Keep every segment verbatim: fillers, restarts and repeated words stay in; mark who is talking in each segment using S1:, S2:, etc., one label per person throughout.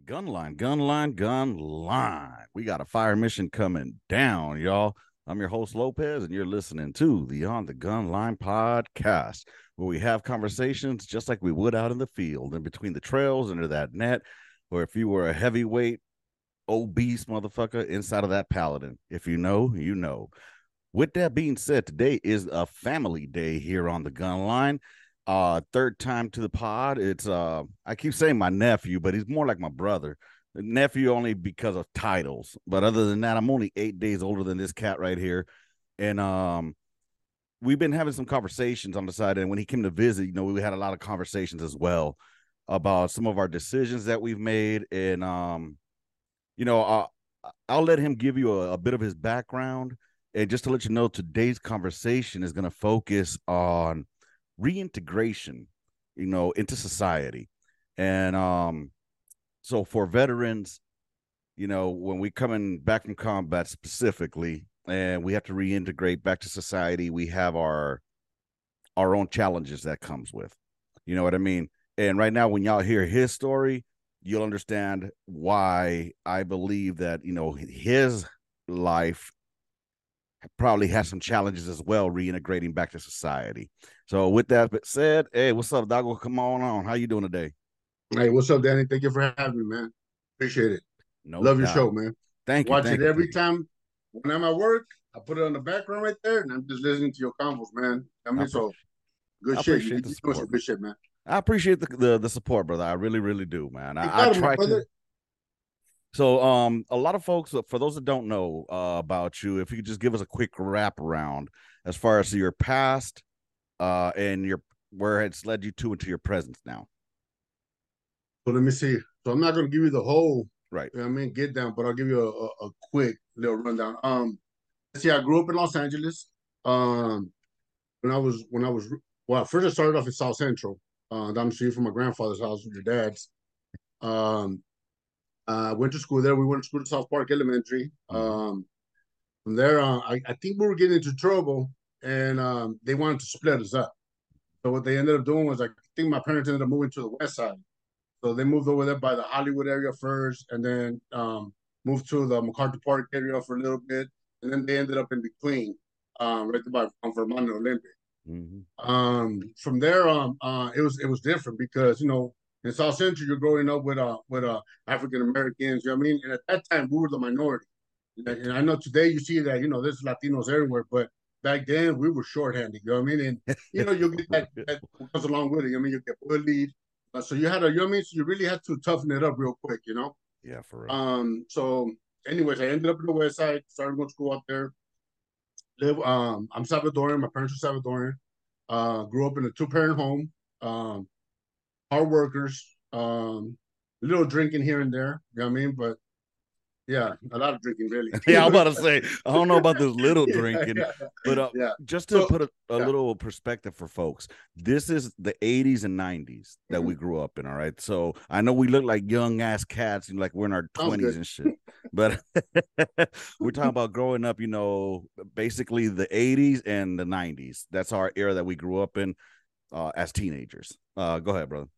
S1: Gun line, gun line, gun line. We got a fire mission coming down, y'all. I'm your host, Lopez, and you're listening to the On the Gun Line podcast, where we have conversations just like we would out in the field, in between the trails, under that net, or if you were a heavyweight, obese motherfucker inside of that paladin. If you know, you know. With that being said, today is a family day here on the Gun Line. Uh, third time to the pod. It's uh, I keep saying my nephew, but he's more like my brother. Nephew only because of titles, but other than that, I'm only eight days older than this cat right here, and um, we've been having some conversations on the side. And when he came to visit, you know, we had a lot of conversations as well about some of our decisions that we've made, and um, you know, uh, I'll let him give you a, a bit of his background. And just to let you know, today's conversation is going to focus on reintegration, you know, into society. And um, so for veterans, you know, when we coming back from combat specifically, and we have to reintegrate back to society, we have our our own challenges that comes with. You know what I mean? And right now, when y'all hear his story, you'll understand why I believe that, you know, his life probably has some challenges as well, reintegrating back to society. So with that said, hey, what's up, Doggo? Come on on. How you doing today?
S2: Hey, what's up, Danny? Thank you for having me, man. Appreciate it.
S1: No
S2: Love your
S1: doubt.
S2: show, man.
S1: Thank you,
S2: Watch
S1: thank
S2: it
S1: you,
S2: every
S1: thank you.
S2: time when I'm at work. I put it on the background right there, and I'm just listening to your convos, man. I
S1: I,
S2: mean,
S1: pre-
S2: so good
S1: I
S2: shit. You,
S1: appreciate the
S2: you're doing some
S1: support, man.
S2: good shit, man.
S1: I appreciate the, the the support, brother. I really, really do, man.
S2: Hey,
S1: I, I
S2: claro, my
S1: try to.
S2: brother.
S1: So, um, a lot of folks, for those that don't know uh, about you, if you could just give us a quick wrap around as far as your past, uh, and your where it's led you to into your presence now.
S2: So let me see. So I'm not going to give you the whole,
S1: Right.
S2: you know what I mean, get down, but I'll give you a, a, a quick little rundown. Um, see, I grew up in Los Angeles. Um, when I was when I was well, first I started off in South Central. Uh, down the street from my grandfather's house with your dad's. Um, I uh, went to school there. We went to school to South Park Elementary.
S1: Mm-hmm.
S2: Um, from there, uh, I, I think we were getting into trouble, and um, they wanted to split us up. So what they ended up doing was, like, I think my parents ended up moving to the west side. So they moved over there by the Hollywood area first, and then um, moved to the MacArthur Park area for a little bit, and then they ended up in between, um, right there by on Vermont and Olympic.
S1: Mm-hmm.
S2: Um, from there on, uh, it was it was different because, you know, in South Central you're growing up with uh with uh African Americans. You know what I mean? And at that time we were the minority.
S1: Big
S2: And I
S1: time.
S2: know today you see that, you know, there's Latinos everywhere, but back then we were shorthanded. You know what I mean? And you know you get that that goes along with it. You know what I mean? You get bullied. Uh, so you had to, you know what I mean? So you really had to toughen it up real quick. You know.
S1: Yeah, for real.
S2: Um. So, anyways, I ended up in the West Side. Started going to school out there. Live. Um. I'm Salvadorian. My parents are Salvadorian. Uh, grew up in a two parent home. Um, hard workers. Um, a little drinking here and there. You know what I mean? But yeah, a lot of drinking really.
S1: Yeah, I'm about to say, I don't know about this little
S2: yeah,
S1: drinking,
S2: yeah,
S1: but uh,
S2: yeah.
S1: just to
S2: So
S1: put a, a
S2: yeah.
S1: little perspective for folks, this is the eighties and nineties that
S2: Mm-hmm.
S1: we grew up in. All right. So I know we look like young ass cats and like we're in our
S2: Sounds
S1: twenties
S2: good.
S1: and shit, but we're talking about growing up, you know, basically the eighties and the nineties. That's our era that we grew up in uh, as teenagers. Uh, go ahead, brother.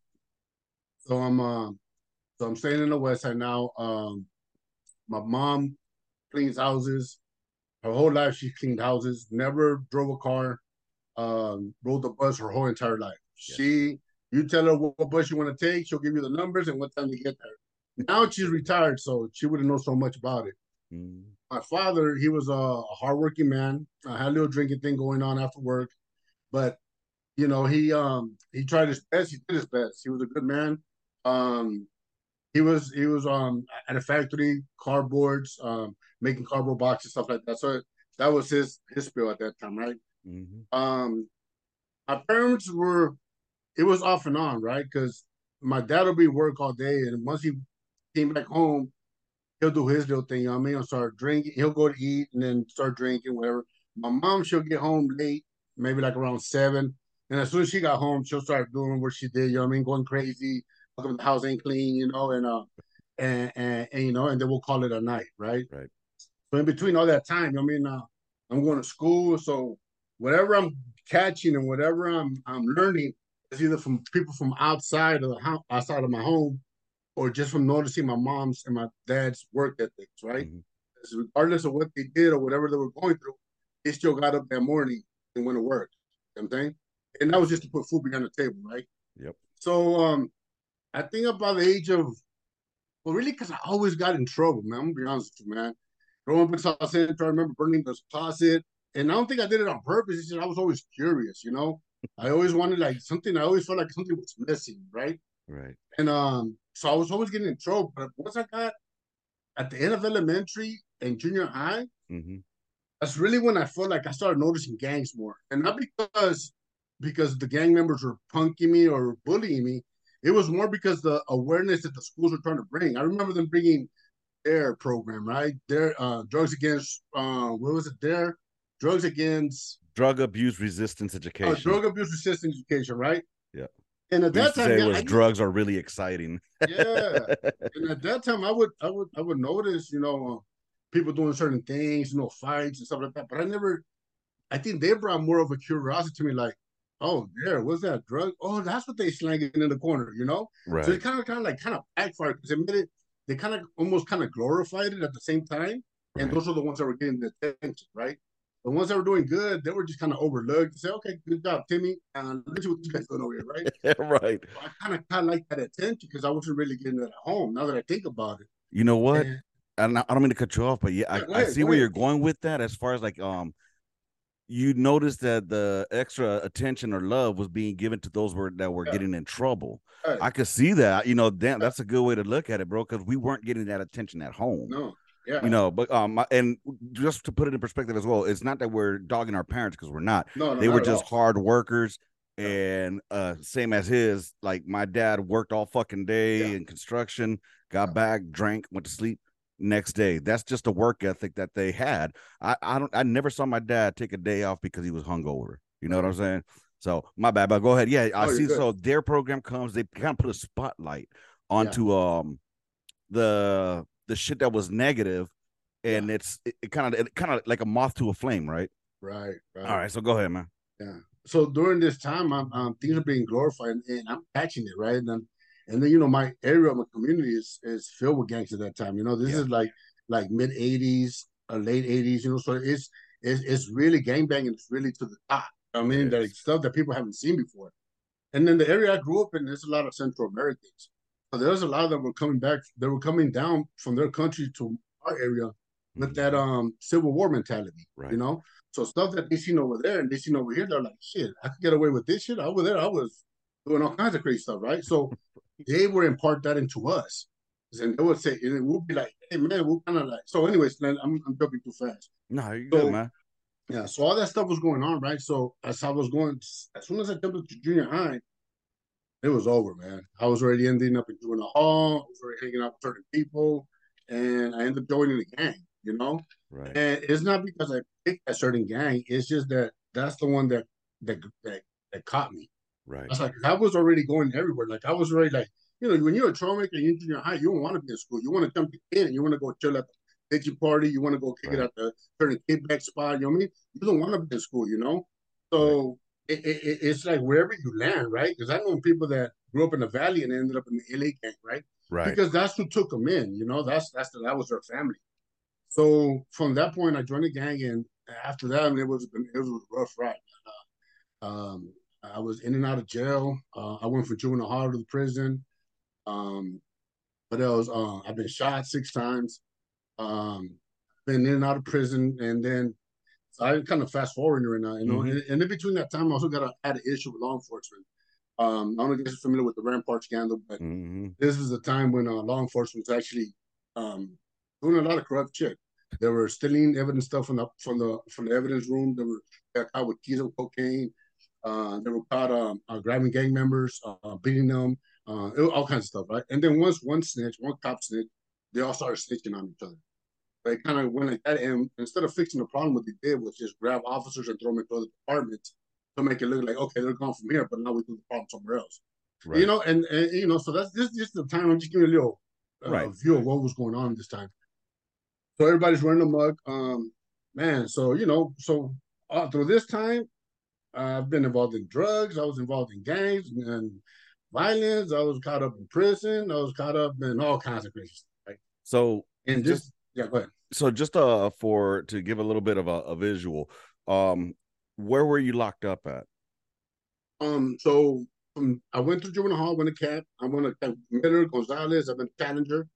S2: So I'm uh, so I'm staying in the West Side now. Um, my mom cleans houses. Her whole life she cleaned houses. Never drove a car. Um, rode the bus her whole entire life.
S1: Yes.
S2: She, you tell her what bus you want to take, she'll give you the numbers and what time to get there. Now she's retired, so she wouldn't know so much about it.
S1: Mm-hmm.
S2: My father, he was a hardworking man. I had a little drinking thing going on after work, but you know, he um he tried his best. He did his best. He was a good man. Um, he was he was um at a factory, cardboards, um, making cardboard boxes, stuff like that. So that was his his spiel at that time, right?
S1: Mm-hmm.
S2: Um, my parents were it was off and on, right? Because my dad would be work all day, and once he came back home, he'll do his little thing. You know what I mean, he'll start drinking. He'll go to eat and then start drinking, whatever. My mom, she'll get home late, maybe like around seven, and as soon as she got home, she'll start doing what she did. You know what I mean, going crazy. How come the house ain't clean? You know, and uh, and and, and you know, and then we'll call it a night, right?
S1: Right.
S2: So in between all that time, I mean, uh, I'm going to school, so whatever I'm catching and whatever I'm I'm learning is either from people from outside of the house, outside of my home, or just from noticing my mom's and my dad's work ethics, right?
S1: Mm-hmm.
S2: Regardless of what they did or whatever they were going through, they still got up that morning and went to work. You know what I'm saying? And that was just to put food behind the table, right?
S1: Yep.
S2: So um, I think about the age of, well, really, because I always got in trouble, man. I'm gonna be honest with you, man. Growing up in South Central, I remember burning the closet, and I don't think I did it on purpose. It's just I was always curious, you know. I always wanted like something. I always felt like something was missing, right?
S1: Right.
S2: And um, so I was always getting in trouble. But once I got at the end of elementary and junior high,
S1: Mm-hmm.
S2: that's really when I felt like I started noticing gangs more, and not because because the gang members were punking me or bullying me. It was more because the awareness that the schools were trying to bring. I remember them bringing their program, right? Their uh, drugs against uh, what was it? Their drugs against
S1: Drug abuse resistance
S2: uh,
S1: education.
S2: drug abuse resistance education, right?
S1: Yeah.
S2: And at
S1: We used
S2: that
S1: to
S2: time,
S1: say it
S2: yeah,
S1: was
S2: I didn't.
S1: drugs are really exciting.
S2: Yeah, and at that time, I would, I would, I would notice, you know, uh, people doing certain things, you know, fights and stuff like that. But I never, I think they brought more of a curiosity to me, like, oh, there, what's that drug? Oh, that's what they slanging in the corner, you know. So it
S1: Right.
S2: kind of, kind of like, kind of backfired because it made it. They kind of almost kind of glorified it at the same time, and
S1: Right.
S2: those are the ones that were getting the attention, right? The ones that were doing good, they were just kind of overlooked. Say, okay, good job, Timmy. Uh, let me see what this guy's doing over here, right?
S1: Right.
S2: So I kind of kind of like that attention because I wasn't really getting it at home. Now that I think about it,
S1: You know what?
S2: and
S1: And I don't mean to cut you off, but yeah, I,
S2: yeah, go
S1: I
S2: ahead,
S1: see
S2: go
S1: where
S2: ahead.
S1: you're going with that as far as like um you noticed that the extra attention or love was being given to those were that were
S2: Yeah,
S1: getting in trouble.
S2: right.
S1: I could see that. You know, damn,
S2: Yeah,
S1: that's a good way to look at it, bro, because we weren't getting that attention at home.
S2: no,
S1: You
S2: yeah,
S1: know, but um and just to put it in perspective as well, it's not that we're dogging our parents because we're not.
S2: no, no,
S1: They were
S2: not at
S1: just
S2: all.
S1: hard workers
S2: Yeah,
S1: and uh same as his, like my dad worked all fucking
S2: yeah,
S1: day in construction, got
S2: yeah.
S1: back, drank, went to sleep next day. That's just a work ethic that they had. I I don't I never saw my dad take a day off because he was hungover. You know what
S2: Right.
S1: I'm saying? So my bad, but go ahead. Yeah, I
S2: No, you're
S1: see.
S2: good.
S1: So their program comes, they kind of put a spotlight
S2: Yeah,
S1: onto um the the shit that was negative,
S2: yeah,
S1: and it's it kind of it kind of like a moth to a flame, right?
S2: right,
S1: All
S2: right.
S1: right, so go ahead, man.
S2: Yeah. So during this time, I'm, um, things are being glorified, and, and I'm catching it, right? And then, and then you know, my area, my community is is filled with gangs at that time. You know, this
S1: Yeah,
S2: is like like mid eighties, uh, late eighties. You know, so it's it's it's really gangbanging. It's really to the top. I
S1: it
S2: mean, like
S1: is.
S2: stuff that people haven't seen before. And then the area I grew up in, there's a lot of Central Americans. So there's a lot that were coming back. They were coming down from their country to our area with that
S1: Mm-hmm.
S2: um Civil War mentality, you
S1: Right.
S2: know. So stuff that they seen over there and they seen over here, they're like, shit, I could get away with this shit. Over there, I was doing all kinds of crazy stuff, right? So they would impart that into us. And they would say, and we'll be like, hey man, we're kind of like, so anyways, man, I'm, I'm jumping too fast.
S1: No, you're good,
S2: So
S1: man.
S2: yeah, so all that stuff was going on, right? So as I was going, as soon as I jumped into junior high, it was over, man. I was already ending up in doing a hall. I was already hanging out with certain people, and I ended up joining the gang. You know,
S1: Right.
S2: and it's not because I picked a certain gang. It's just that that's the one that that that, that caught me. I
S1: Right.
S2: was like, I was already going everywhere. Like I was already like, you know, when you're a troublemaker and you're in junior high, you don't want to be in school. You want to jump in and you want to go chill at the kitchen party. You want to go kick it
S1: Right.
S2: at the certain kickback spot. You know what I mean? You don't want to be in school. You know,
S1: Right.
S2: so it, it, it's like wherever you land, right? Because I know people that grew up in the valley and ended up in the L A gang, right?
S1: Right.
S2: Because that's who took them in. You know, that's that's the, that was their family. So from that point, I joined the gang, and after that, I mean, it was it was a rough ride. Um, I was in and out of jail. Uh, I went from juvenile hall to the prison. Um, what else? Uh, I've been shot six times. Um, been in and out of prison, and then so I kind of fast forwarding right now. You know,
S1: Mm-hmm.
S2: and, and in between that time, I also got a, had an issue with law enforcement. Um, I don't know if you're familiar with the Rampart scandal, but
S1: Mm-hmm.
S2: this is the time when uh, law enforcement was actually um, doing a lot of corrupt shit. They were stealing evidence stuff from the from the from the evidence room. They were got caught with keys of cocaine. Uh, they were caught um, uh, grabbing gang members, uh, beating them, uh, it, all kinds of stuff, right? And then once one snitch, one cop snitch, they all started snitching on each other. They kind of went like that, and instead of fixing the problem, what they did was just grab officers and throw them into other departments to make it look like okay, they're gone from here, but now we do the problem somewhere else. You
S1: Right.
S2: know, and, and you know, so that's this just the time. I'm just giving you a little uh,
S1: Right.
S2: view of what was going on this time. So everybody's running amok, um, man. So you know, so uh, through this time, uh, I've been involved in drugs. I was involved in gangs and violence. I was caught up in prison. I was caught up in all kinds of crazy stuff. Right?
S1: So
S2: And
S1: just
S2: this, yeah, go ahead.
S1: so just uh for to give a little bit of a, a visual, um, where were you locked up at?
S2: Um, so um, I went to juvenile hall, went to camp. I went to Camp Miller, Gonzalez. I've been Challenger.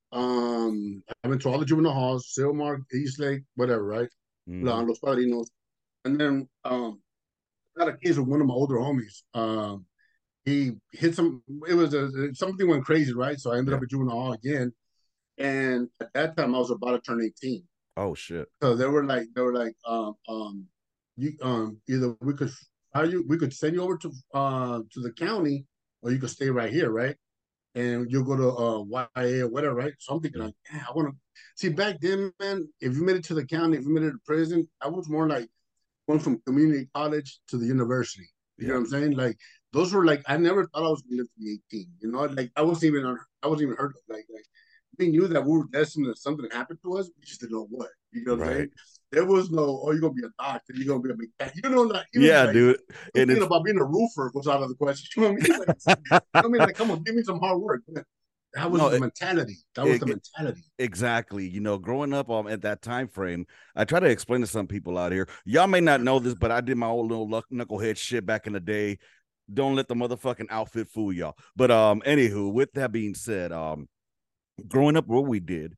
S2: Um, I went to all the juvenile halls, Silmar, East Lake, whatever, right?
S1: Mm-hmm.
S2: Los Padrinos. And then um, I got a case with one of my older homies. Um, he hit some. It was a, something went crazy, right? So I ended
S1: Yeah.
S2: up at juvenile hall again. And at that time, I was about to turn eighteen.
S1: Oh shit.
S2: So they were like, they were like, um, um, you, um, either we could, how you, we could send you over to, uh, to the county, or you could stay right here, right? And you'll go to uh Y A or whatever, right? So I'm thinking
S1: Mm.
S2: like, yeah, I want to see back then, man. If you made it to the county, if you made it to prison, I was more like going from community college to the university. You know
S1: Yeah.
S2: what I'm saying? Like those were like I never thought I was gonna live to be eighteen. You know, like I wasn't even I wasn't even heard of. Like like we knew that we were destined to something happen to us. We just didn't know what. You know what I'm
S1: Right.
S2: saying? There was no, oh, you're gonna be a doctor, you're gonna be a mechanic. You know, not even
S1: Yeah,
S2: like
S1: dude. And
S2: thinking
S1: it's
S2: about being a roofer was out of the question. You know what I mean? Like, you know what I mean? Like, come on, give me some hard work. That was
S1: no,
S2: the
S1: it,
S2: mentality. That was the
S1: it,
S2: mentality.
S1: exactly. You know, growing up um, at that time frame, I try to explain to some people out here. Y'all may not know this, but I did my old little knucklehead shit back in the day. Don't let the motherfucking outfit fool y'all. But um, anywho, with that being said, um, growing up, what we did,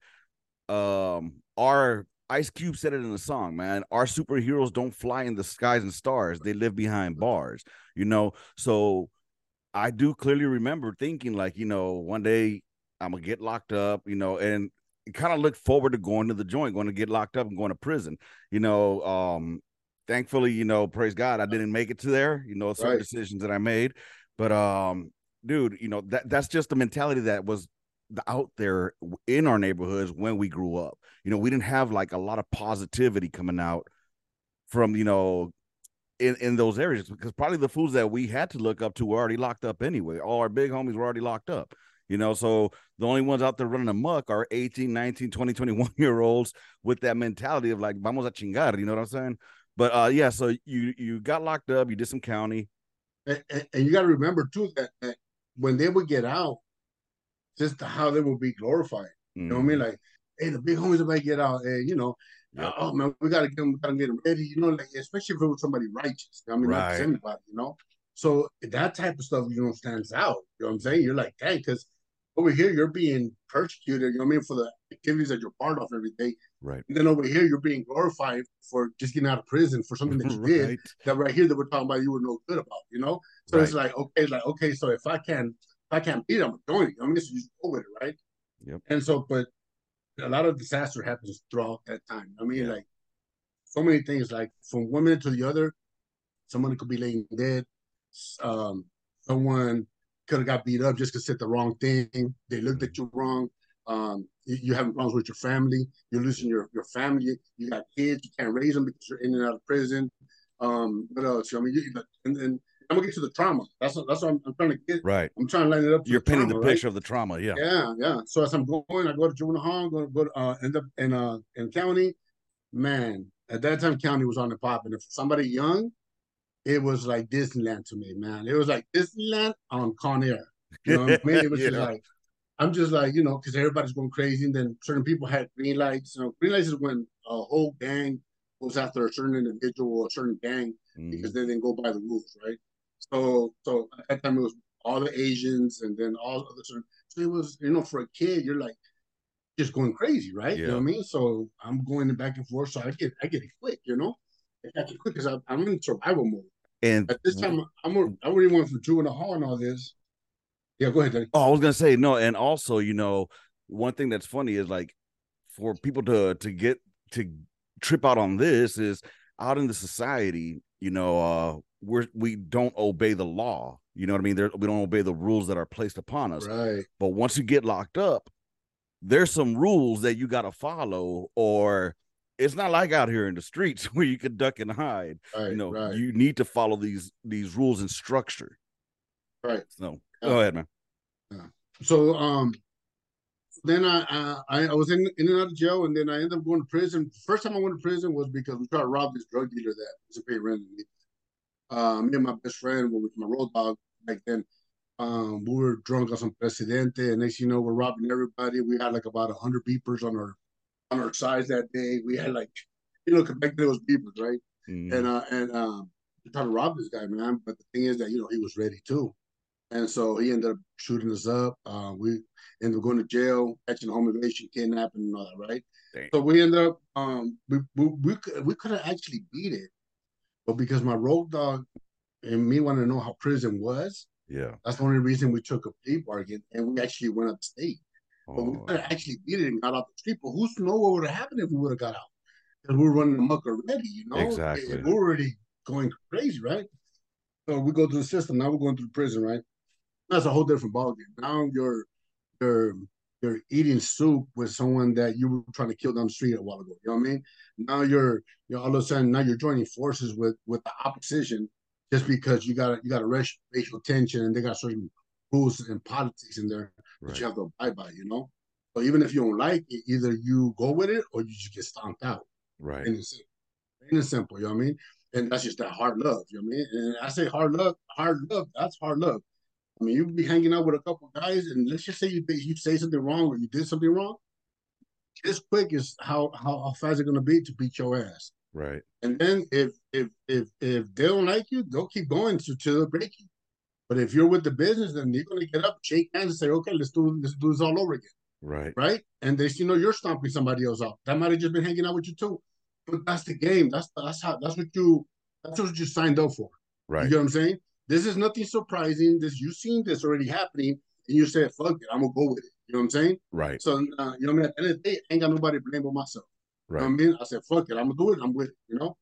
S1: um, our Ice Cube said it in the song, man. Our superheroes don't fly in the skies and stars; they live behind bars. You know, so I do clearly remember thinking, like, you know, one day I'm gonna get locked up, you know, and kind of look forward to going to the joint, going to get locked up and going to prison. You know, um, thankfully, you know, praise God, I didn't make it to there, you know, certain
S2: Right.
S1: decisions that I made. But um, dude, you know, that that's just the mentality that was out there in our neighborhoods when we grew up. You know, we didn't have like a lot of positivity coming out from, you know, in, in those areas because probably the fools that we had to look up to were already locked up anyway. All our big homies were already locked up, you know. So the only ones out there running amok are eighteen, nineteen, twenty, twenty-one year olds with that mentality of like, vamos a chingar, you know what I'm saying? But uh, yeah, so you you got locked up, you did some county.
S2: And, and, and you got to remember too that, that when they would get out, just how they would be glorified. You know what I mean?
S1: Mm-hmm.
S2: Like, hey, the big homies about to get out, and you know, uh,
S1: Yep.
S2: oh man, we gotta get them, we gotta get them ready. You know, like especially if it was somebody righteous. I mean, not just
S1: Right.
S2: anybody. You know, so that type of stuff, you know, stands out. You know what I'm saying? You're like, dang, because over here you're being persecuted. You know what I mean for the activities that you're part of every day.
S1: Right.
S2: And then over here, you're being glorified for just getting out of prison for something that you did
S1: Right.
S2: that right here that we're talking about you were no good about, you know? So it's
S1: Right.
S2: like, okay, like, okay, so if I can if I can't beat them, I'm joining. I mean, just go with it, right?
S1: Yep.
S2: And so, but a lot of disaster happens throughout that time. I mean,
S1: Yeah.
S2: like so many things, like from one minute to the other, someone could be laying dead. Um, someone could have got beat up just because said the wrong thing. They looked at
S1: Mm-hmm.
S2: you wrong. Um, you, you having problems with your family. You're losing your, your family. You got kids. You can't raise them because you're in and out of prison. Um, what else? I mean, you, and, and I'm gonna get to the trauma. That's what, that's what I'm, I'm trying to get.
S1: Right.
S2: I'm trying to line it up to
S1: You're
S2: the
S1: painting the
S2: trauma, right?
S1: picture of the trauma. Yeah.
S2: Yeah, yeah. So as I'm going, I go to juvenile hall. I'm going to go to, uh, end up in uh in county. Man, at that time, county was on the pop, and if somebody young, it was like Disneyland to me, man. It was like Disneyland on Con Air. You know what I mean? It was just
S1: Yeah.
S2: like I'm just like you know because everybody's going crazy, and then certain people had green lights. You know, green lights is when a whole gang goes after a certain individual or a certain gang
S1: Mm-hmm.
S2: because they didn't go by the rules, right? So, so at that time it was all the Asians, and then all other certain. So it was, you know, for a kid, you're like just going crazy, right? You know
S1: Yeah.
S2: what I mean? So I'm going back and forth. So I get I get it quick, you know. I get it quick because I'm, I'm in survival mode.
S1: And
S2: At this time, I'm I already went from juvenile hall and all this. Yeah, go ahead, Daddy.
S1: oh, I was gonna say no, and also, you know, one thing that's funny is like for people to to get to trip out on this is out in the society, you know, uh we're we don't obey the law. You know what I mean? There, we don't obey the rules that are placed upon us.
S2: Right,
S1: But once you get locked up, there's some rules that you got to follow, or it's not like out here in the streets where you can duck and hide. You
S2: right,
S1: know,
S2: right,
S1: you need to follow these these rules and structure.
S2: right.
S1: So
S2: Yeah,
S1: go ahead, man.
S2: yeah. So um, then I, I I was in in and out of jail, and then I ended up going to prison. First time I went to prison was because we tried to rob this drug dealer that was a pay rent. Uh, me and my best friend, with my road dog back then, Um, we were drunk on some Presidente, and next you know, we're robbing everybody. We had like about a hundred beepers on our on our sides that day. We had like, you know, back then it was beepers, right? And
S1: Mm.
S2: uh and um, we tried to rob this guy, man. But the thing is that you know he was ready too, and so he ended up shooting us up. Uh, we ended up going to jail, catching home invasion, kidnapping, and all that, right?
S1: Damn.
S2: So we ended up um we we we could we could have actually beat it, but because my road dog and me wanted to know how prison was,
S1: Yeah.
S2: that's the only reason we took a plea bargain and we actually went upstate. But we
S1: Oh,
S2: could have actually beat it and got off the street. But who's to know what would have happened if we would have got out? Because we were running amok already, you know?
S1: exactly.
S2: We were already going crazy, right? So we go through the system. Now we're going through prison, right? That's a whole different ballgame. Now you're you're you're eating soup with someone that you were trying to kill down the street a while ago. You know what I mean? Now you're you're all of a sudden now you're joining forces with with the opposition just because you got you got a racial, racial tension and they got certain rules and politics in there that
S1: Right.
S2: you have to abide by. You know, so even if you don't like it, either you go with it or you just get stomped out.
S1: Right.
S2: And it's plain and simple. You know what I mean? And that's just that hard love. You know what I mean? And I say hard love, hard love. That's hard love. I mean, you be hanging out with a couple of guys, and let's just say you you say something wrong or you did something wrong. Just quick is how how, how fast it's gonna be to beat your ass.
S1: Right.
S2: And then if if if if they don't like you, they'll keep going to to break you. But if you're with the business, then you're gonna get up, shake hands, and say, okay, let's do let's do this all over again,
S1: Right.
S2: right? And they you know you're stomping somebody else out. That might have just been hanging out with you too. But that's the game. That's that's how that's what you that's what you signed up for. You
S1: Right.
S2: get what I'm saying? This is nothing surprising. This you've seen this already happening, and you said, "Fuck it, I'm gonna go with it." You know what I'm saying?
S1: Right.
S2: So uh, you know, what I mean, at the end of the day, I ain't got nobody to blame but myself. You know
S1: Right.
S2: what I mean? I said, "Fuck it, I'm gonna do it. I'm with it." You know.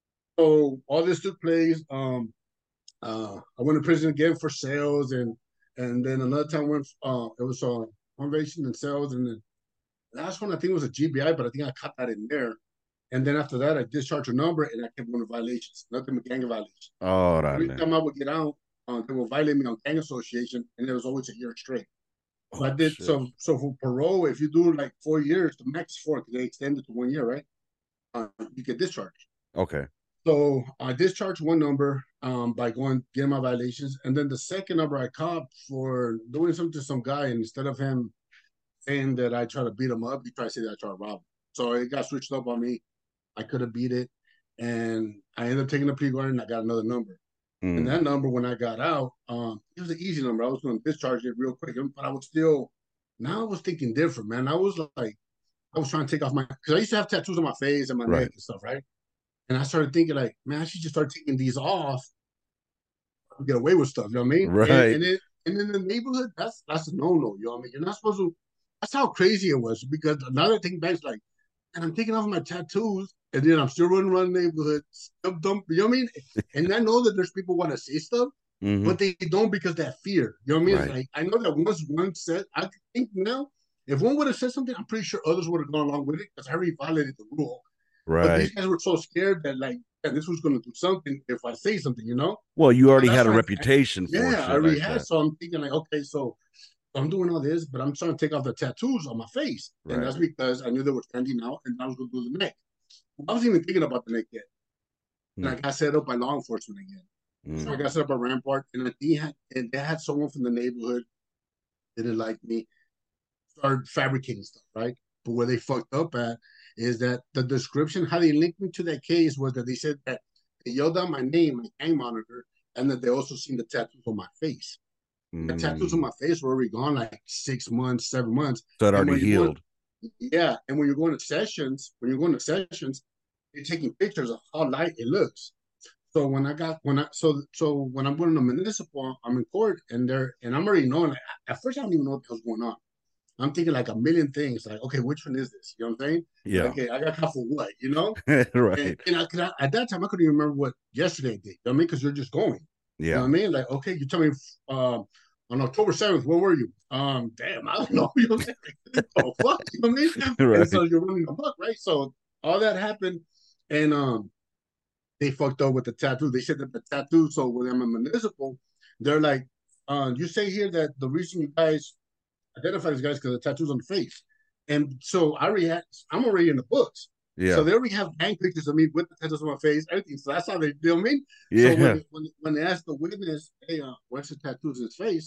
S2: So all this took place. Um, uh, I went to prison again for sales, and and then another time went. Uh, it was uh, conviction and sales, and then the last one I think it was a G B I, but I think I caught that in there. And then after that, I discharged a number, and I kept going to violations, nothing but gang violations. Every
S1: Órale.
S2: time I would get out, uh, they would violate me on gang association, and it was always a year straight. So I
S1: Oh
S2: did
S1: shit.
S2: so. So for parole, if you do like four years, the max is four because they extended to one year, right? Uh, you get discharged.
S1: Okay.
S2: So I discharged one number um, by going getting my violations, and then the second number I caught for doing something to some guy, and instead of him saying that I tried to beat him up, he tried to say that I tried to rob him. So it got switched up on me. I could have beat it, and I ended up taking a plea bargain. And I got another number. And
S1: Mm.
S2: that number, when I got out, um, it was an easy number. I was going to discharge it real quick, but I was still. Now I was thinking different, man. I was like, I was trying to take off my because I used to have tattoos on my face and my neck
S1: Right.
S2: and stuff, right? And I started thinking like, man, I should just start taking these off and get away with stuff. You know what I mean? And
S1: Right.
S2: and it and in the neighborhood, that's that's a no no. You know what I mean? You're not supposed to. That's how crazy it was because another thing back, like, and I'm taking off my tattoos, and then I'm still running around the neighborhood, dump, dump, you know what I mean? And I know that there's people want to say stuff,
S1: Mm-hmm.
S2: but they don't because that fear. You know what I mean? It's
S1: Right.
S2: like I know that once one said, I think now, if one would have said something, I'm pretty sure others would have gone along with it because I already violated the rule. But these
S1: Right.
S2: guys were so scared that like yeah, this was going to do something if I say something, you know?
S1: Well, you
S2: So
S1: already
S2: that's
S1: had a
S2: why, I,
S1: reputation for
S2: yeah, I
S1: shit
S2: already
S1: like
S2: had.
S1: that.
S2: So I'm thinking like, okay, so I'm doing all this, but I'm trying to take off the tattoos on my face, and
S1: Right.
S2: that's because I knew they were standing out, and I was going to do the neck. I wasn't even thinking about the neck yet, and I
S1: Mm.
S2: got set up by law enforcement again. So I
S1: Mm.
S2: got set up at Rampart, and they had and they had someone from the neighborhood that didn't like me, started fabricating stuff, right? But where they fucked up at is that the description, how they linked me to that case was that they said that they yelled out my name, my gang monitor, and that they also seen the tattoos on my face. The tattoos on
S1: Mm.
S2: my face were already gone like six months, seven months.
S1: So it
S2: And
S1: already
S2: when you're going,
S1: healed.
S2: yeah, and when you're going to sessions, when you're going to sessions, you're taking pictures of how light it looks. So when I got when I so so when I'm going to municipal, I'm in court and they're and I'm already knowing like at first I don't even know what was going on. I'm thinking like a million things, like, okay, which one is this? You know what I'm saying? Like,
S1: Yeah.
S2: okay, I got caught for what, you know? And,
S1: Right.
S2: and I, could, I, at that time, I couldn't even remember what yesterday did. You know what I mean? Because you're just going. You know
S1: Yeah.
S2: what I mean? Like, okay, you tell me um, on October seventh, where were you? Um, damn, I don't know. You know what I'm saying? Like, oh, fuck. You know what I mean? And so
S1: Right.
S2: you're running amok, right? So all that happened. And um, they fucked up with the tattoo. They said that the tattoo, so when I'm a municipal, they're like, uh, you say here that the reason you guys identify these guys because the tattoos on the face. And so I already had, I'm already in the books. So
S1: Yeah.
S2: they already have gang pictures of me with the tattoos on my face, everything. So that's how they, you know what I mean? So
S1: Yeah.
S2: when when when they asked the witness, hey, uh, what's the tattoos in his face?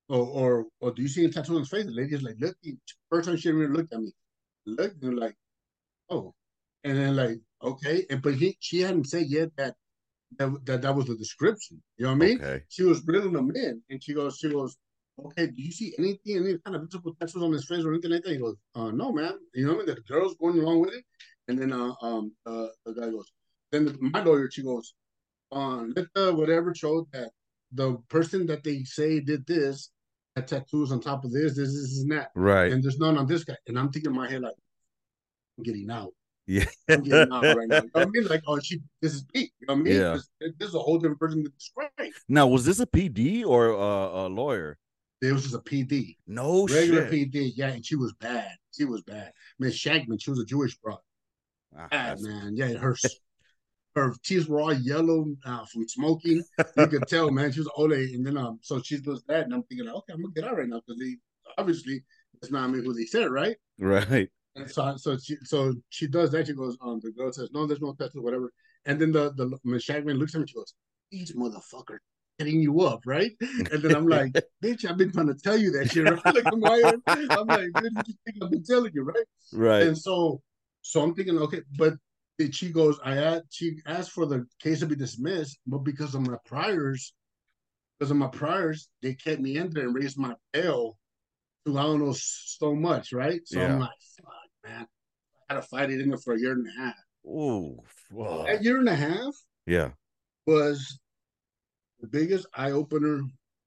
S2: or or or do you see any tattoos on his face? The lady's like, look, first time she ever looked at me, looked and like, oh, and then like, okay, and but he she hadn't said yet that that that, that was the description. You know what I mean?
S1: Okay.
S2: She was bringing them in, and she goes, she goes, okay, do you see anything, any kind of visible tattoos on his face or anything like that? He goes, uh, no, man. You know what I mean? The girl's going along with it, and then uh, um, uh, the guy goes, then the, my lawyer, she goes, uh, let the whatever show that the person that they say did this had tattoos on top of this, this, this, and that,
S1: Right.
S2: and there's none on this guy. And I'm thinking in my head like, I'm getting out.
S1: Yeah.
S2: I'm getting out right now. You know what I mean? Like, oh, she, this is Pete. You know what I mean?
S1: Yeah.
S2: This, this is a whole different person to describe.
S1: Now, was this a P D or a, a lawyer?
S2: It was just a P D,
S1: No
S2: regular
S1: shit.
S2: P D. Yeah, and she was bad. She was bad. Miss Shankman, she was a Jewish broad.
S1: Ah,
S2: Bad
S1: that's
S2: man. Yeah, her her teeth were all yellow uh, from smoking. You could tell, man. She was old lady, and then um, so she does that, and I'm thinking, okay, I'm gonna get out right now because they obviously it's not me who they said, right?
S1: right.
S2: And so, so she, so she does that. She goes, um, the girl says, no, there's no tattoo, whatever. And then the the Miss Shagman looks at me. She goes, these motherfuckers getting you up, right? And then I'm like, bitch, I've been trying to tell you that shit, right? Like, I'm like, I'm like, bitch, what you think I've been telling you, right?
S1: Right.
S2: And so, so I'm thinking, okay, but she goes, I asked, she asked for the case to be dismissed, but because of my priors, because of my priors, they kept me in there and raised my bail to I don't know so much, right? So I'm
S1: Yeah.
S2: like, fuck, man, I had to fight it in there for a year and a half.
S1: Oh,
S2: That year and a half
S1: yeah.
S2: was the biggest eye opener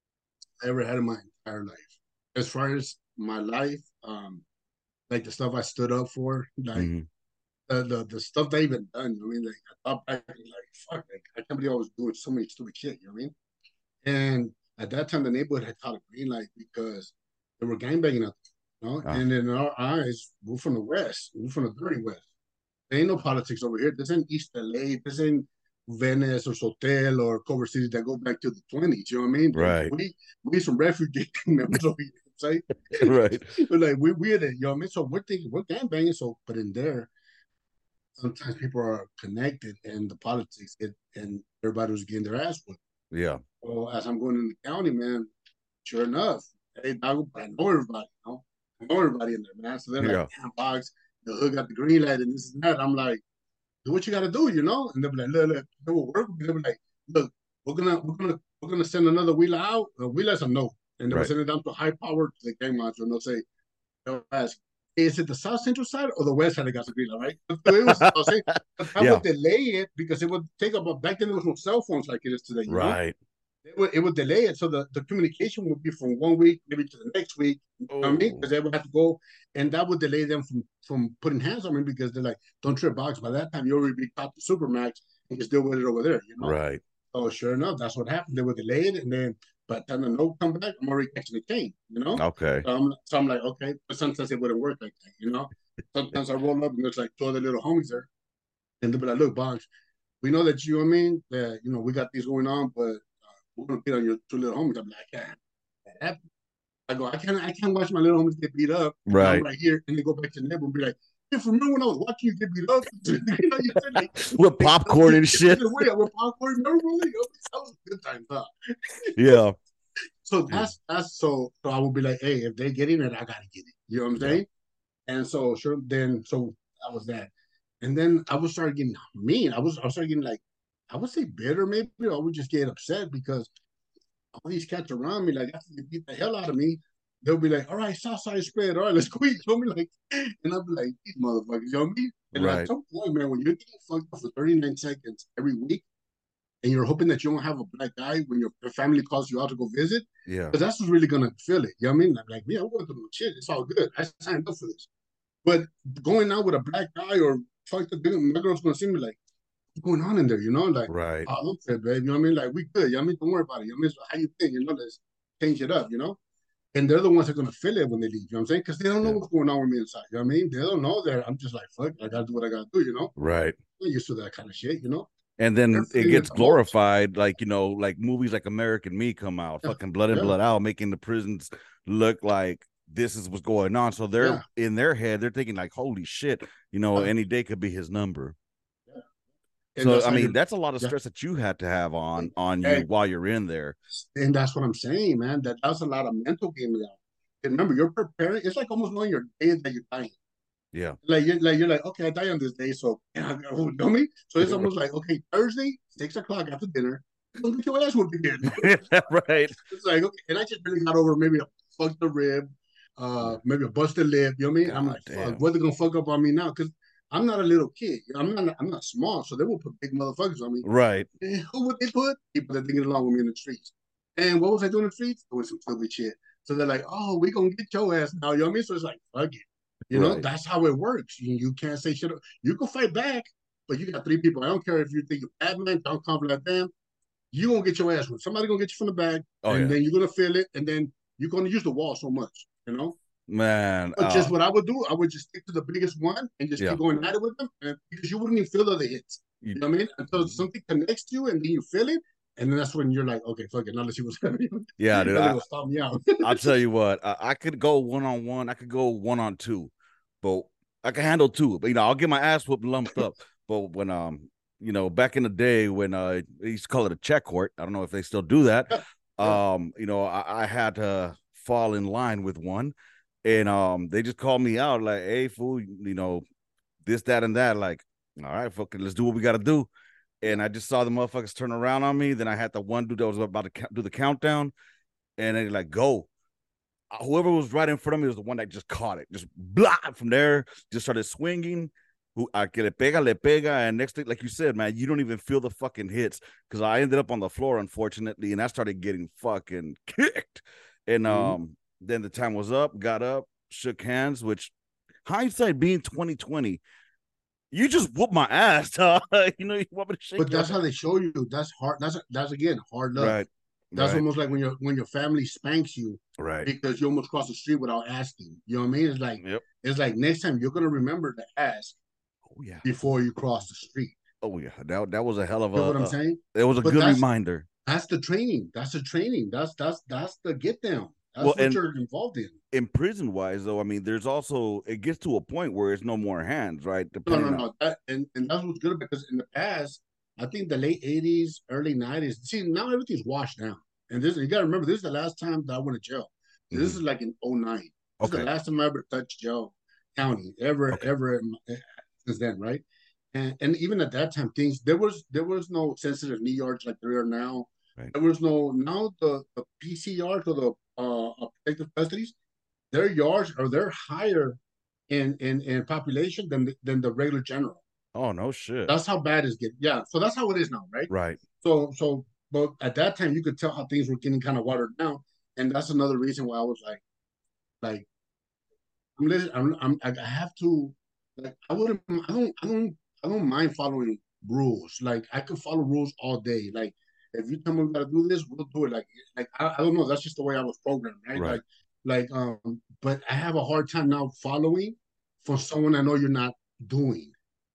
S2: I ever had in my entire life. As far as my life, um, like the stuff I stood up for, like
S1: mm-hmm.
S2: the, the the stuff they even done. I mean, like I thought back, like fuck, like, I can't believe I was doing so many stupid shit. You know what I mean? And at that time, the neighborhood had caught a green light because they were gangbanging out there, you know.
S1: Ah.
S2: And in our eyes, we're from the West, we're from the dirty West. There ain't no politics over here. This ain't East L A. This ain't Venice or Sotel or Culver City that go back to the twenties. You know what I mean? Like,
S1: Right.
S2: we we some refugee members over here. Say,
S1: right.
S2: but like we we're the, you know what I mean? So we're thinking we're gang banging. So, but in there, sometimes people are connected and the politics, it, and everybody was getting their ass whipped.
S1: Yeah.
S2: So as I'm going in the county, man, sure enough, hey, dog, I know everybody, you know, I know everybody in there, man. So they're
S1: Yeah.
S2: like, damn, Boggs, the hood got the green light and this and that. I'm like, do what you got to do, you know. And they'll be like, look, look, they will work. They'll be like, look, we're gonna, we're gonna, we're gonna send another wheeler out. The wheelers are no, and they will
S1: Right.
S2: send it down to high power to the gang master, and they'll say, they'll ask, is it the south central side or the west side that got the green light, right? But it was, I'll say, but I
S1: yeah.
S2: would delay it because it would take about back then there was no cell phones like it is today, you know.
S1: Right.
S2: It would, it would delay it. So the, the communication would be from one week, maybe to the next week. You know what I mean? Because they would have to go, and that would delay them from from putting hands on me because they're like, don't trip Box. By that time, you already be caught the Supermax and you're still with it over there, you know?
S1: Right.
S2: Oh, sure enough, that's what happened. They would delay it, and then by the time the note come back, I'm already catching the cane, you know?
S1: Okay.
S2: So I'm, so I'm like, okay. But sometimes it wouldn't work like that, you know? Sometimes I roll up and there's like two other little homies there, and they'll be like, look, Box, we know that you, know what I mean, that, you know, we got these going on, but we're gonna beat on your two little homies. I'm like, I can't. That happened. I go, I can't, I can't watch my little homies get beat up. And I'm
S1: Right.
S2: right here, and they go back to the neighbor and be like, hey, remember when I was watching you get beat up? you know, you said, like,
S1: with popcorn and shit.
S2: With popcorn, remember? Really? That was a good time, huh?
S1: Yeah.
S2: So that's that's so. So I would be like, hey, if they get in it, I gotta get it. You know what I'm saying? Yeah. And so sure, then so that was that. And then I would start getting mean. I was I was starting getting like, I would say bitter maybe, or I would just get upset because all these cats around me, like after they beat the hell out of me, they'll be like, all right, Southside spread, all right, let's quit. You know me like, and I'll be like, these motherfuckers, you know what I mean? And right. At some point, man, when you're getting fucked up for thirty-nine seconds every week, and you're hoping that you don't have a black guy when your, your family calls you out to go visit,
S1: yeah,
S2: because that's what's really gonna feel it. You know what I mean? I'm like, yeah, I'm going through shit. It's all good. I signed up for this. But going out with a black guy or fucked up, my girl's gonna see me like, what's going on in there? You know, like,
S1: right.
S2: Oh, okay, babe. You know what I mean? Like, we good. You know what I mean? Don't worry about it. You know what I mean? So how you think? You know, let's change it up. You know. And they're the ones that are gonna feel it when they leave. You know what I'm saying? Because they don't know yeah. what's going on with me inside. You know what I mean? They don't know that I'm just like, fuck, I gotta do what I gotta do. You know.
S1: Right.
S2: I'm used to that kind of shit. You know.
S1: And then it gets glorified, like, you know, like movies like American Me come out, yeah. fucking Blood and yeah. Blood Out, making the prisons look like this is what's going on. So they're yeah. in their head, they're thinking like, holy shit, you know, yeah. any day could be his number.
S2: Yeah. and
S1: So
S2: that's
S1: I
S2: how
S1: mean,
S2: you.
S1: that's a lot of
S2: Yeah,
S1: stress that you had to have on on you
S2: hey,
S1: while you're in there.
S2: and that's what I'm saying, man. That that's a lot of mental game now. And remember, you're preparing. It's like almost knowing your day that you're dying.
S1: Yeah.
S2: Like you're like you're like, okay, I die on this day, so you know me. So it's almost like, okay, Thursday, six o'clock after dinner, don't get your ass whooped again.
S1: Right.
S2: It's like, okay, and I just really got over maybe a fucked the rib, uh, maybe a busted lip. You know what I mean? I'm
S1: God
S2: like, fuck,
S1: damn.
S2: what they gonna fuck up on me now? Because I'm not a little kid. I'm not. I'm not small, so they will put big motherfuckers on me.
S1: Right.
S2: And who would they put? People that didn't get along with me in the streets. And what was I doing in the streets? Doing some stupid shit. So they're like, oh, we gonna get your ass now. You know what I mean? So it's like, fuck it. You know,
S1: Right.
S2: that's how it works. You, you can't say shit. You can fight back, but you got three people. I don't care if you think you're Batman, don't come like them. You gonna get your ass with. Somebody gonna get you from the back,
S1: Oh
S2: and
S1: yeah.
S2: then you're gonna feel it, and then you're gonna use the wall so much, you know.
S1: Man.
S2: But
S1: Uh
S2: just what I would do, I would just stick to the biggest one and just
S1: yeah.
S2: keep going at it with them, and because you wouldn't even feel the other hits.
S1: You,
S2: You know what I mean? Until something connects to you, and then you feel it, and then that's when you're like, okay, fuck it, now let's see what's happening.
S1: yeah, dude.
S2: Now they
S1: I,
S2: gonna stop me out.
S1: I'll tell you what, I, I could go one on one, I could go one on two, but I can handle two. But you know, I'll get my ass whooped lumped up. But when um, you know, back in the day when uh they used to call it a check court, I don't know if they still do that.
S2: Yeah, yeah.
S1: Um, you know, I, I had to fall in line with one, and um, they just called me out like, "Hey, fool, you know, this, that, and that." Like, all right, fucking, let's do what we got to do. And I just saw the motherfuckers turn around on me. Then I had the one dude that was about to do the countdown, and they like go. Whoever was right in front of me was the one that just caught it, just blah from there, just started swinging. Who a que le pega, le pega, and next thing, like you said, man, you don't even feel the fucking hits because I ended up on the floor, unfortunately, and I started getting fucking kicked. And
S2: Mhm.
S1: um, then the time was up, got up, shook hands. Which hindsight being twenty twenty, you just whooped my ass, huh? You know, you want me to shake
S2: But
S1: your
S2: that's how they show you. That's hard. That's that's again hard luck.
S1: right,
S2: That's
S1: right,
S2: almost like when your when your family spanks you
S1: right.
S2: because you almost cross the street without asking. You know what I mean? It's like
S1: Yep.
S2: it's like next time you're gonna remember to ask
S1: Oh yeah.
S2: before you cross the street.
S1: Oh yeah. That that was a hell of a.
S2: You know what I'm
S1: Uh,
S2: saying?
S1: it was a
S2: But
S1: good
S2: that's
S1: reminder.
S2: that's the training. That's the training. That's that's that's the get down.
S1: Well,
S2: That's what
S1: and
S2: you're involved in.
S1: in prison wise though, I mean, there's also it gets to a point where it's no more hands, right?
S2: No, no,
S1: Depending on
S2: no. That, and and that's what's good because in the past, I think the late eighties, early nineties. See, now everything's washed down. And this you gotta remember, this is the last time that I went to jail. This
S1: Mhm.
S2: is like in 'oh nine. This is the
S1: Okay.
S2: last time I ever touched jail county ever,
S1: Okay.
S2: ever since then, right? And and even at that time, things there was there was no sensitive knee yards like there are now.
S1: Right.
S2: There was no now the, the P C yards or the uh, protective custodies, their yards are they're higher in in in population than the, than the regular general.
S1: Oh no shit.
S2: That's how bad it's getting. Yeah, so that's how it is now, right?
S1: Right.
S2: So so, but at that time you could tell how things were getting kind of watered down, and that's another reason why I was like, like I'm listening, I'm, I'm I have to, like I wouldn't, I don't, I don't, I don't mind following rules. Like I could follow rules all day. Like if you tell me we gotta do this, we'll do it. Like like I, I don't know. That's just the way I was programmed, right?
S1: Right.
S2: Like like um, but I have a hard time now following for someone I know you're not doing.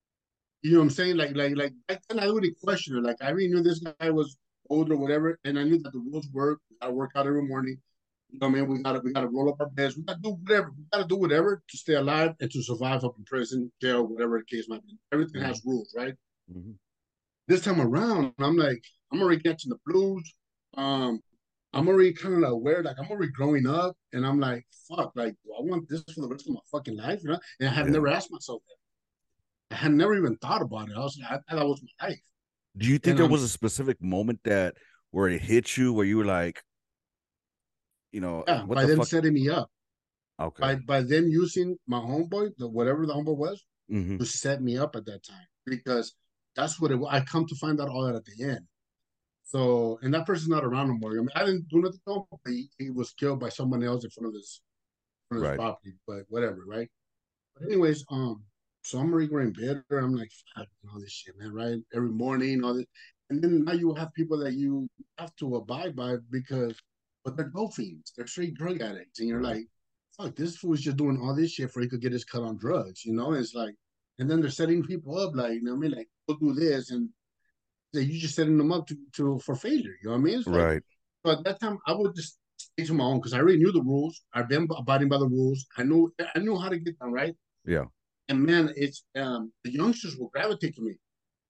S2: You know what I'm saying? Like, like, like back then I wouldn't question it. Like I already knew this guy was older or whatever, and I knew that the rules work. We gotta work out every morning. You know what I mean? We gotta we gotta roll up our beds. We gotta do whatever. We gotta do whatever to stay alive and to survive up in prison, jail, whatever the case might be. Everything
S1: Mhm.
S2: has rules, right?
S1: Mhm.
S2: This time around, I'm like, I'm already catching the blues. Um, I'm already kind of like aware, like I'm already growing up, and I'm like, fuck, like, do I want this for the rest of my fucking life? You know? And I have
S1: Yeah.
S2: never asked myself that. I had never even thought about it. I was like, I thought that was my life.
S1: Do you think
S2: And
S1: there
S2: I'm
S1: was a specific moment that where it hit you where you were like, you know,
S2: yeah,
S1: what
S2: by
S1: the
S2: them
S1: fuck?
S2: setting me up, by
S1: Okay.
S2: by them using my homeboy, the whatever the homeboy was,
S1: Mm-hmm.
S2: to set me up at that time because that's what it was. I come to find out all that at the end. So, and that person's not around no more. I mean, I didn't do nothing to him, but he, he was killed by someone else in front of his in front of his
S1: Right.
S2: property. But whatever, right? But anyways, um, so I'm already getting better. I'm like, fuck, all this shit, man, right? Every morning, all this, and then now you have people that you have to abide by because, but they're dope fiends. They're straight drug addicts, and you're
S1: Right.
S2: like, fuck, this fool is just doing all this shit for he could get his cut on drugs, you know? And it's like, and then they're setting people up, like, you know what I mean? Like, go do this, and you just setting them up to, to for failure. You know what I mean? It's like,
S1: Right.
S2: so at that time, I would just stay to my own because I already knew the rules. I've been abiding by the rules. I knew I knew how to get them right.
S1: Yeah.
S2: And man, it's um the youngsters will gravitate to me.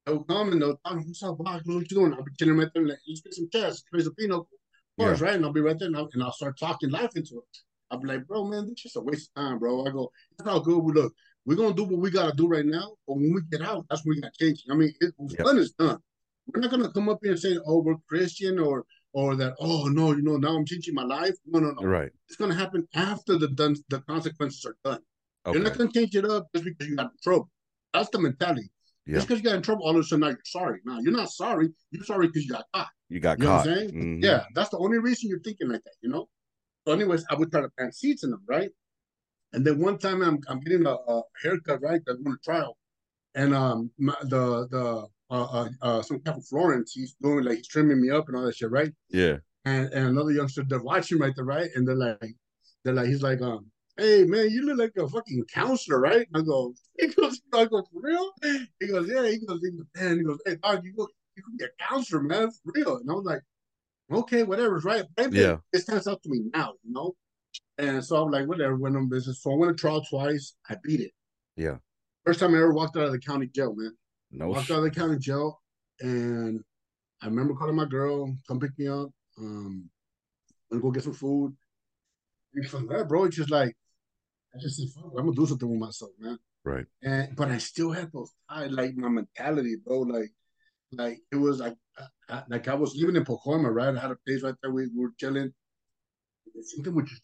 S2: they'll come and they'll talk, what's up, boss? What you doing? I'll be chilling right there, like, let's get some chess, play some Pinot, of course,
S1: Yeah.
S2: right? And I'll be right there and I'll, and I'll start talking life into it. I'll be like, bro, man, this is just a waste of time, bro. I go, it's all good. We look, we're gonna do what we gotta do right now, but when we get out, that's when we got change. I mean, it,
S1: Yep.
S2: fun is done. We're not gonna come up here and say, oh, we're Christian or or that, oh no, you know, now I'm changing my life. No, no, no.
S1: Right.
S2: It's gonna happen after the done the consequences are done. You're not
S1: Okay.
S2: gonna change it up just because you got in trouble. That's the mentality.
S1: Yeah.
S2: Just because you got in trouble, all of a sudden now you're sorry. Now you're not sorry. You're sorry because you got caught.
S1: You got
S2: You know
S1: caught.
S2: what I'm saying?
S1: Mhm.
S2: Yeah, that's the only reason you're thinking like that, you know? So, anyways, I would try to plant seeds in them, right? And then one time I'm I'm getting a, a haircut, right? I'm going to trial. And um my, the the uh, uh, uh some guy from Florence, he's doing like he's trimming me up and all that shit, right?
S1: Yeah.
S2: And and another youngster, they're watching right there, right? And they're like, they're like, he's like, um, hey man, you look like a fucking counselor, right? I go, he goes, I go, for real? He goes, yeah. He goes, he goes, man, he goes, hey dog, you go, you can be a counselor, man, for real. And I was like, okay, whatever's right. But
S1: Yeah.
S2: it stands out to me now, you know. And so I'm like, whatever, went on business. So I went to trial twice. I beat it.
S1: Yeah.
S2: First time I ever walked out of the county jail, man.
S1: No
S2: Walked out of the county jail, and I remember calling my girl, come pick me up. Um, I'm gonna go get some food. And from there, bro, it's just like I just said, fuck, I'm gonna do something with myself, man.
S1: Right.
S2: And but I still had those ties, like my mentality, bro. Like, like it was like, I, I, like I was living in Pacoima, right? I had a place right there. We, we were chilling. Something with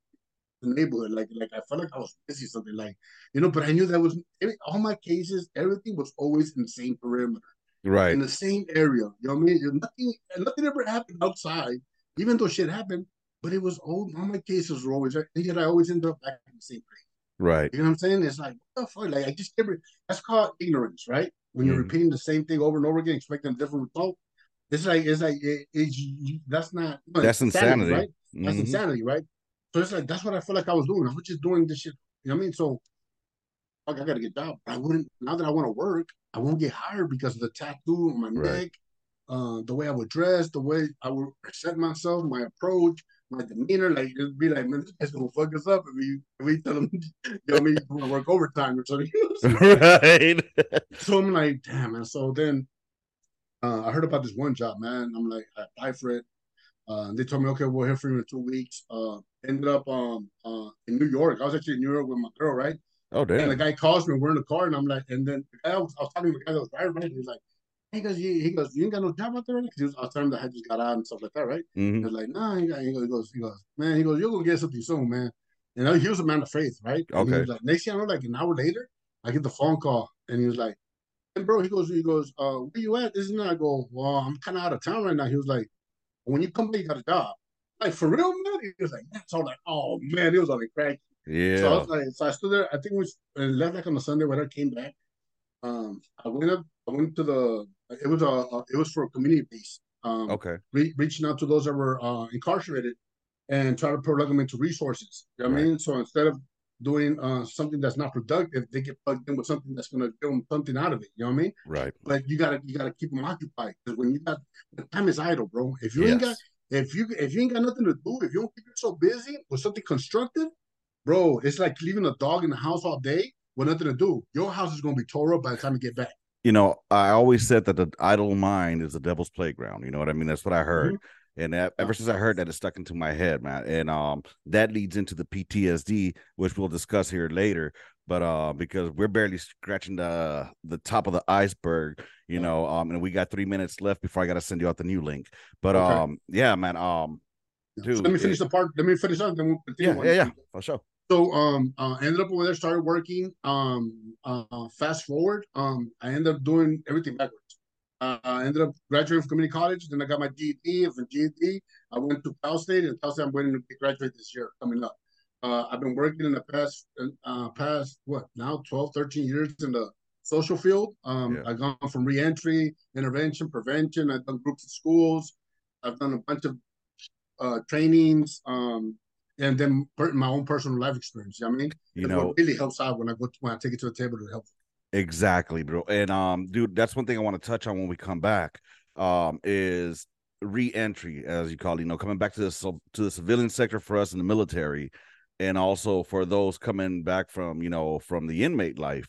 S2: the neighborhood, like, like I felt like I was missing something, like, you know. But I knew that was all my cases. Everything was always in the same perimeter,
S1: Right.
S2: in the same area. You know what I mean? Nothing, nothing ever happened outside, even though shit happened. But it was all, all my cases were always, and yet I always end up back in the same place.
S1: Right.
S2: You know what I'm saying? It's like, what the fuck? Like, I just never, that's called ignorance, right? When you're
S1: Mhm.
S2: repeating the same thing over and over again, expecting a different result. It's like, it's like, it, it's, that's not, no,
S1: That's
S2: it's insanity,
S1: insanity.
S2: right? That's
S1: Mhm.
S2: insanity, right? So it's like, that's what I feel like I was doing. I was just doing this shit. You know what I mean? So, fuck, I got to get job. I wouldn't, now that I want to work, I won't get hired because of the tattoo on my
S1: Right.
S2: neck, uh, the way I would dress, the way I would present myself, my approach, my demeanor. Like, it'd be like, man, this guy's going to fuck us up if we, if we tell him, you know what I mean, you want to work overtime or something.
S1: Right.
S2: So I'm like, damn, man. So then uh, I heard about this one job, man. I'm like, I applied for it. Uh, they told me, okay, we'll hear from you in two weeks. Uh, ended up um, uh, in New York. I was actually in New York with my girl, right?
S1: Oh
S2: And the
S1: damn.
S2: guy calls me, we're in the car, and I'm like, and then the guy I was, I was talking to the guy that was driving, right? He was like, he goes, he, he goes, you ain't got no job out there, right? Because I was telling him that I just got out and stuff like that, right? He
S1: Mhm.
S2: was like, nah, he, got, he goes, he goes, man, he goes, you're gonna get something soon, man. You know, he was a man of faith, right? And he
S1: Okay.
S2: was like, next thing I know, like an hour later, I get the phone call, and he was like, and bro, he goes, he goes, uh, where you at? This and that. I go, well, I'm kind of out of town right now. He was like, when you come back, you got a job. Like, for real, man? He was like, yeah. So I'm like, oh man, it was on the crack. So I
S1: Yeah.
S2: was like, so I stood there. I think we left like on the Sunday when I came back. Um, I went up. I went to the. It was a. a it was for a community base. Um,
S1: Okay.
S2: re- reaching out to those that were uh, incarcerated and try to plug them into resources. You know what I
S1: Right.
S2: mean? So instead of doing uh, something that's not productive, they get plugged in with something that's going to give them something out of it. You know what I mean?
S1: Right.
S2: But you gotta you gotta keep them occupied because when you got the time is idle, bro. If you ain't got
S1: Yes.
S2: if you if you ain't got nothing to do, if you don't keep yourself busy with something constructive, bro, it's like leaving a dog in the house all day with nothing to do. Your house is gonna be tore up by the time you get back.
S1: You know, I always said that the idle mind is the devil's playground. You know what I mean? That's what I heard.
S2: Mm-hmm.
S1: And that,
S2: Yeah.
S1: ever since I heard that, it stuck into my head, man. And um, that leads into the P T S D, which we'll discuss here later. But uh, because we're barely scratching the the top of the iceberg, you
S2: Yeah.
S1: know. Um, and we got three minutes left before I got to send you out the new link. But
S2: Okay.
S1: um, yeah, man. Um,
S2: Yeah. So let
S1: dude,
S2: me
S1: it,
S2: finish the part. Let me finish up, then we'll continue.
S1: yeah, yeah, yeah, for sure.
S2: So um, uh, I ended up over there, started working. Um, uh, fast forward, um, I ended up doing everything backwards. Uh, I ended up graduating from community college. Then I got my G E D. And from G E D, I went to Cal State, and Cal State I'm waiting to graduate this year coming up. Uh, I've been working in the past, uh, past what now, twelve, thirteen years in the social field. Um,
S1: Yeah.
S2: I've gone from reentry, intervention, prevention. I've done groups of schools. I've done a bunch of uh, trainings, um, and then per- my own personal life experience. You know what I mean,
S1: You
S2: it's what
S1: know,
S2: really helps out when I go to, when I take it to the table to help.
S1: exactly, bro. And um, dude, that's one thing I want to touch on when we come back. Um, is re-entry, as you call it, you know, coming back to the to the civilian sector for us in the military, and also for those coming back from, you know, from the inmate life.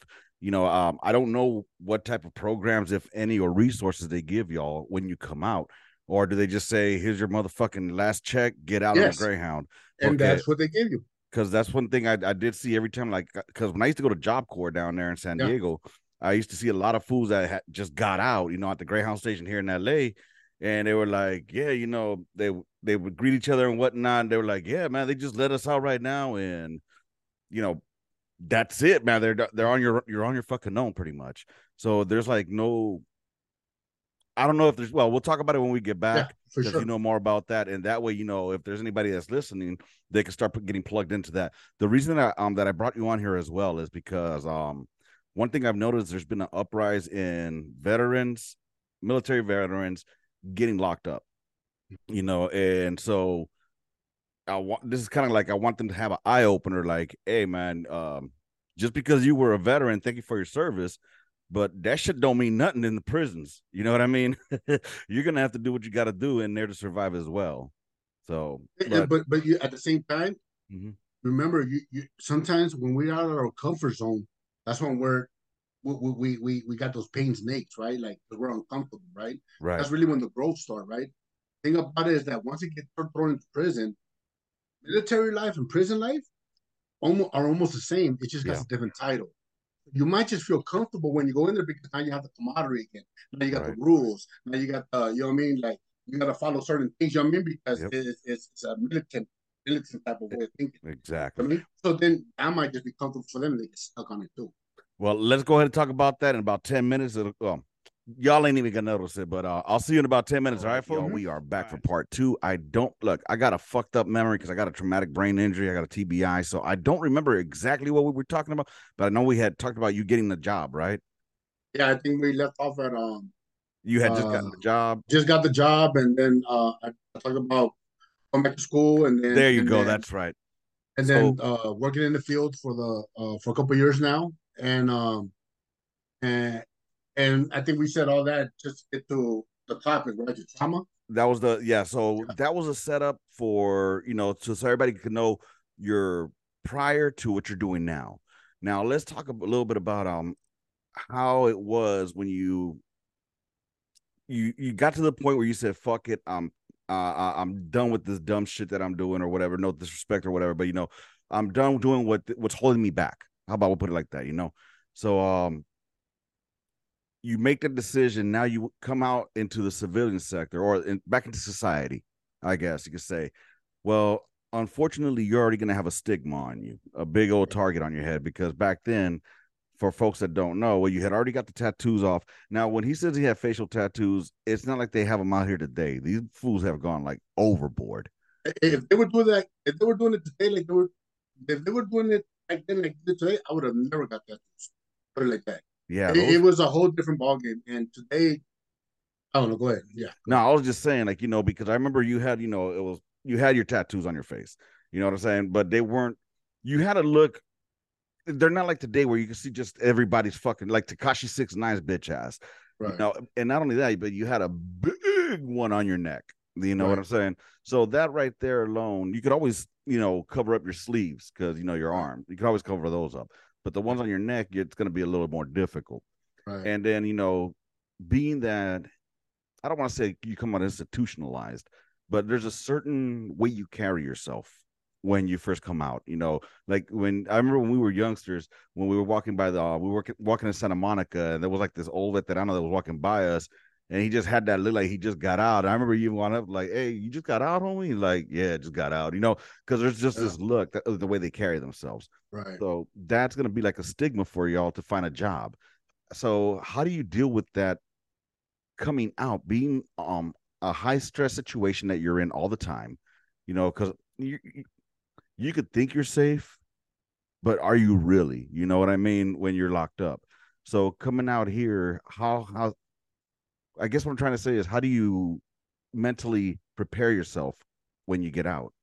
S1: You know, um, I don't know what type of programs, if any, or resources they give y'all when you come out, or do they just say, "Here's your motherfucking last check, get out on a
S2: Yes,
S1: Greyhound"?
S2: and
S1: Porque
S2: that's what they give you.
S1: because that's one thing I, I did see every time, like, because when I used to go to Job Corps down there in San
S2: Yeah,
S1: Diego, I used to see a lot of fools that had just got out, you know, at the Greyhound station here in L A, and they were like, yeah, you know, they they would greet each other and whatnot. And they were like, yeah, man, they just let us out right now, and you know, that's it, man. They're they're on your you're on your fucking own pretty much. So there's like no, I don't know if there's, well, we'll talk about it when we get
S2: yeah,
S1: back
S2: for
S1: because you
S2: sure.
S1: know more about that, and that way, you know, if there's anybody that's listening, they can start getting plugged into that. The reason that um that I brought you on here as well is because um one thing I've noticed, there's been an uprise in veterans, military veterans getting locked up, you know, and so I want, this is kind of like I want them to have an eye opener, like, hey man, um, just because you were a veteran, thank you for your service, but that shit don't mean nothing in the prisons. You know what I mean? You're gonna have to do what you got to do in there to survive as well. So, but
S2: But but you at the same time,
S1: mhm,
S2: remember you, you sometimes when we're out of our comfort zone, that's when we're we we we, we got those pains and aches, right? Like we're uncomfortable, right?
S1: right,
S2: That's really when the growth start, right? Thing about it is that once you get thrown into prison, military life and prison life almost are almost the same. It just got
S1: yeah,
S2: a different title. You might just feel comfortable when you go in there because now you have the camaraderie again. Now you got the
S1: right,
S2: rules. Now you got the, you know what I mean? Like you got to follow certain things. You know what I mean? Because
S1: yep,
S2: it's, it's, it's a militant, militant type of way of thinking. You
S1: exactly.
S2: know what I mean? So then that might just be comfortable for them. They get stuck on it too.
S1: Well, let's go ahead and talk about that in about ten minutes. It'll, um, y'all ain't even gonna notice it, but uh, I'll see you in about ten minutes.
S2: All
S1: All
S2: right,
S1: right,
S2: fool.
S1: y'all.
S2: Mm-hmm.
S1: We are back for part two. I don't look, I got a fucked up memory because I got a traumatic brain injury. I got a T B I. So I don't remember exactly what we were talking about, but I know we had talked about you getting the job, right?
S2: Yeah, I think we left off at um
S1: You had just
S2: uh
S1: gotten the job.
S2: just got the job, and then uh I talked about going back to school, and then
S1: There you
S2: and
S1: go.
S2: then
S1: That's right.
S2: and
S1: So
S2: then uh working in the field for the uh for a couple of years now, and um and and I think we said all that just to get to the topic, right? The trauma.
S1: that was the, yeah. So that was a setup for, you know, so, so everybody can know your prior to what you're doing now. Now let's talk a little bit about um how it was when you you you got to the point where you said, "Fuck it, I'm uh, I'm done with this dumb shit that I'm doing or whatever. No disrespect or whatever, but you know, I'm done doing what what's holding me back." How about we put it like that? You know, so um, you make the decision. Now you come out into the civilian sector or in, back into society. I guess you could say. Well, unfortunately, you're already going to have a stigma on you, a big old target on your head, because back then, for folks that don't know, well, you had already got the tattoos off. Now, when he says he had facial tattoos, it's not like they have them out here today. These fools have gone like overboard.
S2: If they were doing that, if they were doing it today, like they were, if they were doing it back then, like they did today, I would have never got that. Put it like that.
S1: Yeah,
S2: It, it
S1: those.
S2: was a whole different ballgame. And today, I don't know. Go ahead. Yeah, go
S1: No,
S2: ahead.
S1: I was just saying, like, you know, because I remember you had, you know, it was, you had your tattoos on your face. You know what I'm saying? But they weren't, you had to look, they're not like today where you can see just everybody's fucking like Takashi Six Nine's bitch ass, you
S2: Right,
S1: know. And not only that, but you had a big one on your neck. You know what
S2: right,
S1: I'm saying? So that right there alone, you could always, you know, cover up your sleeves because you know your
S2: right,
S1: arm. You could always cover those up. But the ones on your neck, it's going to be a little more difficult.
S2: right.
S1: And then, you know, being that I don't want to say you come out institutionalized, but there's a certain way you carry yourself when you first come out. You know, like when I remember when we were youngsters, when we were walking by the, uh, we were walking in Santa Monica, and there was like this old veterano that was walking by us, and he just had that look like he just got out. And I remember you even went up like, "Hey, you just got out, homie?" He's like, "Yeah, just got out." You know, because there's just
S2: Yeah,
S1: this look, that, the way they carry themselves.
S2: right.
S1: So that's gonna be like a stigma for y'all to find a job. So how do you deal with that coming out, being um a high stress situation that you're in all the time, you know, because you you could think you're safe, but are you really? You know what I mean? When you're locked up. So coming out here, how how I guess what I'm trying to say is how do you mentally prepare yourself when you get out?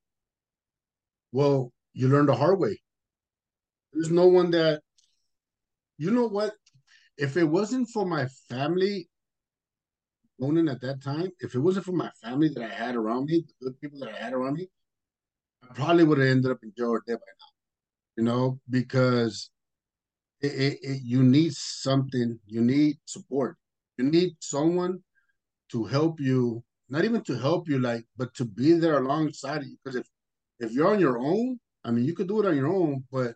S2: Well, you learn the hard way. There's no one that, you know what? If it wasn't for my family owning at that time, if it wasn't for my family that I had around me, the good people that I had around me, I probably would have ended up in jail or dead by now, you know, because it, it, it, you need something. You need support. You need someone to help you, not even to help you, like, but to be there alongside you. Because if if you're on your own, I mean, you could do it on your own, but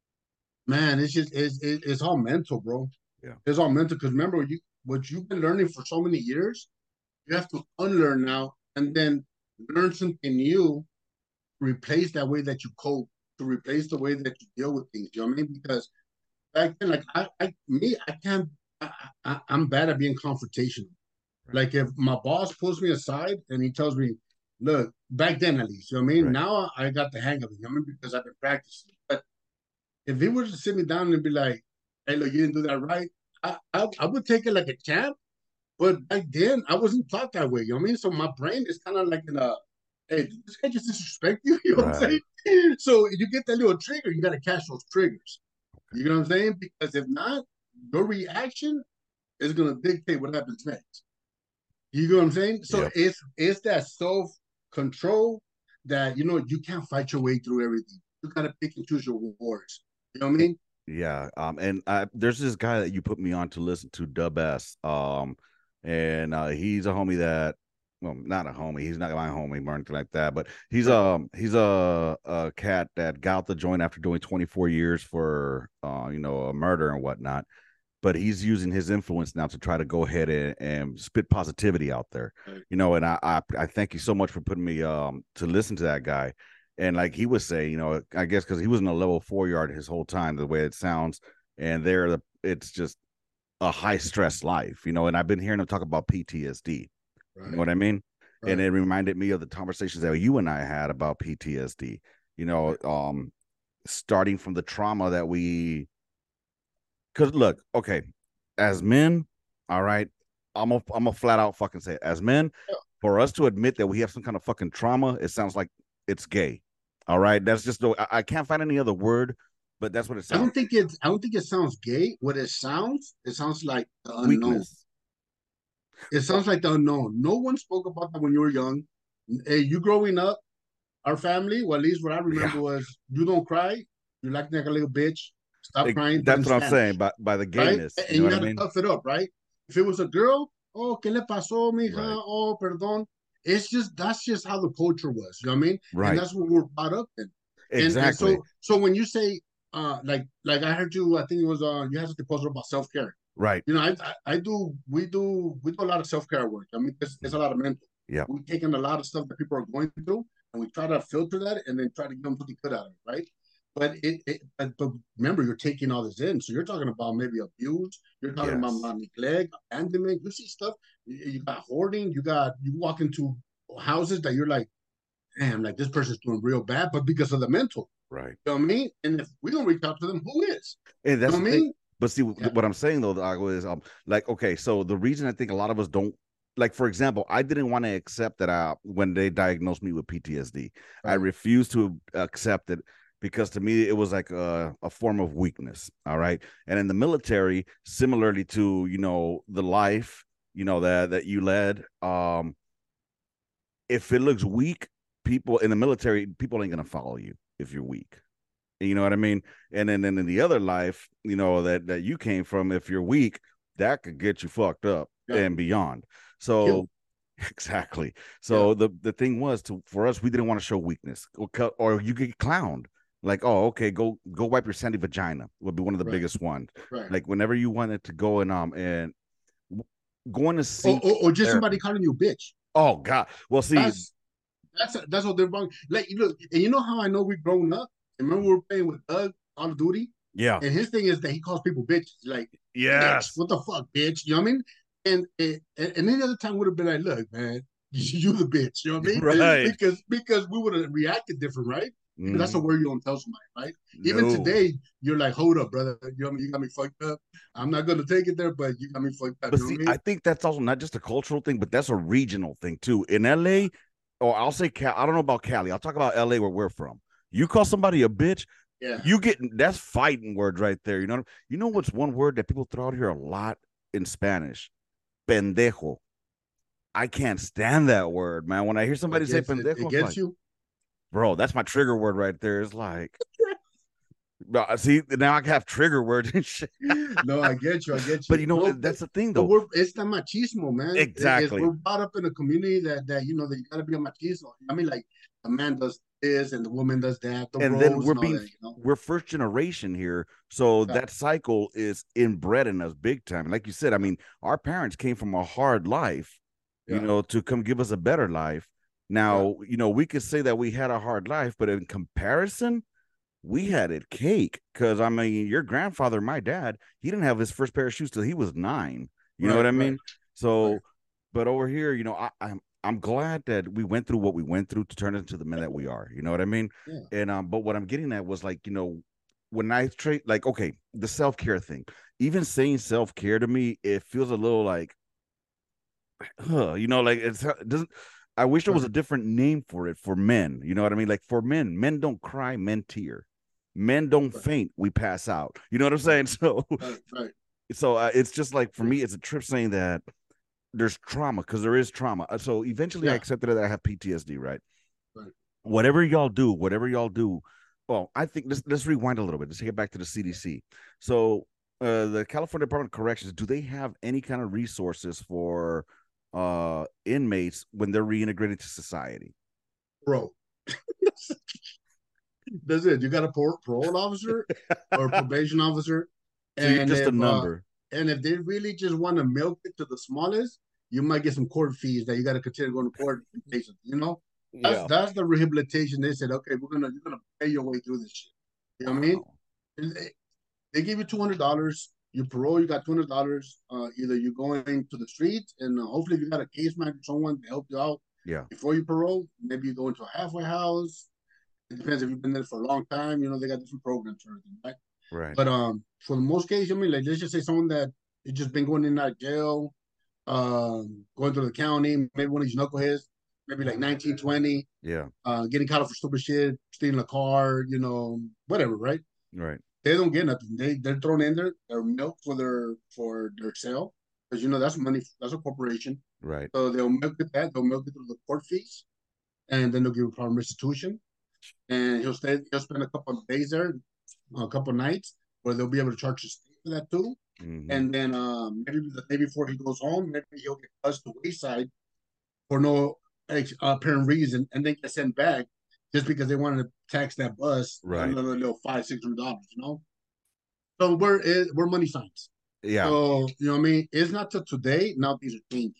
S2: man, it's just it's it's all mental, bro.
S1: Yeah.
S2: It's all mental. Because remember, you what you've been learning for so many years, you have to unlearn now and then learn something new, replace that way that you cope, to replace the way that you deal with things. You know what I mean? Because back then, like I, I me, I can't. I, I, I'm bad at being confrontational.
S1: Right.
S2: Like if my boss pulls me aside and he tells me, "Look," back then at least, you know what I mean.
S1: Right.
S2: Now I got the hang of it. You know what I mean? Because I've been practicing. But if he were to sit me down and be like, "Hey, look, you didn't do that right," I, I, I would take it like a champ. But back then, I wasn't taught that way. You know what I mean? So my brain is kind of like in a, hey, did this guy just disrespect you? You know what I'm
S1: Right.
S2: saying? So you get that little trigger, you got to catch those triggers. You know what I'm saying? Because if not, your reaction is going to dictate what happens next. You know what I'm saying? So
S1: Yep.
S2: it's it's that self control that you know you can't fight your way through everything. You got to pick and choose your wars. You know what I
S1: It-
S2: mean?
S1: yeah. Um, and I, there's this guy that you put me on to listen to, Dub S. Um, and uh, he's a homie that, well, not a homie. He's not my homie or anything like that. But he's
S2: Right.
S1: um he's a a cat that got out the joint after doing twenty-four years for uh you know a murder and whatnot. But he's using his influence now to try to go ahead and, and spit positivity out there,
S2: Right.
S1: you know. And I, I I thank you so much for putting me um to listen to that guy. And like he was saying, you know, I guess because he was in a level four yard his whole time, the way it sounds, and there it's just a high stress life, you know. And I've been hearing him talk about P T S D, you know
S2: Right.
S1: what I mean? And
S2: Right.
S1: it reminded me of the conversations that you and I had about P T S D, you know,
S2: Right.
S1: um, starting from the trauma that we, because look, okay, as men, all right, I'm a I'm a flat out fucking say it. As men, for us to admit that we have some kind of fucking trauma, it sounds like it's gay. All right, that's just the I, I can't find any other word, but that's what it
S2: I
S1: sounds
S2: don't think it. I don't think it sounds gay. What it sounds, it sounds like the
S1: like.
S2: unknown.
S1: Weakness.
S2: It
S1: Well,
S2: sounds like the unknown. No one spoke about that when you were young. Hey, you growing up, our family, well, at least what I
S1: yeah,
S2: remember was, you don't cry. You like like a little bitch. Stop
S1: it,
S2: crying, but in
S1: that's what I'm saying.
S2: Spanish,
S1: By by the
S2: right?
S1: gayness, you
S2: And
S1: know
S2: you
S1: what I
S2: had to
S1: mean?
S2: tough it up, right? If it was a girl, oh, ¿qué le pasó,
S1: Right,
S2: mija? Oh, perdón. It's just that's just how the culture was. You know what I mean? And
S1: right,
S2: that's what we're brought up in. And and
S1: exactly,
S2: so so when you say uh like like I heard you, I think it was uh you had something posted about self care.
S1: right,
S2: You know, I, I I do we do we do a lot of self care work. I mean, it's, it's a lot of mental.
S1: yeah,
S2: We take in a lot of stuff that people are going through, and we try to filter that, and then try to give them something good out of it, right? But it, it but, but remember, you're taking all this in, so you're talking about maybe abuse. You're talking about,
S1: yes,
S2: about neglect, abandonment. You see stuff. You, you got hoarding. You got you walk into houses that you're like, damn, like this person's doing real bad, but because of the mental.
S1: right.
S2: You know what I mean? And if we don't reach out to them, who is?
S1: And
S2: You
S1: that's
S2: know
S1: the
S2: what I
S1: thing.
S2: mean?
S1: But see,
S2: Yeah.
S1: what I'm saying though, Dago, is um, like, okay, so the reason I think a lot of us don't, like, for example, I didn't want to accept that I, when they diagnosed me with P T S D, I
S2: Right.
S1: refused to accept it because to me it was like a, a form of weakness. All right. And in the military, similarly to, you know, the life, you know, that that you led, um, if it looks weak, people in the military, people ain't gonna follow you if you're weak. You know what I mean? And then, then in the other life, you know, that that you came from, if you're weak, that could get you fucked up
S2: Yeah.
S1: and beyond.
S2: Kill.
S1: So exactly.
S2: Yeah.
S1: So the the thing was to for us, we didn't want to show weakness or, or you get clowned. Like, oh, okay, go go wipe your sandy vagina would be one of the
S2: Right.
S1: biggest ones.
S2: Right.
S1: Like whenever you wanted to go and um and going to
S2: Or,
S1: seek
S2: or, or just somebody
S1: therapy.
S2: calling you a bitch.
S1: Oh God. Well, see,
S2: That's that's that's what they're wrong. Like you look, and you know how I know we've grown up. And remember we were playing with Doug Call of Duty,
S1: yeah,
S2: and his thing is that he calls people bitches. Like, bitch,
S1: yes,
S2: what the fuck, bitch? You know what I mean? And and, and any other time would have been like, look, man, you the bitch. You know what I mean?
S1: right.
S2: Because because we would have reacted different, right? Because that's a
S1: Mm-hmm.
S2: word you don't tell somebody, right? Even
S1: No.
S2: today, you're like, hold up, brother. You know what I mean? You got me fucked up. I'm not gonna take it there, but you got me fucked up.
S1: But
S2: You know
S1: see,
S2: what I
S1: I
S2: mean?
S1: think that's also not just a cultural thing, but that's a regional thing too. In L A, or I'll say Cal, I don't know about Cali. I'll talk about L A where we're from. You call somebody a bitch,
S2: Yeah.
S1: you get that's fighting words right there. You know, you know what's one word that people throw out here a lot in Spanish? Pendejo. I can't stand that word, man. When I hear
S2: It
S1: somebody say
S2: gets it,
S1: pendejo,
S2: it
S1: it's
S2: gets
S1: like,
S2: you.
S1: bro, that's my trigger word right there. It's like, Uh, See, now I have trigger words and shit.
S2: No, I get you. I get
S1: But
S2: you.
S1: you know,
S2: No,
S1: that's the thing,
S2: but
S1: though.
S2: we're it's the machismo, man. It- it's,
S1: Exactly.
S2: we're brought up in a community that that you know that you gotta be a machismo. I mean, like the man does this and the woman does that, the
S1: And then
S2: roles
S1: we're
S2: and all
S1: being
S2: that. You know,
S1: we're first generation here, so
S2: yeah,
S1: that cycle is inbred in us big time. Like you said, I mean, our parents came from a hard life, you
S2: yeah,
S1: know, to come give us a better life.
S2: yeah.
S1: Now, you know, we could say that we had a hard life, but in comparison, we had it cake. Because I mean, your grandfather, my dad, he didn't have his first pair of shoes till he was nine. You know
S2: Right,
S1: what I
S2: right,
S1: mean?
S2: right.
S1: So, but over here, you know, I, I'm I'm glad that we went through what we went through to turn into the men that we are. You know what I mean?
S2: Yeah,
S1: And um, but what I'm getting at was like, you know, when I trade, like, okay, the self care thing. Even saying self care to me, it feels a little like, huh, you know, like it's it doesn't. I wish there was
S2: right,
S1: a different name for it for men. You know what I mean? Like for men, men don't cry, men tear. Men don't
S2: right,
S1: faint, we pass out. You know what I'm
S2: right,
S1: saying? So,
S2: right, right.
S1: so uh, it's just like for me, it's a trip saying that there's trauma because there is trauma. Uh, So eventually, I
S2: Yeah,
S1: accepted that I have P T S D. Right?
S2: right.
S1: Whatever y'all do, whatever y'all do. Well, I think let's let's rewind a little bit. Let's take it back to the C D C. So, uh, the California Department of Corrections, do they have any kind of resources for uh inmates when they're reintegrated to society?
S2: Bro, that's it. You got a par- parole officer or a probation officer,
S1: So you're
S2: and
S1: just a
S2: if uh,
S1: number.
S2: and if they really just want to milk it to the smallest, you might get some court fees that you got to continue going to court. You know, that's
S1: Yeah.
S2: that's the rehabilitation. They said, okay, we're gonna you're gonna pay your way through this shit. You know what I mean?
S1: Wow.
S2: They, they give you two hundred dollars. You parole, you got two hundred dollars. Uh, either you're going to the street, and uh, hopefully, if you got a case manager, someone to help you out
S1: Yeah.
S2: before you parole. Maybe you go into a halfway house. It depends if you've been there for a long time. You know, they got different programs for everything, right?
S1: Right.
S2: But um, for the most case, I mean, like let's just say someone that has just been going in and out of jail, um, going through the county, maybe one of these knuckleheads, maybe like nineteen, twenty,
S1: Yeah.
S2: uh, getting caught up for stupid shit, stealing a car, you know, whatever, right?
S1: Right.
S2: They don't get nothing. They they're thrown in there. They're milk for their for their sale because you know that's money. That's a corporation.
S1: Right.
S2: So they'll milk it that. They'll milk it through the court fees, and then they'll give a problem restitution. And he'll stay. He'll spend a couple of days there, a couple of nights, where they'll be able to charge his stay for that too.
S1: Mm-hmm.
S2: And then um, maybe the day before he goes home, maybe he'll get buzzed to wayside for no apparent reason, and then get sent back just because they wanted to tax that bus
S1: Right.
S2: another little five six hundred dollars. You know, so we're we're money signs.
S1: Yeah.
S2: So you know what I mean. It's not till today. Now these are changing.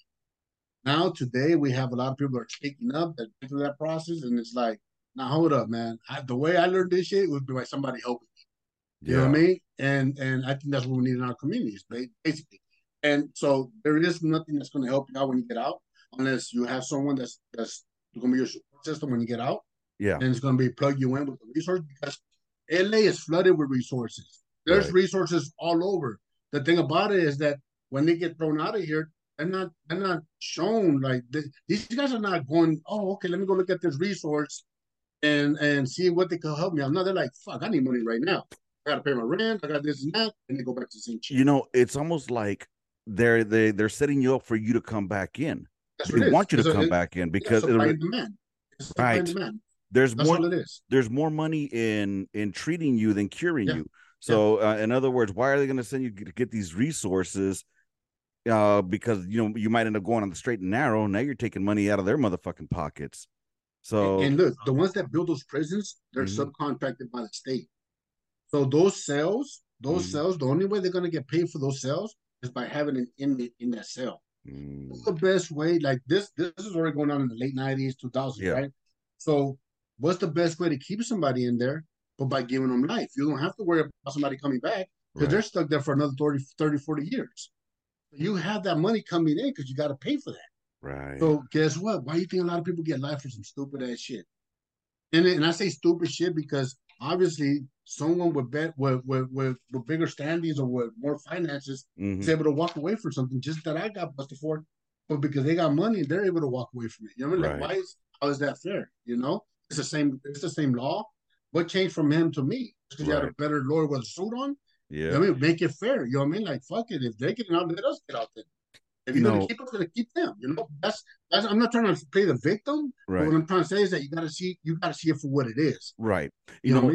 S2: Now today we have a lot of people that are speaking up that go through that process, and it's like, now hold up, man. I, the way I learned this shit would be by somebody helping. You know what I
S1: Yeah.
S2: mean? And and I think that's what we need in our communities, basically. And so there is nothing that's going to help you out when you get out, unless you have someone that's that's going to be your support system when you get out,
S1: Yeah.
S2: and it's going to be plug you in with the resource because L A is flooded with resources. There's
S1: Right.
S2: resources all over. The thing about it is that when they get thrown out of here, they're not they're not shown like they, these guys are not going. Oh, okay, let me go look at this resource and and see what they can help me out. No, they're like, fuck, I need money right now. I gotta pay my rent. I got this and that, and they go back to the same shit.
S1: You know, it's almost like they're they they're setting you up for you to come back in.
S2: That's
S1: They
S2: what it is.
S1: want you to
S2: It's a,
S1: come
S2: it,
S1: back in
S2: yeah,
S1: because
S2: supply
S1: it,
S2: and demand. It's supply and
S1: right.
S2: demand.
S1: There's
S2: That's
S1: more
S2: all it is.
S1: there's more money in in treating you than curing
S2: Yeah,
S1: you.
S2: yeah.
S1: So, uh, in other words, why are they going to send you to get these resources? Uh, because you know you might end up going on the straight and narrow. Now you're taking money out of their motherfucking pockets.
S2: And,
S1: So,
S2: and look, the ones that build those prisons, they're
S1: mm-hmm,
S2: subcontracted by the state. So those cells, those
S1: mm-hmm,
S2: cells, the only way they're gonna get paid for those cells is by having an inmate in that cell. What's
S1: mm,
S2: the best way? Like this, this is already going on in the late nineties, two thousands,
S1: yeah,
S2: right? So, what's the best way to keep somebody in there? But by giving them life, you don't have to worry about somebody coming back because they're
S1: right,
S2: stuck there for another thirty, thirty, forty years. You have that money coming in because you got to pay for that.
S1: right.
S2: So, guess what? Why do you think a lot of people get life for some stupid ass shit? And, and I say stupid shit because obviously someone with bet with, with, with, with bigger standings or with more finances is
S1: Mm-hmm,
S2: able to walk away from something just that I got busted for, but because they got money, they're able to walk away from it. You know what I mean?
S1: right.
S2: Like, why is how is that fair? You know, it's the same. It's the same law. What changed from him to me? Because you had a
S1: Right.
S2: better lawyer with a suit on. You know
S1: Yeah.
S2: what I mean? Make it fair. You know what I mean? Like, fuck it. If they're getting out, let us get out there. If
S1: You
S2: you're gonna
S1: know,
S2: keep us, gonna keep them. You know, that's that's. I'm not trying to play the victim, but
S1: right.
S2: what I'm trying to say is that you got to see, you got to see it for what it is.
S1: Right. You
S2: You know what
S1: know,
S2: I mean?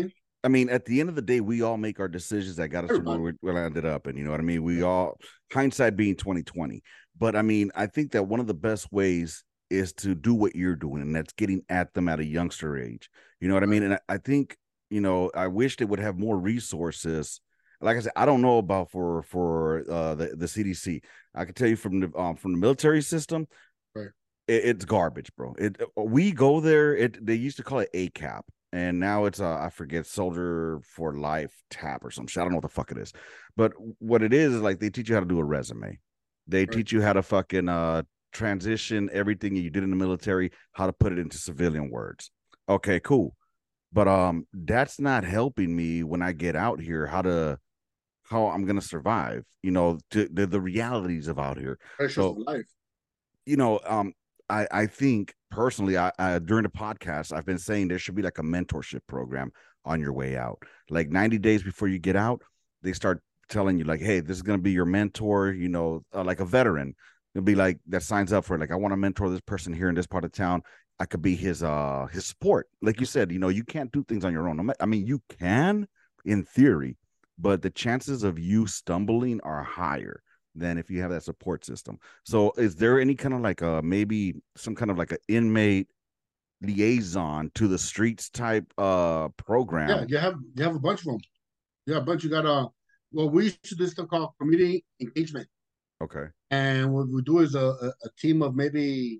S1: I mean, at the end of the day, we all make our decisions that got us to where
S2: Everybody.
S1: we where we ended up. And you know what I mean? We all hindsight being twenty twenty. But I mean, I think that one of the best ways is to do what you're doing, and that's getting at them at a youngster age. You know what I
S2: Right.
S1: mean? And I, I think, you know, I wish they would have more resources. Like I said, I don't know about for for uh the, the C D C. I can tell you from the um from the military system,
S2: Right.
S1: it, it's garbage, bro. It we go there. It they used to call it A C A P, and now it's uh, I forget Soldier for Life Tap or some shit. I don't know what the fuck it is, but what it is is like they teach you how to do a resume. They
S2: Right.
S1: teach you how to fucking uh transition everything you did in the military, how to put it into civilian words. Okay, cool. But um, that's not helping me when I get out here. How to how I'm gonna survive? You know, to, the the realities of out here.
S2: Pressures of
S1: So
S2: life.
S1: you know, um, I I think personally, I, I during the podcast, I've been saying there should be like a mentorship program on your way out. Like ninety days before you get out, they start telling you like, hey, this is gonna be your mentor. You know, uh, like a veteran. It'll be like that signs up for it. Like, I want to mentor this person here in this part of town. I could be his uh his support. Like you said, you know, you can't do things on your own. I mean, you can in theory, but the chances of you stumbling are higher than if you have that support system. So is there any kind of like a maybe some kind of like an inmate liaison to the streets type uh
S2: Yeah,
S1: program?
S2: you have you have a bunch of them. Yeah, a bunch. You got uh well, we used to do this stuff called community engagement.
S1: Okay.
S2: And what we do is a, a, a team of maybe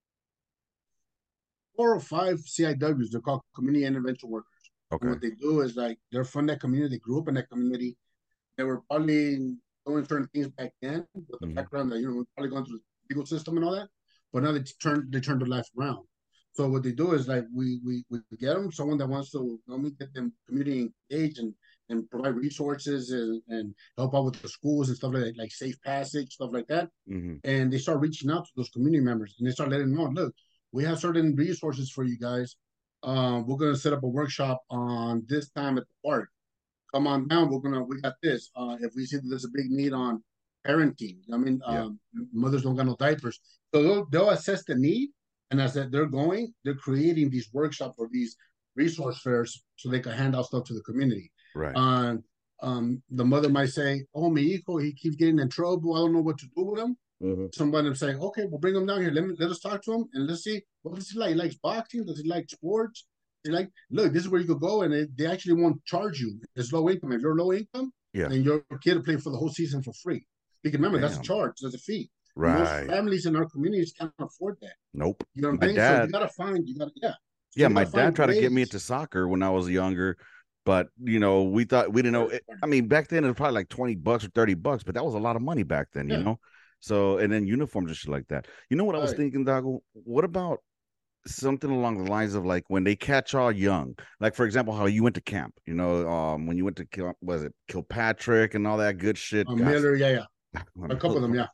S2: four or five C I Ws. They're called community intervention workers. And
S1: Okay.
S2: what they do is like they're from that community, they grew up in that community. They were probably doing certain things back then with the
S1: Mm-hmm.
S2: background that you know we're probably going through the legal system and all that. But now they turn they turn their life around. So what they do is like we we we get them someone that wants to let me get them community engaged and and provide resources and, and help out with the schools and stuff like that, like safe passage stuff like that.
S1: Mm-hmm.
S2: And they start reaching out to those community members and they start letting them know, look, we have certain resources for you guys. Um, we're gonna set up a workshop on this time at the park. Come on down. We're gonna we got this. Uh, if we see that there's a big need on parenting, I mean,
S1: Yeah.
S2: um, mothers don't got no diapers, so they'll, they'll assess the need, and as that they're going, they're creating these workshops or these resource fairs so they can hand out stuff to the community.
S1: Right.
S2: Um, um, the mother might say, "Oh, mi hijo, he keeps getting in trouble. I don't know what to do with him."
S1: Mm-hmm.
S2: Somebody saying, "Okay, we'll bring him down here. Let me let us talk to him and let's see what does he like. He likes boxing. Does he like sports? He like look. This is where you could go, and they, they actually won't charge you. It's low income. If you're low income,
S1: Yeah.
S2: then your kid will play for the whole season for free. Because remember, that's a
S1: Damn.
S2: charge. That's a fee. And most
S1: Right.
S2: families in our communities can't afford that.
S1: Nope.
S2: You know what
S1: My
S2: I'm saying? So you
S1: dad,
S2: gotta find. You gotta yeah. So
S1: yeah,
S2: you
S1: my
S2: gotta
S1: dad
S2: find
S1: tried to get me
S2: ways.
S1: into soccer when I was younger, but you know, we thought we didn't know it, I mean, back then it was probably like twenty bucks or thirty bucks, but that was a lot of money back then, you
S2: Yeah.
S1: know? So, and then uniforms and shit like that. You know what I was
S2: Right.
S1: thinking, Dago? What about something along the lines of like when they catch all young, like for example, how you went to camp, you know, um, when you went to Kil- was it Kilpatrick and all that good shit?
S2: Uh,
S1: Gosh,
S2: Miller. Yeah. Yeah.
S1: when
S2: A
S1: I
S2: couple
S1: was
S2: of them.
S1: going,
S2: Yeah.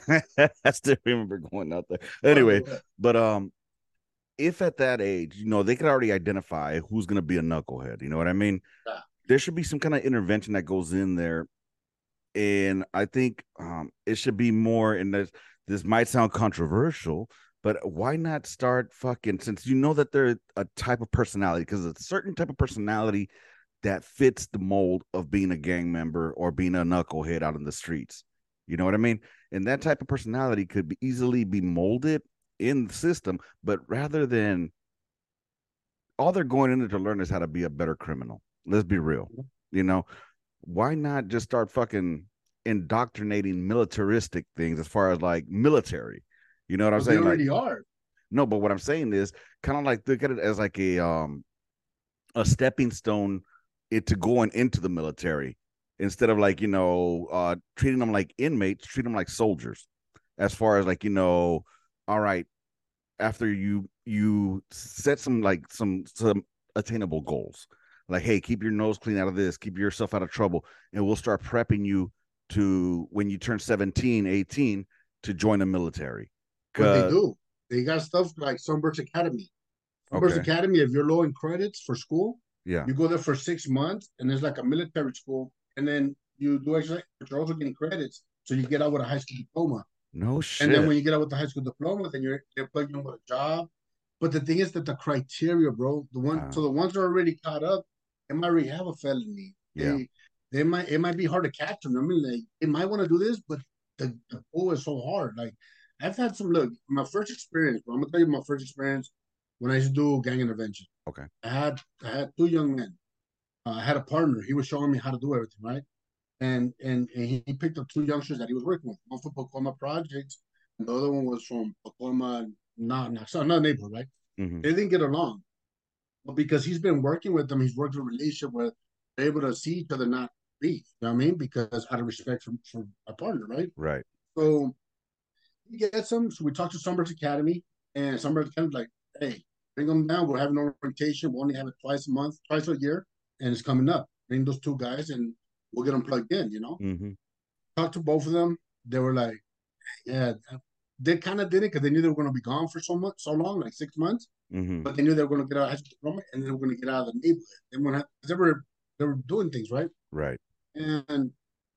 S1: I still remember going out there. Anyway,
S2: Well,
S1: but um, if at that age, you know, they could already identify who's going to be a knucklehead, you know what I mean?
S2: yeah.
S1: There should be some kind of intervention that goes in there, and I think um, it should be more. And this this might sound controversial, but why not start fucking since you know that they're a type of personality because it's a certain type of personality that fits the mold of being a gang member or being a knucklehead out in the streets. You know what I mean? And that type of personality could be easily be molded in the system, but rather than all they're going in there to learn is how to be a better criminal. Let's be real. You know, why not just start fucking indoctrinating militaristic things as far as like military? You know what I'm
S2: Well, they
S1: saying? Like,
S2: already are.
S1: no, but what I'm saying is kind of like look at it as like a um a stepping stone into going into the military instead of like, you know, uh treating them like inmates, treat them like soldiers. As far as like, you know, all right, after you you set some like some some attainable goals like hey keep your nose clean out of this keep yourself out of trouble and we'll start prepping you to when you turn seventeen, eighteen to join the military
S2: What they
S1: cause
S2: do, they got stuff like Sunburst Academy. Sunburst
S1: okay
S2: Academy, if you're low in credits for school,
S1: yeah
S2: you go there for six months and it's like a military school. And then you do extra, but you're also getting credits. So you get out with a high school diploma.
S1: no
S2: And then
S1: shit
S2: when you get out with the high school diploma, then you're they're plugging you with a job. But the thing is that the criteria, bro, the one
S1: uh,
S2: so the ones that are already caught up, they might already have a felony.
S1: Yeah.
S2: They they might it might be hard to catch them. I mean, like they might want to do this, but the the pull is so hard. Like I've had some look. My first experience, bro, I'm gonna tell you my first experience when I used to do gang intervention.
S1: Okay.
S2: I had I had two young men. Uh, I had a partner. He was showing me how to do everything, right? And and, and he, he picked up two youngsters that he was working with. One from Pacoima Projects, and the other one was from Pacoima, not not so another neighborhood, right?
S1: Mm-hmm.
S2: They didn't get along, but because he's been working with them, he's worked in a relationship where they're able to see each other not beef. You know what I mean? Because out of respect for for a partner, right?
S1: Right.
S2: So he gets them. So we talked to Sunburst Academy, and Sunburst Academy like, hey, bring them down. We're having orientation. We only have it twice a month, twice a year, and it's coming up. Bring those two guys, and we'll get them plugged in. You know,
S1: Mm-hmm.
S2: talked to both of them. They were like, yeah, they kind of did it because they knew they were going to be gone for so much, so long, like six months.
S1: Mm-hmm.
S2: But they knew they were going to get out of high school diploma, and they were going to get out of the neighborhood. They were they were they were doing things right.
S1: Right.
S2: And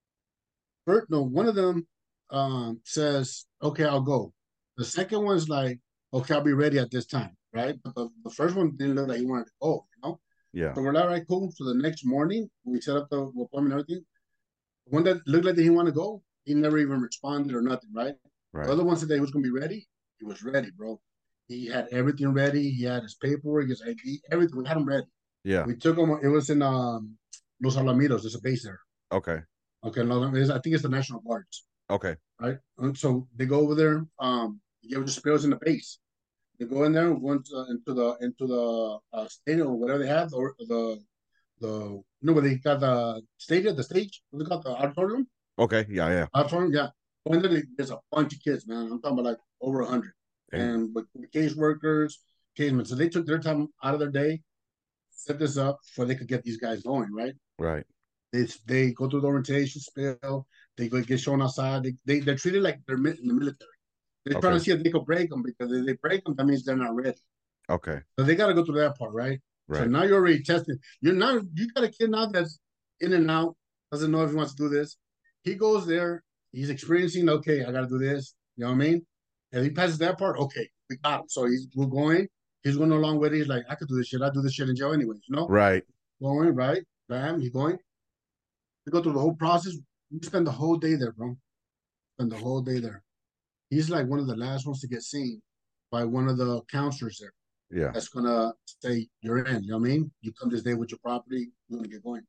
S2: Bert, no, one of them um, says, "Okay, I'll go." The second one's like, "Okay, I'll be ready at this time." Right. But the, the first one didn't look like he wanted to go. You know.
S1: Yeah.
S2: So we're like, "All right, cool." So the next morning, we set up the appointment and everything. The one that looked like he wanted to go, he never even responded or nothing. Right.
S1: Right.
S2: The other one said that he was going to be ready. He was ready, bro. He had everything ready. He had his paperwork, his I D, everything. We had him ready.
S1: Yeah.
S2: We took him. It was in um, Los Alamitos. There's a base there.
S1: Okay.
S2: Okay, no, I think it's the National Guards.
S1: Okay.
S2: Right. And so they go over there. Um, they give the spills in the base. They go in there, go into, into the into the uh, stadium or whatever they have, or the the you know where they got the stadium, the stage. What they got the auditorium.
S1: Okay. Yeah. Yeah.
S2: Auditorium. Yeah. Go in there. There's a bunch of kids, man. I'm talking about like over a hundred, and with case workers, casemen. So they took their time out of their day, set this up so they could get these guys going, right?
S1: Right.
S2: They they go through the orientation spill. They go get shown outside. They, they they're treated like they're in the military. They're okay. Trying to see if they could break them because if they break them, that means they're not ready.
S1: Okay.
S2: So they got to go through that part, right?
S1: Right.
S2: So now you're already testing. You're now you got a kid now that's in and out, doesn't know if he wants to do this. He goes there. He's experiencing. Okay, I got to do this. You know what I mean? And he passes that part. Okay, we got him. So he's we're going. He's going along with it. He's like, I could do this shit. I do this shit in jail anyways. You know?
S1: Right.
S2: Going right. Bam. He's going. We go through the whole process. We spend the whole day there, bro. Spend the whole day there. He's like one of the last ones to get seen by one of the counselors there.
S1: Yeah.
S2: That's gonna say you're in. You know what I mean? You come this day with your property, you're gonna get going.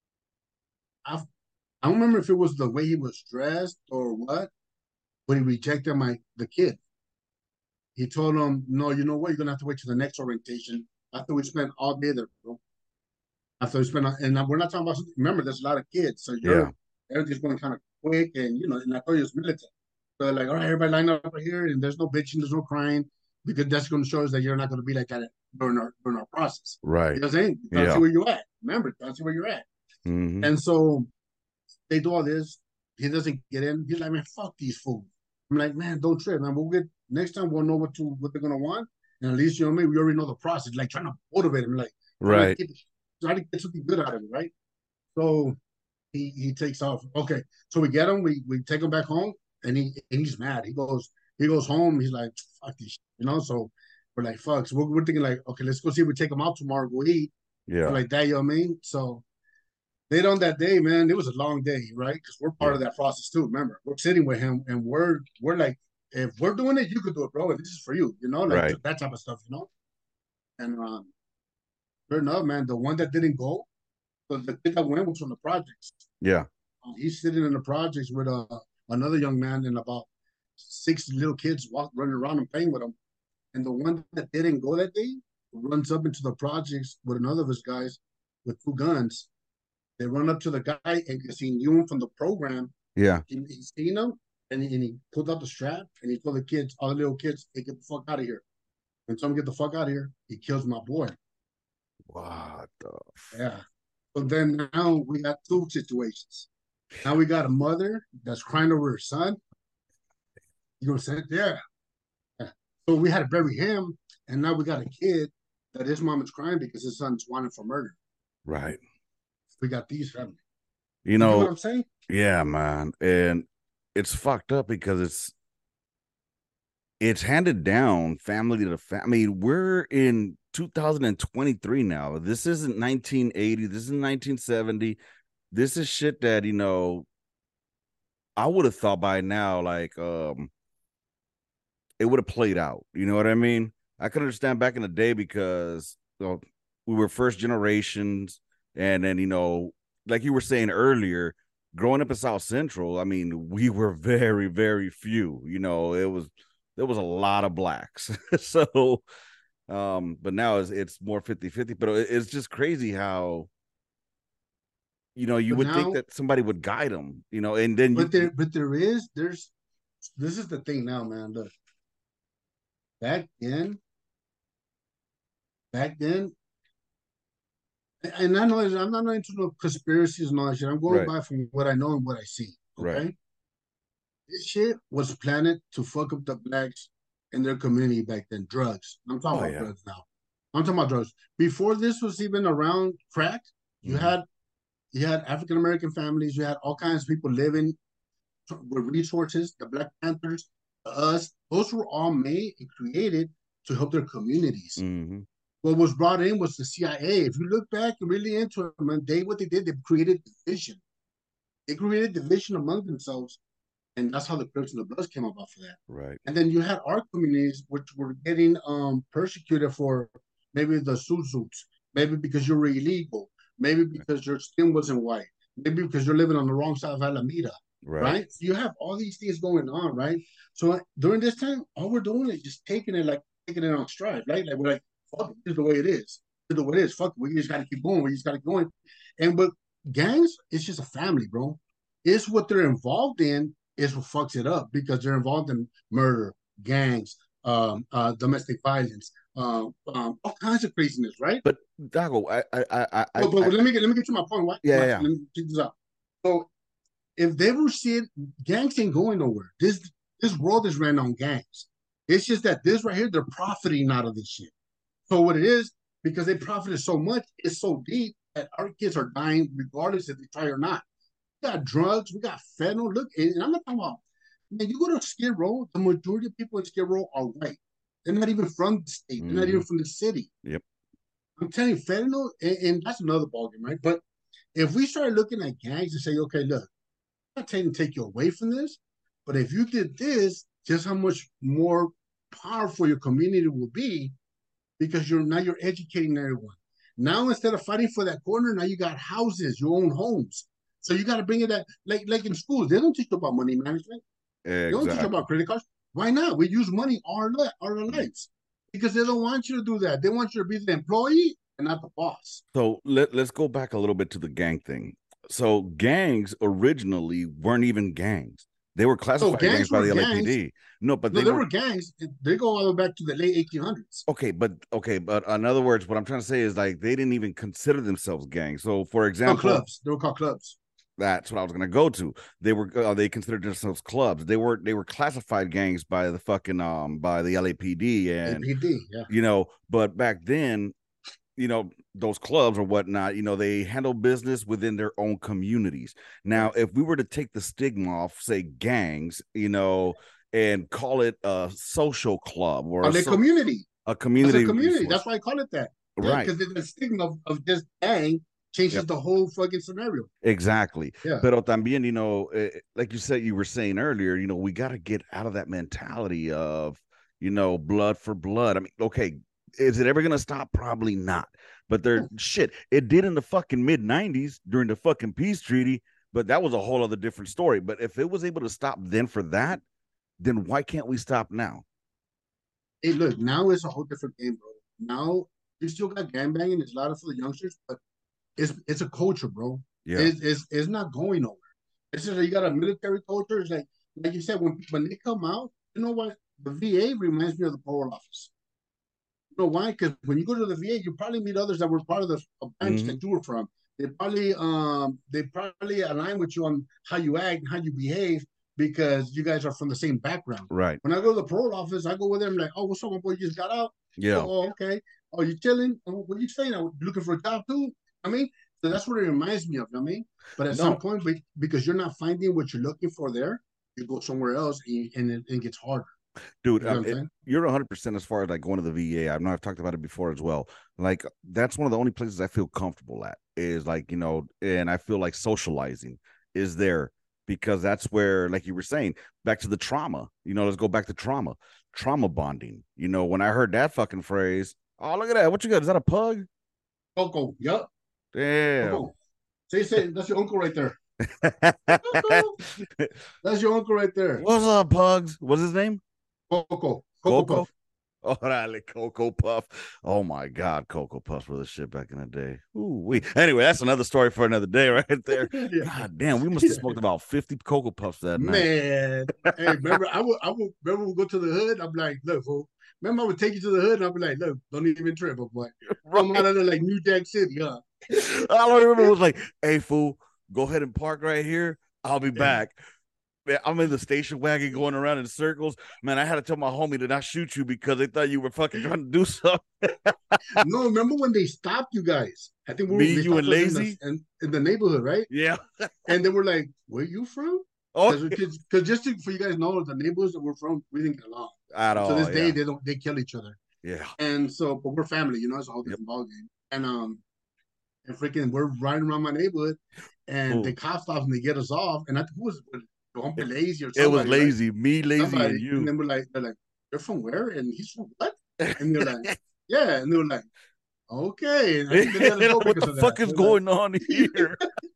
S2: I I don't remember if it was the way he was dressed or what, but he rejected my the kid. He told him, "No, you know what? You're gonna have to wait till the next orientation." After we spent all day there, bro. After we spent, and we're not talking about. Remember, there's a lot of kids, so you're yeah. everything's going kind of quick, and you know, and I told you it's military. So they're like, all right, everybody line up right here, and there's no bitching, there's no crying, because that's going to show us that you're not going to be like that during our during our process.
S1: Right.
S2: You know what I'm saying? You yeah. see where you're at. Remember, you see where you're at.
S1: Mm-hmm.
S2: And so they do all this. He doesn't get in. He's like, man, fuck these fools. I'm like, man, don't trip, man. We'll get next time. We'll know what to what they're gonna want, and at least you know what I mean. We already know the process. Like trying to motivate him, like
S1: right.
S2: Trying to, try to get something good out of it, right? So he he takes off. Okay, so we get him. We we take him back home, and he and he's mad. He goes he goes home. He's like, fuck this, shit, you know. So we're like, fuck. So we're, we're thinking like, okay, let's go see if we take him out tomorrow. Go eat.
S1: Yeah.
S2: We're like that, you know what I mean? So. Later on that day, man, it was a long day, right? Because we're part yeah. of that process too. Remember, we're sitting with him, and we're we're like, if we're doing it, you could do it, bro. And this is for you, you know, like
S1: right.
S2: that type of stuff, you know. And um, sure enough, man, the one that didn't go, the, the kid that went was from the projects.
S1: Yeah,
S2: um, he's sitting in the projects with uh, another young man and about six little kids walk running around and playing with him. And the one that didn't go that day runs up into the projects with another of his guys with two guns. They run up to the guy and because he knew him from the program.
S1: Yeah.
S2: He, he seen him and he, and he pulled out the strap and he told the kids, all the little kids, hey, get the fuck out of here. And tell him get the fuck out of here. He kills my boy.
S1: What the f-
S2: Yeah. So then now we got two situations. Now we got a mother that's crying over her son. You know what I'm saying? Yeah. yeah. So we had to bury him. And now we got a kid that his mom is crying because his son's wanted for murder.
S1: Right.
S2: We got these families.
S1: You know,
S2: you know what I'm saying?
S1: Yeah, man. And it's fucked up because it's it's handed down family to family. I mean, we're in two thousand twenty-three now. This isn't nineteen eighty. This is nineteen seventy. This is shit that, you know, I would have thought by now, like, um, it would have played out. You know what I mean? I can understand back in the day because, you know, we were first generations. And then, you know, like you were saying earlier, growing up in South Central, I mean, we were very, very few. You know, it was, there was a lot of blacks. So, um, but now it's, it's more fifty fifty. But it's just crazy how, you know, you
S2: But
S1: would think
S2: now,
S1: that somebody would guide them, you know, and then you,
S2: but there, but there is, there's, this is the thing now, man. Look, back then, back then, and I know I'm not into no conspiracies and all that shit. I'm going
S1: right,
S2: by from what I know and what I see.
S1: right.
S2: Okay, this shit was planned to fuck up the blacks in their community back then. Drugs. I'm talking
S1: Oh,
S2: about
S1: yeah.
S2: drugs now. I'm talking about drugs. Before this was even around crack, you
S1: Mm-hmm.
S2: had you had African American families. You had all kinds of people living with resources. The Black Panthers, us, those were all made and created to help their communities.
S1: Mm-hmm.
S2: What was brought in was the C I A. If you look back really into it, man, they what they did, they created division. They created division among themselves, and that's how the Crips and the Bloods came about for that.
S1: Right.
S2: And then you had our communities, which were getting um, persecuted for maybe the suits, maybe because you were illegal, maybe because your skin wasn't white, maybe because you're living on the wrong side of Alameda,
S1: Right.
S2: right? So you have all these things going on, right? So during this time, all we're doing is just taking it like taking it on stride, right? Like we're like, fuck it, this is the way it is. This is the way it is. Fuck it, we just gotta keep going. We just gotta keep going. And but gangs, it's just a family, bro. It's what they're involved in is what fucks it up because they're involved in murder, gangs, um, uh, domestic violence, um, um, all kinds of craziness, right?
S1: But Dago, I, I, I, I,
S2: But, but
S1: I
S2: let me get let me get to my point. Why?
S1: yeah,
S2: Watch,
S1: yeah,
S2: let me check this out. So if they were seeing gangs ain't going nowhere. This this world is ran on gangs. It's just that this right here, they're profiting out of this shit. So what it is, because they profited so much, it's so deep that our kids are dying regardless if they try or not. We got drugs, we got fentanyl. Look, and I'm not talking about, man, you go to Skid Row, the majority of people in Skid Row are white. They're not even from the state. They're not
S1: mm-hmm.
S2: even from the city.
S1: Yep.
S2: I'm telling you, fentanyl, and, and that's another ballgame, right? But if we start looking at gangs and say, okay, look, I'm not trying to take you away from this, but if you did this, just how much more powerful your community will be because you're now you're educating everyone. Now instead of fighting for that corner, now you got houses, your own homes. So you got to bring it that like like in schools, they don't teach you about money management. They don't teach you
S1: Exactly.
S2: about credit cards. Why not? We use money all our, our
S1: Mm-hmm.
S2: lives because they don't want you to do that. They want you to be the employee and not the boss.
S1: So let, let's go back a little bit to the gang thing. So gangs originally weren't even gangs. They were
S2: So
S1: classified gangs
S2: gangs
S1: by
S2: were
S1: the
S2: gangs.
S1: L A P D. No, but
S2: No,
S1: they
S2: there
S1: were
S2: were gangs. They go all the way back to the late eighteen hundreds.
S1: okay, but okay, but in other words, what I'm trying to say is like they didn't even consider themselves gangs. So, for
S2: No
S1: example,
S2: clubs. They were called clubs.
S1: that's what I was going to go to. They were uh, they considered themselves clubs. They were they were classified gangs by the fucking um by the L A P D and
S2: A P D, yeah.
S1: you know, but back then, you know, those clubs or whatnot, you know, they handle business within their own communities. Now,
S2: Right.
S1: if we were to take the stigma off, say gangs, you know, and call it a social club or
S2: On
S1: a
S2: their
S1: so
S2: community.
S1: a
S2: That's a
S1: community
S2: community.
S1: resource,
S2: That's why I call it that. Yeah,
S1: right?
S2: because the stigma of, of just gang changes
S1: Yep.
S2: the whole fucking scenario.
S1: Exactly.
S2: Yeah.
S1: Pero también, you know, eh, like you said, you were saying earlier, you know, we got to get out of that mentality of, you know, blood for blood. I mean, okay, is it ever going to stop? Probably not. But there, shit, it did in the fucking mid nineties during the fucking peace treaty, but that was a whole other different story. But if it was able to stop then for that, then why can't we stop now?
S2: Hey, look, now it's a whole different game, bro. Now you still got gang banging. It's a lot of for the youngsters, but it's it's a culture, bro.
S1: Yeah.
S2: It's it's, it's not going nowhere. It's just like you got a military culture. It's like like you said, when when they come out, you know what? The V A reminds me of the parole office. You know why? Because when you go to the V A, you probably meet others that were part of the branch
S1: Mm-hmm.
S2: that you were from. They probably um they probably align with you on how you act and how you behave because you guys are from the same background.
S1: Right.
S2: When I go to the parole office, I go with them like, oh, what's up, my boy? You just got out.
S1: Yeah.
S2: Oh, oh okay. Oh, you chilling? Oh, what are you saying? Are you looking for a job too? I mean, so that's what it reminds me of. I mean, but at some
S1: No,
S2: point, because you're not finding what you're looking for there, you go somewhere else and, and it, it gets harder.
S1: Dude,
S2: You know
S1: um,
S2: what I'm
S1: it,
S2: saying?
S1: you're one hundred percent as far as like going to the V A. I know I've talked about it before as well. Like that's one of the only places I feel comfortable at is like, you know, and I feel like socializing is there because that's where, like you were saying, back to the trauma, you know, let's go back to trauma, trauma bonding. You know, when I heard that fucking phrase, oh, look at that. What you got? Is that a pug?
S2: Coco, yup.
S1: Damn.
S2: Coco. Say, say, that's your uncle right there. Coco. That's your uncle right there.
S1: What's up, pugs? What's his name?
S2: Coco. Coco
S1: Coco.
S2: Puff.
S1: Oh, that Cocoa Puff. Oh my God, Cocoa Puffs were the shit back in the day. Ooh, we. Anyway, that's another story for another day, right there.
S2: Yeah.
S1: God damn, we must have smoked about fifty Cocoa Puffs that night.
S2: Man. Hey, remember, I would, I would, remember we go to the hood. I'm like, look, fool. Remember, I would take you to the hood and I'd be like, look, don't even trip, boy. Come out
S1: Right.
S2: of there like New Jack City, huh?
S1: All I remember was like, "Hey, fool, go ahead and park right here. I'll be back." Man, I'm in the station wagon going around in circles. Man, I had to tell my homie to not shoot you because they thought you were fucking trying to do something.
S2: No, remember when they stopped you guys? I think we
S1: Me,
S2: were, they
S1: you,
S2: stopped
S1: and
S2: us in the
S1: Lazy.
S2: in, in the neighborhood, right?
S1: Yeah.
S2: And they were like, "Where you from?"
S1: Oh,
S2: Because because just to, for you guys know, the neighborhoods that we're from, we didn't get along.
S1: at
S2: And to this
S1: all.
S2: day,
S1: Yeah.
S2: they don't they kill each other.
S1: Yeah.
S2: And so, but we're family, you know. It's a whole
S1: Yep.
S2: different ballgame. And um, and freaking, we're riding around my neighborhood, and the
S1: Fool.
S2: cops stop and they get us off. And I think who was
S1: It,
S2: Hombre Lazy or
S1: it was
S2: somebody, right?
S1: Lazy, me, Lazy, and
S2: Somebody. And
S1: you.
S2: then we're like, they're like, "You're from where?" And he's from what? And they're like, "Yeah." And they were like, "Okay." And I think they let us go
S1: What
S2: because
S1: the
S2: of that.
S1: fuck is
S2: They're like,
S1: going on here?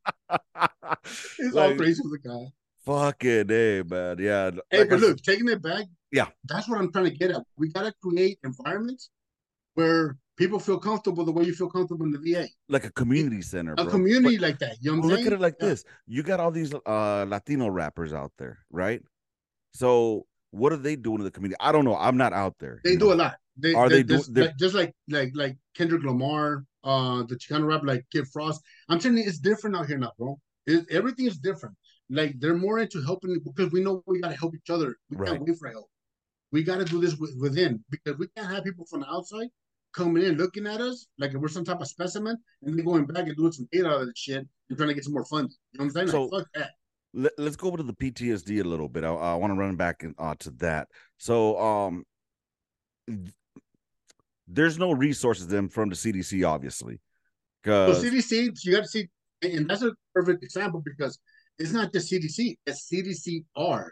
S2: it's all
S1: Like,
S2: crazy with the guy.
S1: fucking hey, man. Yeah,
S2: Hey,
S1: like I
S2: but
S1: said,
S2: look, taking it back,
S1: yeah,
S2: that's what I'm trying to get at. We gotta create environments where people feel comfortable the way you feel comfortable in the V A.
S1: like a community center,
S2: A
S1: bro. But
S2: community like that. You know what I'm
S1: look at
S2: saying?
S1: it like
S2: Yeah.
S1: this: you got all these uh Latino rappers out there, right? So what are they doing in the community? I don't know. I'm not out there.
S2: They
S1: You
S2: do
S1: know,
S2: a lot. They
S1: are
S2: they
S1: they doing?
S2: just
S1: They're
S2: like just like like like Kendrick Lamar, uh, the Chicano rap like Kid Frost. I'm telling you, it's different out here now, bro. It, everything is different. Like they're more into helping because we know we gotta help each other. We can't
S1: right.
S2: wait for help. We got to do this with, within because we can't have people from the outside coming in looking at us like if we're some type of specimen and then going back and doing some data out of the shit and trying to get some more funding. You know what I'm saying? Like,
S1: So
S2: fuck that.
S1: let, us go over to the P T S D a little bit. I, I want to run back in, uh, to that. So um, there's no resources then from the C D C, obviously,
S2: So
S1: because
S2: C D C, you got to see, and that's a perfect example because it's not just C D C, it's C D C R.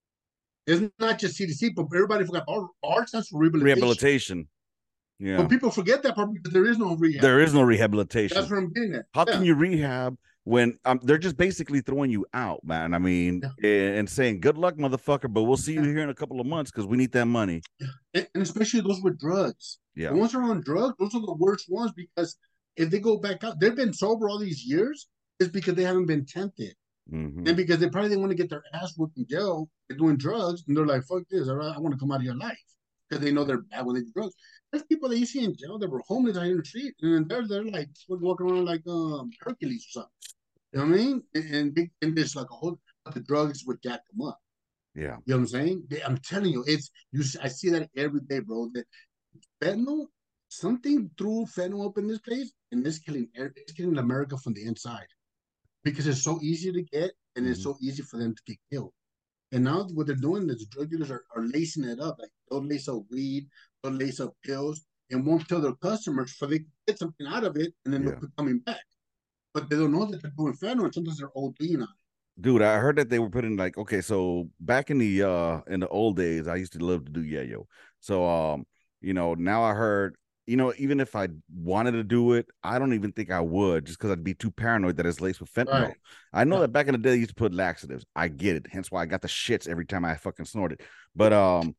S2: It's not just C D C, but everybody forgot R, R stands for rehabilitation.
S1: rehabilitation. Yeah.
S2: But people forget that part because there is no rehab.
S1: There is no rehabilitation.
S2: That's what I'm getting at.
S1: How
S2: Yeah.
S1: can you rehab when um, they're just basically throwing you out, man? I mean,
S2: yeah.
S1: and saying, good luck, motherfucker, but we'll see you yeah. here in a couple of months because we need that money.
S2: And, and especially those with drugs.
S1: Yeah.
S2: The ones that are on drugs, those are the worst ones because if they go back out, they've been sober all these years, it's because they haven't been tempted. Mm-hmm. And because they probably didn't want to get their ass whooped in jail, they're doing drugs, and they're like, fuck this, I, I want to come out of your life. Because they know they're bad when they do drugs. There's people that you see in jail that were homeless out in the street, and they're they're like walking around like um Hercules or something. You know what I mean? And and, and there's like a whole the drugs would jack them up.
S1: Yeah.
S2: You know what I'm saying? They, I'm telling you, it's you. I see that every day, bro. That fentanyl, something threw fentanyl up in this place, and it's killing it's killing America from the inside because it's so easy to get, and mm-hmm. it's so easy for them to get killed. And now what they're doing is drug dealers are, are lacing it up. Like they'll lace up weed, they'll lace up pills, and won't tell their customers for they get something out of it, and then yeah. they'll be coming back. But they don't know that they're doing fentanyl, and sometimes they're ODing on it.
S1: Dude, I heard that they were putting like, okay, so back in the uh in the old days, I used to love to do yayo. So um, you know, now I heard, you know, even if I wanted to do it, I don't even think I would just because I'd be too paranoid that it's laced with fentanyl. Right. I know yeah. that back in the day they used to put laxatives. I get it. Hence why I got the shits every time I fucking snorted. But um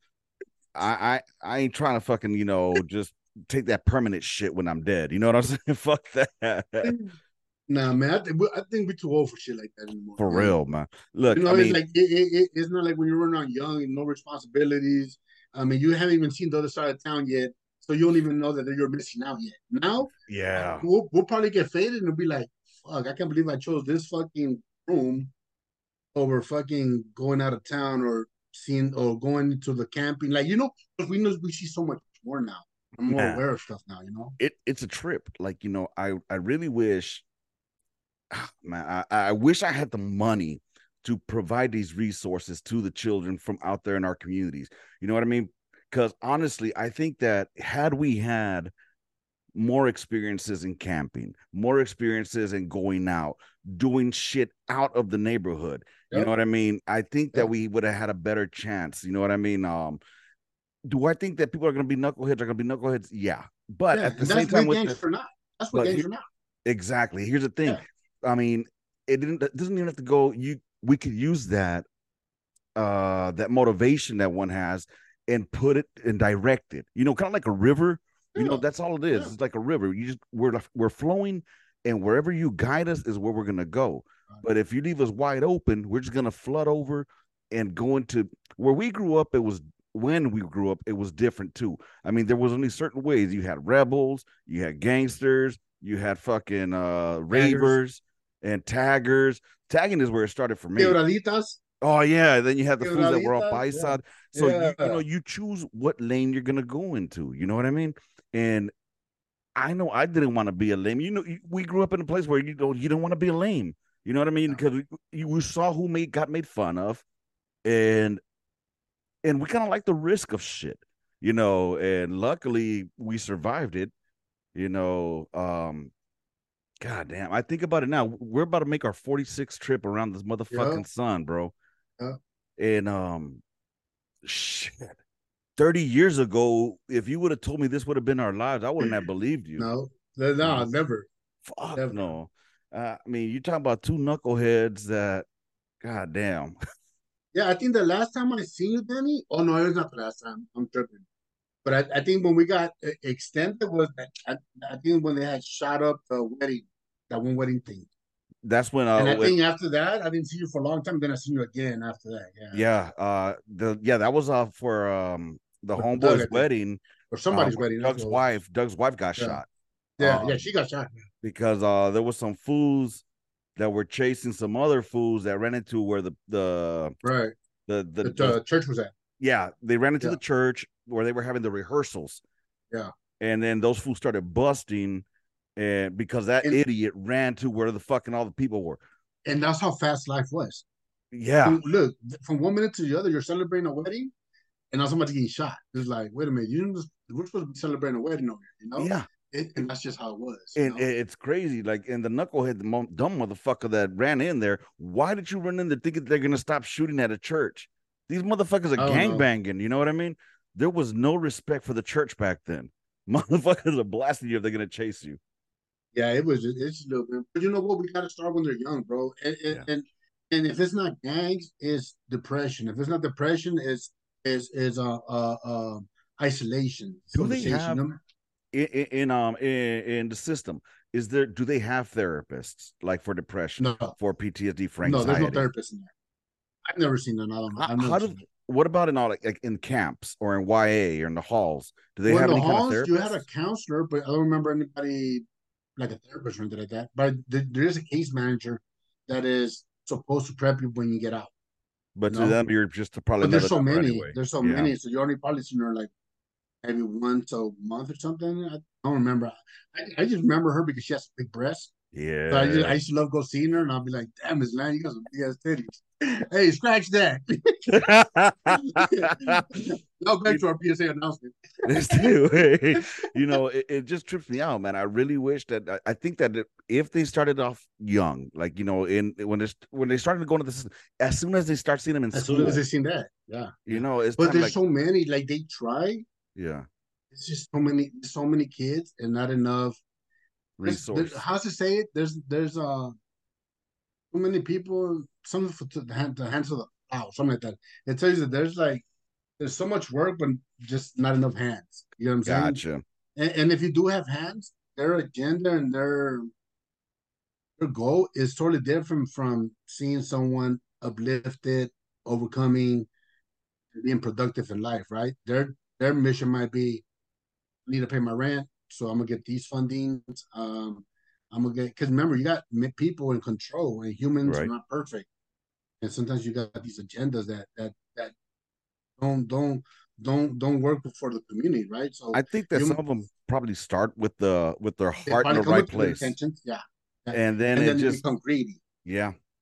S1: I I, I ain't trying to fucking, you know, just take that permanent shit when I'm dead. You know what I'm saying? Fuck that.
S2: Nah, man, I, th- I think we're too old for shit like that anymore.
S1: For
S2: man.
S1: real, man. Look,
S2: you know,
S1: I
S2: it's
S1: mean,
S2: like it, it, it's not like when you're running around young and no responsibilities. I mean, you haven't even seen the other side of town yet, so you don't even know that you're missing out yet. Now,
S1: yeah,
S2: we'll, we'll probably get faded and it'll be like, fuck, I can't believe I chose this fucking room over fucking going out of town or seeing or going to the camping. Like, you know, because we know we see so much more now. I'm more man, aware of stuff now, you know?
S1: It It's a trip. Like, you know, I, I really wish, man, I, I wish I had the money to provide these resources to the children from out there in our communities. You know what I mean? Because honestly, I think that had we had more experiences in camping, more experiences in going out, doing shit out of the neighborhood, you
S2: Yep.
S1: know what I mean? I think that
S2: Yep.
S1: we would have had a better chance. You know what I mean? Um, do I think that people are going to be knuckleheads? Are going to be knuckleheads? Yeah, but
S2: Yeah,
S1: at the
S2: and
S1: same
S2: that's
S1: time,
S2: what
S1: with
S2: gangs
S1: the
S2: are not. That's what
S1: but
S2: gangs
S1: here,
S2: are not.
S1: exactly. Here's the thing.
S2: Yeah.
S1: I mean, it didn't. It doesn't even have to go. You we could use that uh that motivation that one has and put it and direct it. You know, kind of like a river. You know,
S2: Yeah.
S1: that's all it is.
S2: Yeah.
S1: It's like a river. You just we're we're flowing, and wherever you guide us is where we're gonna go. But if you leave us wide open, we're just gonna flood over and go into where we grew up. It was when we grew up, it was different too. I mean, there was only certain ways. You had rebels, you had gangsters, you had fucking uh
S2: Taggers.
S1: ravers and taggers. Tagging is where it started for me.
S2: Quebraditas.
S1: Oh yeah, then you have the fools that were on
S2: Quebraditas.
S1: by
S2: Yeah.
S1: side. So you you
S2: Yeah.
S1: know you choose what lane you're gonna go into. You know what I mean? And I know I didn't want to be a lame. You know, you- we grew up in a place where you don't you don't want to be a lame. You know what I mean?
S2: Yeah.
S1: Because we, you, we saw who made got made fun of, and and we kind of like the risk of shit. You know, and luckily we survived it. You know, um, God damn, I think about it now. We're about to make our forty-sixth trip around this
S2: Yeah.
S1: motherfucking sun, bro.
S2: Yeah.
S1: And um, shit. thirty years ago, if you would have told me this would have been our lives, I wouldn't have believed you.
S2: No, no, no, never.
S1: Fuck
S2: Never.
S1: no. Uh, I mean, you talking about two knuckleheads that, god damn.
S2: Yeah, I think the last time I seen you, Danny. Oh no, it was not the last time. I'm tripping. But I, I think when we got uh, extended was that I, I think when they had shot up the wedding, that one wedding thing.
S1: That's when uh
S2: And I
S1: when,
S2: think after that, I didn't see you for a long time. Then I seen you again after that. Yeah.
S1: yeah, uh the yeah, that was uh for um the
S2: With Doug, I
S1: homeboy's
S2: think.
S1: wedding.
S2: Or
S1: Uh,
S2: somebody's
S1: where
S2: wedding. That's
S1: Doug's
S2: what it was.
S1: wife, Doug's wife got
S2: Yeah.
S1: shot.
S2: Yeah, yeah,
S1: Um,
S2: she got shot.
S1: because uh there was some fools that were chasing some other fools that ran into where the the
S2: Right.
S1: the the,
S2: The,
S1: the
S2: uh, church was at.
S1: yeah, they ran into
S2: Yeah.
S1: the church where they were having the rehearsals.
S2: Yeah.
S1: And then those fools started busting, and because that
S2: And,
S1: idiot ran to where the fucking all the people were.
S2: and that's how fast life was.
S1: Yeah,
S2: From, look, from one minute to the other, you're celebrating a wedding, and now somebody's getting shot. It's like, wait a minute, you just, we're supposed to be celebrating a wedding over here, you know?
S1: yeah.
S2: It, and that's just how it was. You
S1: And
S2: know?
S1: it's crazy. Like, and the knucklehead, the mo- dumb motherfucker that ran in there. Why did you run in there thinking they're gonna stop shooting at a church? These motherfuckers are
S2: I don't
S1: gang
S2: know.
S1: banging. You know what I mean? There was no respect for the church back then. Motherfuckers are blasting you if they're gonna chase you.
S2: Yeah, it was just, it's just a little bit. But you know what? We got to start when they're young, bro. And, and,
S1: Yeah.
S2: and and if it's not gangs, it's depression. If it's not depression, it's is is uh uh, uh isolation,
S1: Do they
S2: civilization.
S1: have
S2: You know?
S1: in, in um in, in the system? Is there do they have therapists like for depression,
S2: No,
S1: for P T S D, for
S2: no, there's no
S1: anxiety?
S2: therapist in there. I've never seen none. I don't know.
S1: How,
S2: I've never
S1: how
S2: seen
S1: do
S2: it.
S1: what about in all like, like in camps or in Y A or in the halls? Do they
S2: Well, in
S1: have
S2: the
S1: any kind of
S2: halls, you had a
S1: therapists?
S2: counselor, but I don't remember anybody like a therapist or anything like that. But th- there is a case manager that is supposed to prep you when you get out.
S1: But
S2: You
S1: to
S2: know,
S1: them, you're just probably
S2: but there's
S1: another
S2: so
S1: number
S2: many.
S1: anyway.
S2: There's so
S1: Yeah,
S2: many. So you're only probably seen her like maybe once a month or something. I don't remember. I, I just remember her because she has big breasts. So I, just, I
S1: yeah.
S2: used to love go seeing her, and I'll be like, "Damn, Miss Lan, you got some big ass titties." Hey, scratch that. Now back to our P S A announcement.
S1: This dude, you know, it, it just trips me out, man. I really wish that I, I think that if they started off young, like you know, in when it's when they started going to this, as soon as they start seeing them in
S2: As
S1: school,
S2: soon as I seen that, yeah,
S1: you
S2: yeah.
S1: know, it's
S2: But
S1: time
S2: there's
S1: like
S2: so many. Like they try.
S1: yeah,
S2: It's just so many, so many kids, and not enough. There's, there,
S1: resource.
S2: how's to say it? There's, there's uh, too many people. Some for to the hand, the hands of the plow, something like that. It tells you that there's like there's so much work, but just not enough hands. You know what I'm saying?
S1: Gotcha.
S2: And, and if you do have hands, their agenda and their their goal is totally different from seeing someone uplifted, overcoming, being productive in life. Right? Their their mission might be I need to pay my rent, so I'm gonna get these fundings. Um, I'm gonna get because remember you got people in control, and humans are
S1: Right.
S2: not perfect, and sometimes you got these agendas that that that don't don't don't don't work for the community, right? So
S1: I think that some
S2: you
S1: of them probably start with the with their
S2: they
S1: heart in
S2: probably
S1: the
S2: come
S1: right
S2: with good
S1: place,
S2: intentions, yeah, yeah.
S1: and then
S2: And
S1: it
S2: then they
S1: just
S2: become greedy.
S1: yeah,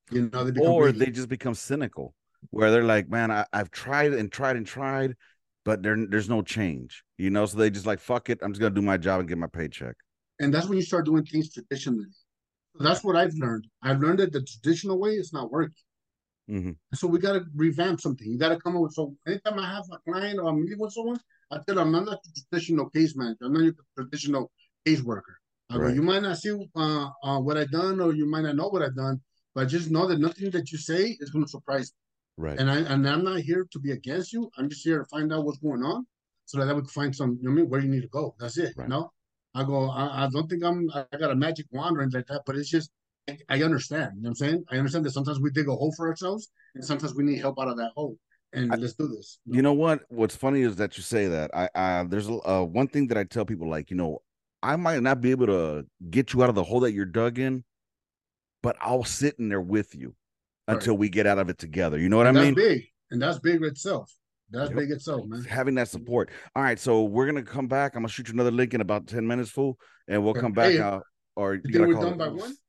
S2: You know, they become
S1: Or
S2: greedy.
S1: they just become cynical, where they're like, man, I, I've tried and tried and tried, but there, there's no change, you know. So they just like, fuck it, I'm just gonna do my job and get my paycheck.
S2: And that's when you start doing things traditionally. So
S1: Right.
S2: that's what I've learned. I've learned that the traditional way is not working.
S1: Mm-hmm.
S2: So we got to revamp something. You got to come up with. So anytime I have a client or I'm meeting with someone, I tell them I'm not the traditional case manager. I'm not your traditional case worker. I go,
S1: Right.
S2: you might not see uh, uh, what I've done, or you might not know what I've done, but just know that nothing that you say is going to surprise
S1: Right.
S2: me. And I and I'm not here to be against you. I'm just here to find out what's going on, so that we can find some. You know what I mean? Where you need to go. That's it. You
S1: Right.
S2: know. I go. I, I don't think I'm. I got a magic wand or anything like that, but it's just. I, I understand. You know what I'm saying? I understand that sometimes we dig a hole for ourselves, and sometimes we need help out of that hole.
S1: I,
S2: And let's do this. You
S1: you
S2: know?
S1: know what? What's funny is that you say that. I, I there's a uh, one thing that I tell people, like, you know, I might not be able to get you out of the hole that you're dug in, but I'll sit in there with you
S2: Right.
S1: until we get out of it together. You know what I
S2: And that's
S1: mean?
S2: big. And that's big itself. That's
S1: Yep.
S2: big itself, man.
S1: Having that support. All right, so we're gonna come back. I'm gonna shoot you another link in about ten minutes, fool, and we'll
S2: Okay.
S1: come back
S2: Hey,
S1: out. Or
S2: you
S1: you
S2: think
S1: gotta
S2: we're
S1: call
S2: done
S1: it.
S2: by one?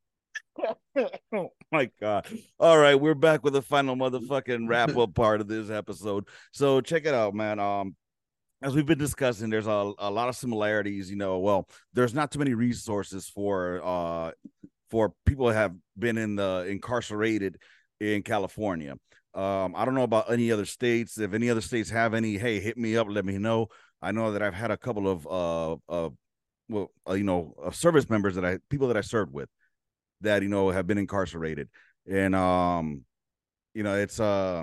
S1: Oh my god. All right, we're back with the final motherfucking wrap up part of this episode. So check it out, man. Um, as we've been discussing, there's a, a lot of similarities. You know, well, there's not too many resources for uh for people who have been in the incarcerated in California. Um, I don't know about any other states. If any other states have any, hey, hit me up, let me know. I know that I've had a couple of uh uh well, uh, you know, uh, service members that I people that I served with that you know have been incarcerated, and um, you know, it's uh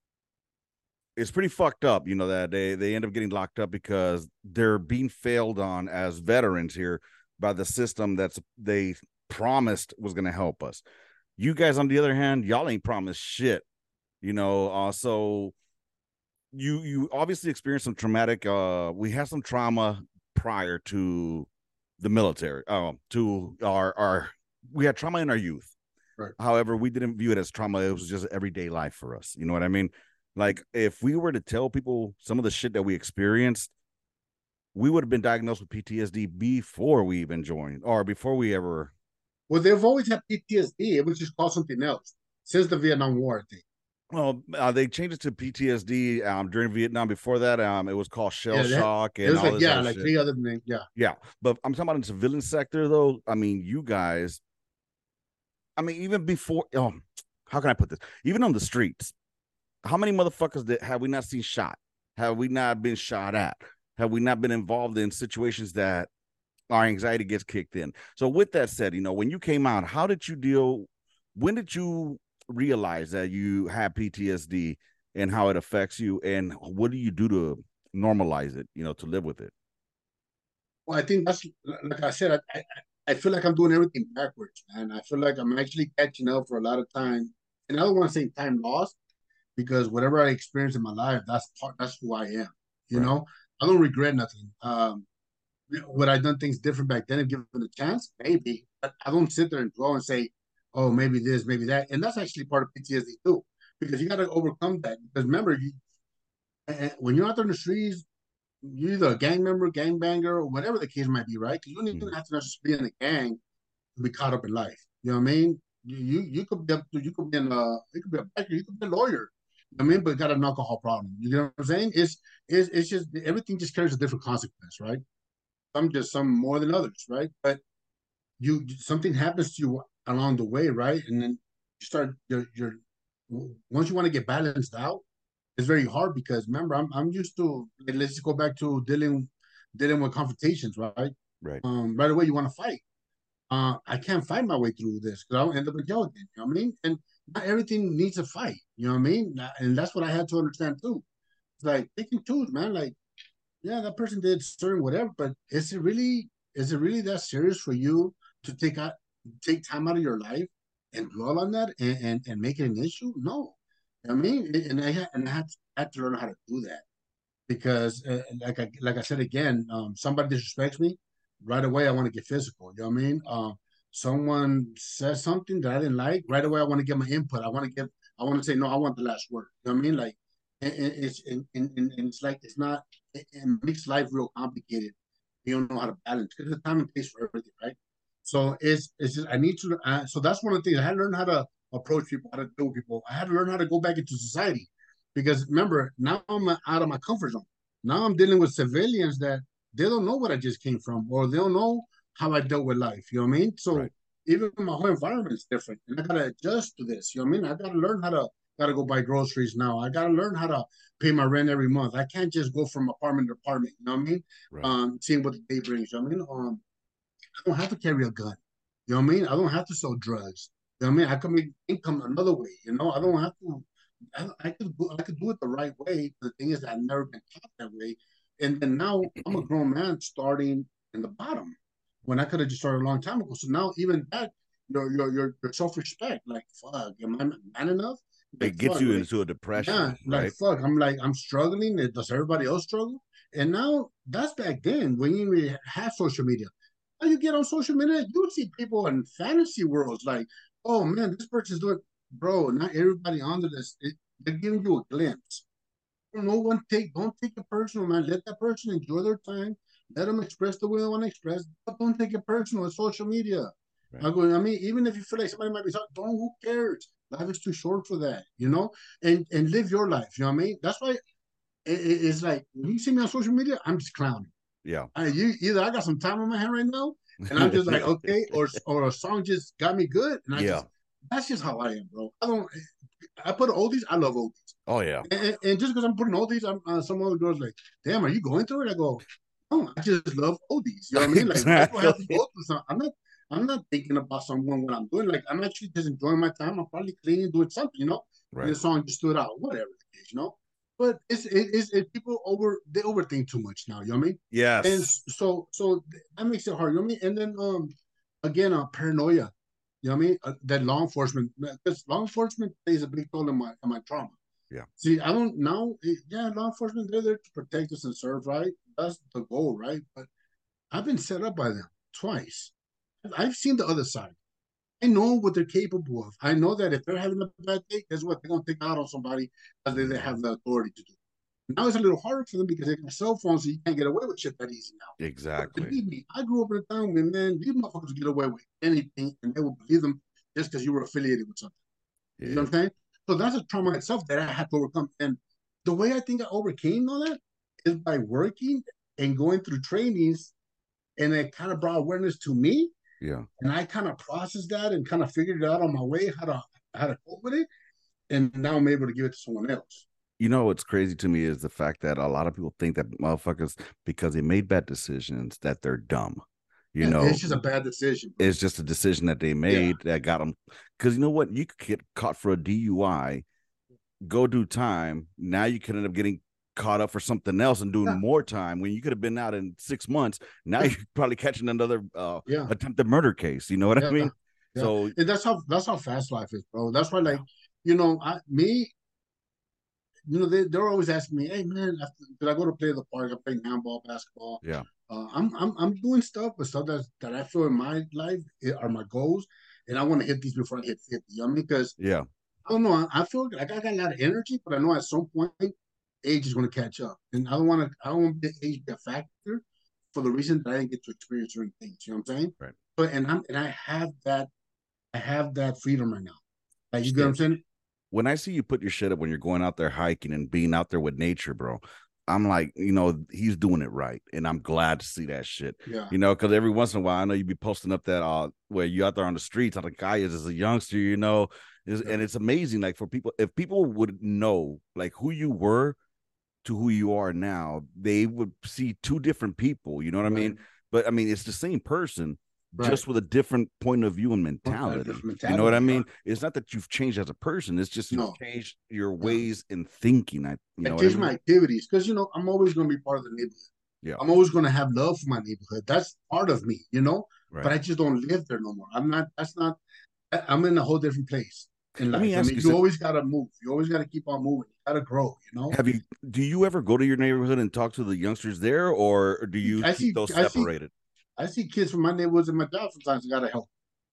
S1: it's pretty fucked up, you know, that they they end up getting locked up because they're being failed on as veterans here by the system that's they promised was going to help us. You guys, on the other hand, y'all ain't promised shit, you know. Uh, so you you obviously experienced some traumatic. Uh, we had some trauma prior to the military. Um, to our our we had trauma in our youth.
S2: Right.
S1: However, we didn't view it as trauma. It was just everyday life for us. You know what I mean? Like, if we were to tell people some of the shit that we experienced, we would have been diagnosed with P T S D before we even joined or before we ever.
S2: Well, they've always had P T S D. It was just called something else since the Vietnam War, I think.
S1: Well, uh, they changed it to P T S D um, during Vietnam. Before that, um, it was called shell
S2: Yeah, that,
S1: shock
S2: it
S1: and
S2: was
S1: all
S2: like,
S1: this
S2: yeah,
S1: other
S2: like
S1: shit.
S2: three other names. Yeah.
S1: Yeah, but I'm talking about in the civilian sector, though. I mean, you guys. I mean, even before. Oh, how can I put this? Even on the streets, how many motherfuckers that have we not seen shot? Have we not been shot at? Have we not been involved in situations that our anxiety gets kicked in? So with that said, you know, when you came out, how did you deal? When did you realize that you had P T S D and how it affects you? And what do you do to normalize it, you know, to live with it?
S2: Well, I think that's like I said. I, I I feel like I'm doing everything backwards, man. I feel like I'm actually catching up for a lot of time, and I don't want to say time lost because whatever I experienced in my life, that's part. That's who I am. You
S1: Right.
S2: know, I don't regret nothing. Um, would I done things different back then if given a chance? Maybe. But I don't sit there and dwell and say, oh, maybe this, maybe that. And that's actually part of P T S D too, because you got to overcome that. Because remember, you when you're out there in the streets, you're either a gang member, gang banger, or whatever the case might be, right? Because you don't even
S1: Mhm.
S2: have to necessarily be in a gang to be caught up in life. You know what I mean? You you, you could be up to, you could be in a you could be a biker, you could be a lawyer. You know what I mean, but got an alcohol problem. You know what I'm saying? It's it's it's just everything just carries a different consequence, right? Some just some more than others, right? But you something happens to you along the way, right? And then you start your your once you want to get balanced out, it's very hard because remember, I'm I'm used to let's just go back to dealing dealing with confrontations, right?
S1: Right.
S2: Um, right away you want to fight. Uh, I can't fight my way through this because I'll end up in jail again. You know what I mean? And not everything needs a fight. You know what I mean? And that's what I had to understand too. It's like picking tools, man. Like yeah, that person did certain whatever, but is it really is it really that serious for you to take out take time out of your life and dwell on that and and, and make it an issue? No, I mean, and I had and I had to, had to learn how to do that because, uh, like I like I said again, um, somebody disrespects me, right away I want to get physical. You know what I mean? Uh, someone says something that I didn't like, right away I want to get my input. I want to get I want to say no. I want the last word. You know what I mean? Like, and, and it's and, and, and it's like it's not. It, it makes life real complicated. You don't know how to balance because there's a time and place for everything, right? So it's it's just I need to. Uh, so that's one of the things I had to learn how to approach people, how to deal with people. I had to learn how to go back into society because remember, now I'm out of my comfort zone. Now I'm dealing with civilians that they don't know what I just came from, or they don't know how I dealt with life. You know what I mean? So
S1: Right.
S2: even my whole environment is different, and I gotta adjust to this. You know what I mean? I gotta learn how to gotta go buy groceries now. I gotta learn how to pay my rent every month. I can't just go from apartment to apartment. You know what I mean?
S1: Right.
S2: Um, seeing what the day brings. You know what I mean? Um, I don't have to carry a gun. You know what I mean? I don't have to sell drugs. You know what I mean? I can make income another way. You know, I don't have to. I, I could I could do it the right way. The thing is, that I've never been taught that way. And then now I'm a grown man starting in the bottom when I could have just started a long time ago. So now even that, your your your, your self respect, like fuck, am I man enough? Like
S1: It gets
S2: fuck,
S1: you
S2: like,
S1: into a
S2: yeah,
S1: depression,
S2: like
S1: right?
S2: fuck. I'm like I'm struggling. Does everybody else struggle? And now that's back then when you didn't really have social media. Now you get on social media, you see people in fantasy worlds like, oh man, this person's doing, bro. Not everybody under this. It, they're giving you a glimpse. No one take, don't take it personal, man. Let that person enjoy their time. Let them express the way they want to express. But don't take it personal. It's social media.
S1: Right.
S2: I go. I mean, even if you feel like somebody might be talking, don't. Who cares? Life is too short for that, you know. And and live your life. You know what I mean? That's why it, it, it's like when you see me on social media, I'm just clowning.
S1: Yeah.
S2: I you either I got some time on my hand right now, and I'm just like okay, or or a song just got me good, and I
S1: Yeah.
S2: just that's just how I am, bro. I don't. I put oldies. I love oldies.
S1: Oh yeah.
S2: And, and just because I'm putting oldies, I'm uh, some other girls like, damn, are you going through it? I go, no, I just love oldies. You know what I mean? Like, why do I have to
S1: Exactly.
S2: go through something? I'm not. I'm not thinking about someone what I'm doing. Like, I'm actually just enjoying my time. I'm probably cleaning, doing something, you know. And
S1: Right.
S2: the song just stood out, whatever it is, you know. But it's it, it's it, people over they overthink too much now. You know what I mean? And
S1: Yes.
S2: so so that makes it hard. You know what I mean? And then um again, uh, paranoia. You know what I mean? Uh, that law enforcement, because law enforcement plays a big role in my in my trauma.
S1: Yeah.
S2: See, I don't now. It, yeah, law enforcement they're there to protect us and serve, right? That's the goal, right? But I've been set up by them twice. I've seen the other side. I know what they're capable of. I know that if they're having a bad day, guess what? They're gonna take out on somebody because they, they have
S1: Mhm.
S2: the authority to do. Now it's a little harder for them because they got cell phones, so you can't get away with shit that easy now. But
S1: Exactly.
S2: believe me, I grew up in a time when man, these motherfuckers get away with anything, and they will believe them just because you were affiliated with something. You know
S1: Yeah.
S2: what I'm saying? So that's a trauma itself that I had to overcome. And the way I think I overcame all that is by working and going through trainings, and it kind of brought awareness to me,
S1: Yeah.
S2: and I kind of processed that and kind of figured it out on my way how to how to cope with it, and now I'm able to give it to someone else.
S1: You know what's crazy to me is the fact that a lot of people think that motherfuckers, because they made bad decisions, that they're dumb. You
S2: Yeah,
S1: know,
S2: it's just a bad decision, bro.
S1: it's just a decision that they
S2: Yeah,
S1: made that got them. Because you know what, you could get caught for a D U I, go do time. Now you could end up getting caught up for something else and doing
S2: yeah,
S1: more time when you could have been out in six months. Now
S2: yeah,
S1: you're probably catching another uh,
S2: yeah,
S1: attempted murder case. You know what I
S2: yeah,
S1: mean?
S2: yeah.
S1: So
S2: And that's how that's how fast life is, bro. That's why,
S1: yeah,
S2: like, you know, I me, you know, they they're always asking me, hey man, did I go to play the park? I'm playing handball, basketball.
S1: yeah,
S2: Uh, I'm I'm I'm doing stuff, but stuff that that I feel in my life are my goals, and I want to hit these before I hit fifty. You know what I mean? Because
S1: yeah.
S2: I don't know, I, I feel like I got a lot of energy, but I know at some point age is going to catch up, and I don't want to I don't want age be a factor for the reason that I didn't get to experience certain things. You know what I'm saying?
S1: Right.
S2: But and I'm and I have that I have that freedom right now. Like you get what I'm
S1: Shit.
S2: saying?
S1: When I see you put your shit up when you're going out there hiking and being out there with nature, bro, I'm like, you know, he's doing it right. And I'm glad to see that shit.
S2: Yeah,
S1: You know, because every once in a while, I know you be posting up that uh where you out there on the streets, how the guy is as a youngster, you know, is,
S2: yeah,
S1: and it's amazing. Like for people, if people would know like who you were to who you are now, they would see two different people. You know what I
S2: right,
S1: mean? But I mean, it's the same person,
S2: right.
S1: just with a different point of view and
S2: A
S1: mentality.
S2: different
S1: You know what I
S2: mentality. Yeah,
S1: mean? It's not that you've changed as a person; it's just you've
S2: no,
S1: changed your
S2: yeah.
S1: ways in thinking. I, you
S2: I
S1: know what I
S2: change my
S1: mean?
S2: activities because you know I'm always going to be part of the neighborhood.
S1: Yeah.
S2: I'm always going to have love for my neighborhood. That's part of me, you know. But
S1: Right.
S2: I just don't live there no more. I'm not. That's not. I, I'm in a whole different place in
S1: Let me
S2: life. I
S1: ask
S2: mean,
S1: you
S2: you
S1: something.
S2: always got to move. You always got to keep on moving. You got to grow. You know.
S1: Have you? Do you ever go to your neighborhood and talk to the youngsters there, or do you
S2: I
S1: keep
S2: see.
S1: those
S2: I see.
S1: separated?
S2: I see kids from my neighborhoods in my job sometimes. I got to help.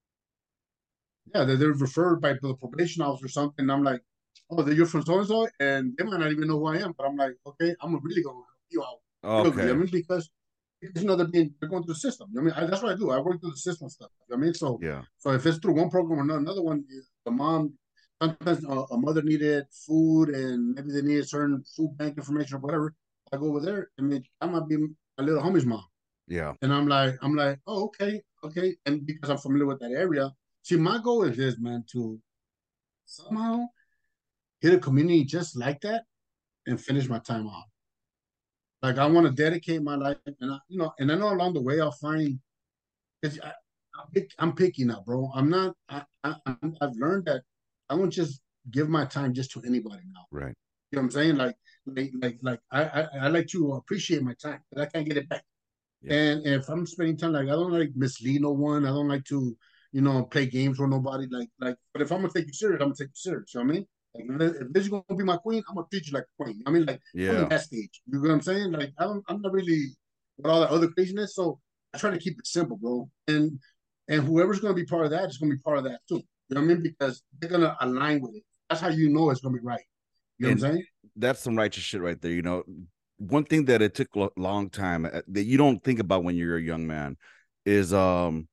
S2: Yeah, they're, they're referred by the probation officer or something. And I'm like, oh, you're from so and so, and they might not even know who I am. But I'm like, okay, I'm really going to help you out. Really, I
S1: Okay.
S2: mean, because because, you know, they're being they're going through the system. You know what I mean, I, that's what I do. I work through the system stuff. You know what I mean, so
S1: Yeah.
S2: so if it's through one program or not, another one, the mom sometimes a, a mother needed food and maybe they needed certain food bank information or whatever. I go over there. I mean, I might be a little homie's mom,
S1: Yeah.
S2: and I'm like, I'm like, oh, okay, okay, and because I'm familiar with that area. See, my goal is this, man, to somehow hit a community just like that and finish my time off. Like I want to dedicate my life, and I, you know, and I know along the way I'll find because I, I'm, pick, I'm picky now, bro. I'm not. I, I I've learned that I won't just give my time just to anybody now.
S1: Right.
S2: You know what I'm saying? Like, like, like, like I, I, I like to appreciate my time, but I can't get it back.
S1: Yeah.
S2: And, and if I'm spending time, like I don't like mislead no one. I don't like to, you know, play games with nobody. Like, like. But if I'm gonna take you serious, I'm gonna take you serious. You know what I mean? Like, if this is gonna be my queen, I'm gonna treat you like a queen. I mean, like I'm in
S1: Yeah.
S2: that stage. You know what I'm saying? Like I don't, I'm not really with all that other craziness. So I try to keep it simple, bro. And and whoever's gonna be part of that is gonna be part of that too. You know what I mean? Because they're gonna align with it. That's how you know it's gonna be right. You know
S1: And
S2: what I'm saying?
S1: that's some righteous shit right there. You know, one thing that it took a long time uh, that you don't think about when you're a young man is um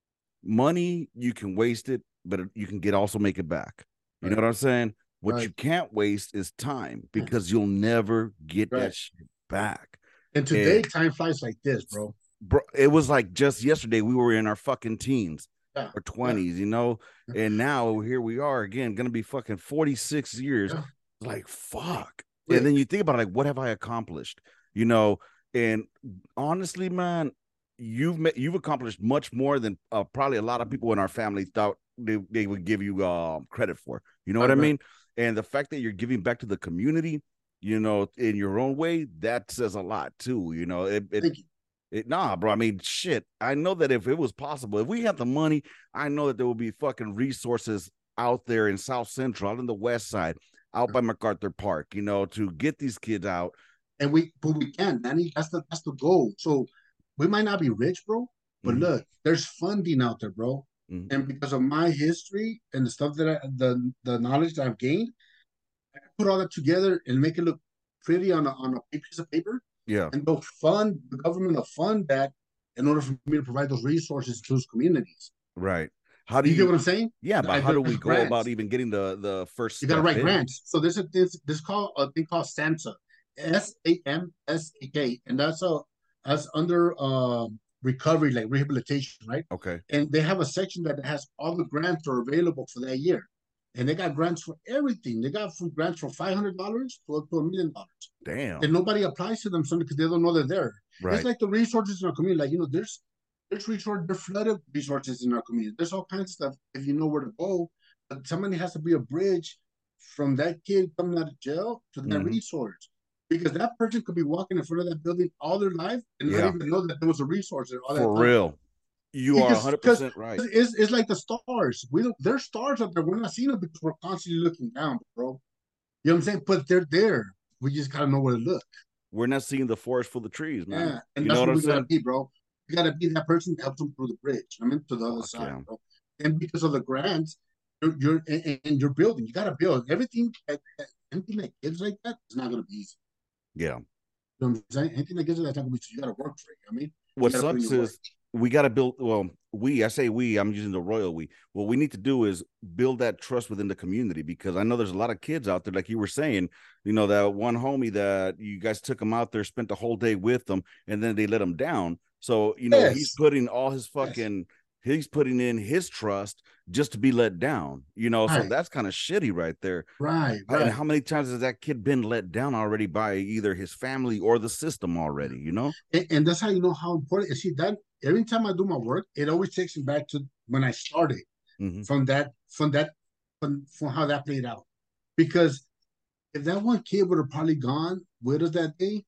S1: money. You can waste it, but you can get also make it back. You
S2: Right.
S1: know what I'm saying? What
S2: Right.
S1: you can't waste is time because you'll never get
S2: Right.
S1: that shit back.
S2: And today,
S1: And
S2: time flies like this, bro.
S1: bro, it was like just yesterday we were in our fucking teens
S2: Yeah.
S1: or
S2: Yeah.
S1: twenties, you know, and now here we are again, gonna be fucking forty-six years.
S2: Yeah.
S1: Like fuck.
S2: Quick.
S1: And then you think about it, like, what have I accomplished? You know, and honestly, man, you've met, you've accomplished much more than uh, probably a lot of people in our family thought they, they would give you uh, credit for. You know what
S2: Right,
S1: I
S2: right.
S1: mean? And the fact that you're giving back to the community, you know, in your own way, that says a lot too. You know, it, it
S2: Thank you.
S1: it, nah, bro. I mean, shit. I know that if it was possible, if we had the money, I know that there would be fucking resources out there in South Central, out in the West Side, out by MacArthur Park, you know, to get these kids out.
S2: And we, but we can, Danny. That's the that's the goal. So we might not be rich, bro, but
S1: Mhm.
S2: look, there's funding out there, bro.
S1: Mhm.
S2: And because of my history and the stuff that I, the the knowledge that I've gained, I can put all that together and make it look pretty on a on a piece of paper.
S1: Yeah,
S2: And they'll fund the government will fund that in order for me to provide those resources to those communities.
S1: right. How do
S2: You get what
S1: you?
S2: I'm saying?
S1: Yeah, but
S2: I,
S1: how do we
S2: there's
S1: go about
S2: grants.
S1: even getting the the first
S2: You got to
S1: step
S2: write
S1: in?
S2: grants. So this is this this called a thing called SAMHSA, S A M S A K, and that's a that's under um, recovery, like rehabilitation, right?
S1: Okay,
S2: And they have a section that has all the grants that are available for that year, and they got grants for everything. They got from grants from five hundred dollars to up to a million dollars, and
S1: damn.
S2: nobody applies to them simply because they don't know they're there. It's
S1: Right.
S2: like the resources in our community, like you know, there's there's resources, there's flooded resources in our community. There's all kinds of stuff if you know where to go. But somebody has to be a bridge from that kid coming out of jail to that
S1: Mhm.
S2: resource. Because that person could be walking in front of that building all their life and not
S1: Yeah,
S2: even know that there was a resource there all that
S1: for
S2: time.
S1: real. You are
S2: Because because
S1: one hundred percent right.
S2: it's, it's like the stars. We don't there's stars up there. We're not seeing them because we're constantly looking down, bro. You know what I'm saying? But they're there. We just gotta know where to look.
S1: We're not seeing the forest full of trees, man.
S2: Yeah. And
S1: You know
S2: that's
S1: what
S2: what
S1: I'm
S2: we gotta
S1: saying?
S2: be, bro. We gotta be that person that helps them through the bridge. I mean to the other
S1: Fuck
S2: side,
S1: yeah.
S2: bro. And because of the grants, you're, you're and, and you're building. You gotta build everything. That, that, anything that gives like that is not gonna be easy.
S1: Yeah.
S2: You know what I'm saying? Anything that gives you that type of reach, you got to work for it. I mean, you
S1: What
S2: got to put in
S1: sucks
S2: your work.
S1: is we got to build. Well, we, I say we, I'm using the royal we. What we need to do is build that trust within the community because I know there's a lot of kids out there, like you were saying, you know, that one homie that you guys took him out there, spent the whole day with them, and then they let him down. So, you know, he's
S2: Yes.
S1: putting all his
S2: Yes.
S1: fucking, he's putting in his trust just to be let down, you know. So
S2: Right.
S1: that's kind of shitty right there.
S2: Right.
S1: And
S2: Right.
S1: how many times has that kid been let down already by either his family or the system already, you know?
S2: And, and that's how you know how important. You see that every time I do my work, it always takes me back to when I started.
S1: Mhm.
S2: From that, from that, from, from how that played out. Because if that one kid would have probably gone with us that day,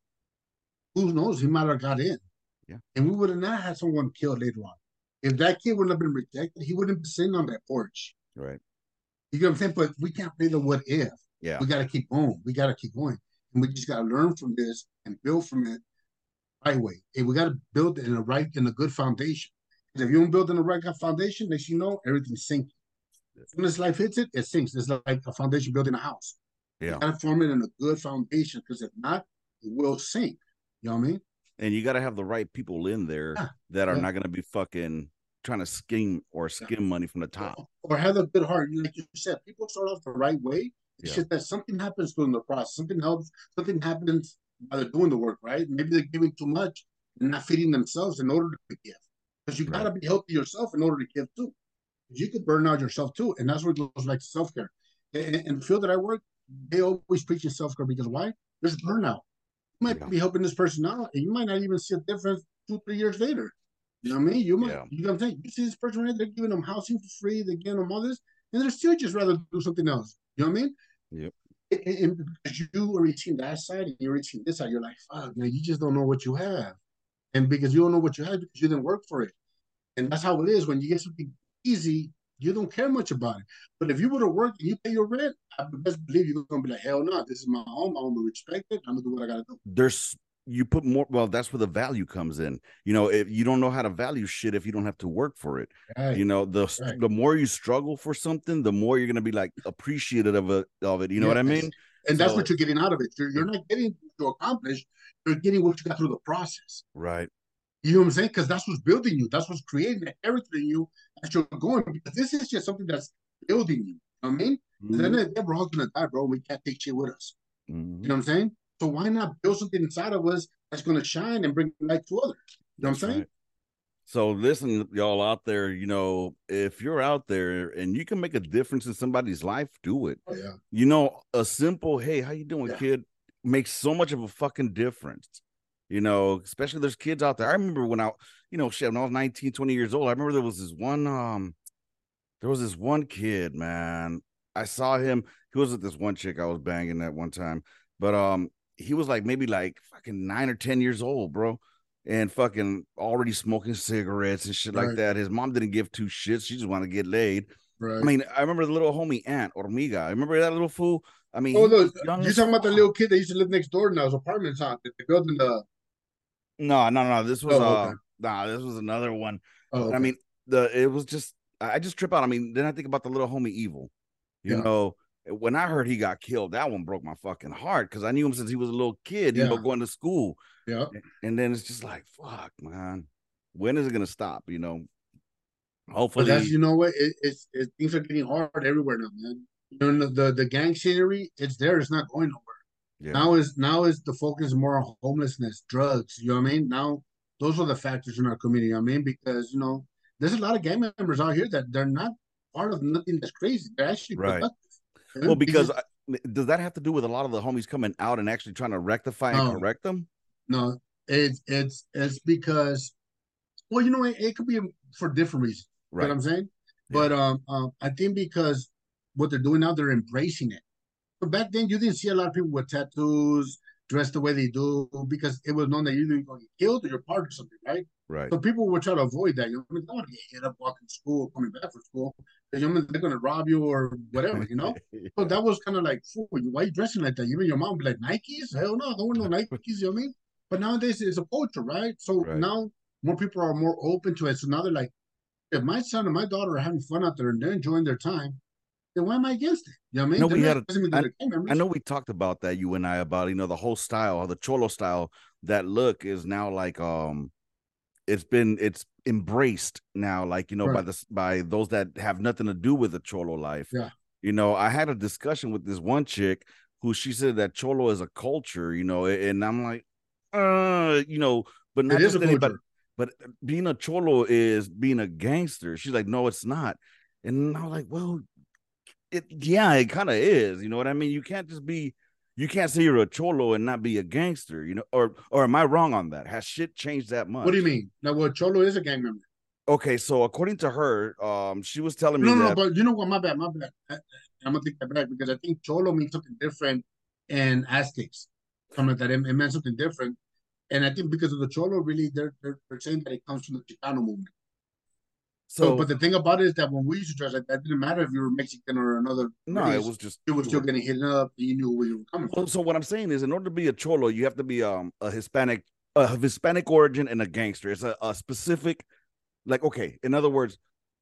S2: who knows? He might have got in,
S1: Yeah.
S2: and we would have not had someone killed later on. If that kid wouldn't have been rejected, he wouldn't be sitting on that porch.
S1: Right.
S2: You get what I'm saying? But we can't play the what if.
S1: Yeah.
S2: We got to keep going. We got to keep going. And we just got to learn from this and build from it right way. And we got to build it in a right, in a good foundation. Because if you don't build in the right foundation, next you know, everything's sinking. As soon as life hits it, it sinks. It's like a foundation building a house. You
S1: Yeah.
S2: got to form it in a good foundation because if not, it will sink. You know what I mean?
S1: and you got to have the right people in there
S2: Yeah,
S1: that are
S2: yeah,
S1: not going to be fucking trying to scheme or
S2: yeah.
S1: skim money from the top.
S2: Or, or have a good heart. Like you said, people start off the right way. It's
S1: Yeah,
S2: just that something happens during the process. Something helps. Something happens while they're doing the work, right? Maybe they're giving too much and not feeding themselves in order to give. Because you got
S1: right.
S2: to be healthy yourself in order to give too. You could burn out yourself too. And that's where it goes back to self care. And, and the field that I work, they always preach self care because why? There's burnout. You might
S1: Yeah,
S2: be helping this person out, and you might not even see a difference two, three years later. You know what I mean? You might,
S1: yeah,
S2: you know what I'm saying? You see this person right, they're giving them housing for free, they're giving them all this, and they're still just rather do something else. You know what I mean?
S1: yep.
S2: And, and because you are reaching that side and you're reaching this side, you're like, fuck, man, you just don't know what you have. And because you don't know what you have because you didn't work for it. And that's how it is. When you get something easy, you don't care much about it. But if you would have worked and you pay your rent, I best believe you're gonna be like, hell no, this is my home. I'm gonna respect it. I'm gonna do what I gotta do.
S1: There's you put more. Well, that's where the value comes in. You know, if you don't know how to value shit, if you don't have to work for it,
S2: Right,
S1: you know, the
S2: right.
S1: the more you struggle for something, the more you're gonna be like appreciative of it. Of it. You know what I
S2: Yes.
S1: mean?
S2: And that's what
S1: So,
S2: you're getting out of it. You're, you're not getting to accomplish, you're getting what you got through the process.
S1: right.
S2: You know what I'm saying? Because that's what's building you. That's what's creating that character in you as you're going. Because this is just something that's building you. You know what I mean?
S1: Mm-hmm.
S2: Then we're all gonna die, bro. We can't take shit with us. You
S1: Mm-hmm.
S2: know what I'm saying? So why not build something inside of us that's gonna shine and bring light to others? You know what
S1: That's
S2: I'm saying?
S1: right. So listen, y'all out there, you know, if you're out there and you can make a difference in somebody's life, do it.
S2: Oh yeah,
S1: You know, a simple, hey, how you doing,
S2: yeah,
S1: kid, makes so much of a fucking difference. You know, especially there's kids out there. I remember when I, you know, shit, when I was nineteen, twenty years old, I remember there was this one, um, there was this one kid, man. I saw him. He was with this one chick I was banging at one time, but um, he was like maybe like fucking nine or ten years old, bro, and fucking already smoking cigarettes and shit like
S2: right,
S1: that. His mom didn't give two shits. She just wanted to get laid. I
S2: right.
S1: mean, I remember the little homie Ant Hormiga. I remember that little fool. I mean,
S2: Oh
S1: he
S2: look,
S1: was young
S2: you
S1: as
S2: talking about the
S1: fuck.
S2: little kid that used to live next door now? His apartment's on the building. The
S1: No, no, no. This was
S2: oh
S1: uh,
S2: okay,
S1: nah, this was another one.
S2: oh
S1: But I
S2: okay,
S1: mean, the it was just I just trip out. I mean, then I think about the little homie Evil. You
S2: yeah,
S1: know, when I heard he got killed, that one broke my fucking heart because I knew him since he was a little kid, you know,
S2: yeah,
S1: going to school.
S2: yeah.
S1: And then it's just like, fuck, man. When is it gonna stop? You know,
S2: But that's
S1: hopefully,
S2: you know what? It, it's it, things are getting hard everywhere now, man. You know, the the gang scenery, it's there. It's not going nowhere.
S1: yeah,
S2: Now is now is the focus more on homelessness, drugs. You know what I mean? Now those are the factors in our community. You know what I mean, because you know there's a lot of gang members out here that they're not part of nothing that's crazy. They're actually
S1: right.
S2: productive. You
S1: Well,
S2: know? They
S1: because
S2: just
S1: I, does that have to do with a lot of the homies coming out and actually trying to rectify and
S2: no,
S1: correct them?
S2: no. It's it's it's because well, you know, it, it could be for different reasons. You know
S1: Right.
S2: what I'm saying?
S1: Yeah.
S2: But um, um, I think because what they're doing now, they're embracing it. But back then, you didn't see a lot of people with tattoos, dressed the way they do, because it was known that you're either going to get killed or you're part of something, right?
S1: Right.
S2: So people would try to avoid that. You know, I mean, don't want to get hit up walking to school, coming back from school, because you know, they're going to rob you or whatever, you know? So
S1: Yeah.
S2: that was kind of like, fool, why are you dressing like that? Even your mom would be like, Nikes? Hell no, don't wear no Nikes, you know what I mean? But nowadays, it's a culture, right? So
S1: Right.
S2: now more people are more open to it. So now they're like, if my son and my daughter are having fun out there and they're enjoying their time, then why am I against it? You know what I
S1: I
S2: mean?
S1: know
S2: They're
S1: we had
S2: not
S1: a.
S2: doesn't mean
S1: I,
S2: they're gang
S1: I
S2: members.
S1: know we talked about that, you and I, about you know the whole style, the cholo style. That look is now like um, it's been it's embraced now, like you know by
S2: Right.
S1: the by those that have nothing to do with the cholo life.
S2: Yeah.
S1: You know, I had a discussion with this one chick who she said that cholo is a culture. You know, and I'm like, uh, you know, but
S2: It
S1: not
S2: is a
S1: just anybody.
S2: culture.
S1: But being a cholo is being a gangster. She's like, no, it's not. And I was like, well, it yeah, it kind of is. You know what I mean? You can't just be you can't say you're a cholo and not be a gangster, you know, or or am I wrong on that? Has shit changed that
S2: What do you
S1: much?
S2: mean? Now, what Cholo is a gang member?
S1: Okay, so according to her, um, she was telling me
S2: No, no, no.
S1: that
S2: But you know what? My bad. My bad. I, I'm gonna take that back because I think Cholo means something different in Aztecs. Something like that. It, it meant something different. And I think because of the Cholo, really, they're, they're, they're saying that it comes from the Chicano movement. So, but
S1: so
S2: the thing about it is that when we used to dress like that, it didn't matter if you were Mexican or another
S1: no, it
S2: race,
S1: was just
S2: you were
S1: you
S2: still
S1: were
S2: getting hit up. You knew where you were coming
S1: well,
S2: from.
S1: so what I'm saying is in order to be a cholo, you have to be um a Hispanic a Hispanic origin and a gangster. It's a, a specific like okay, in other words,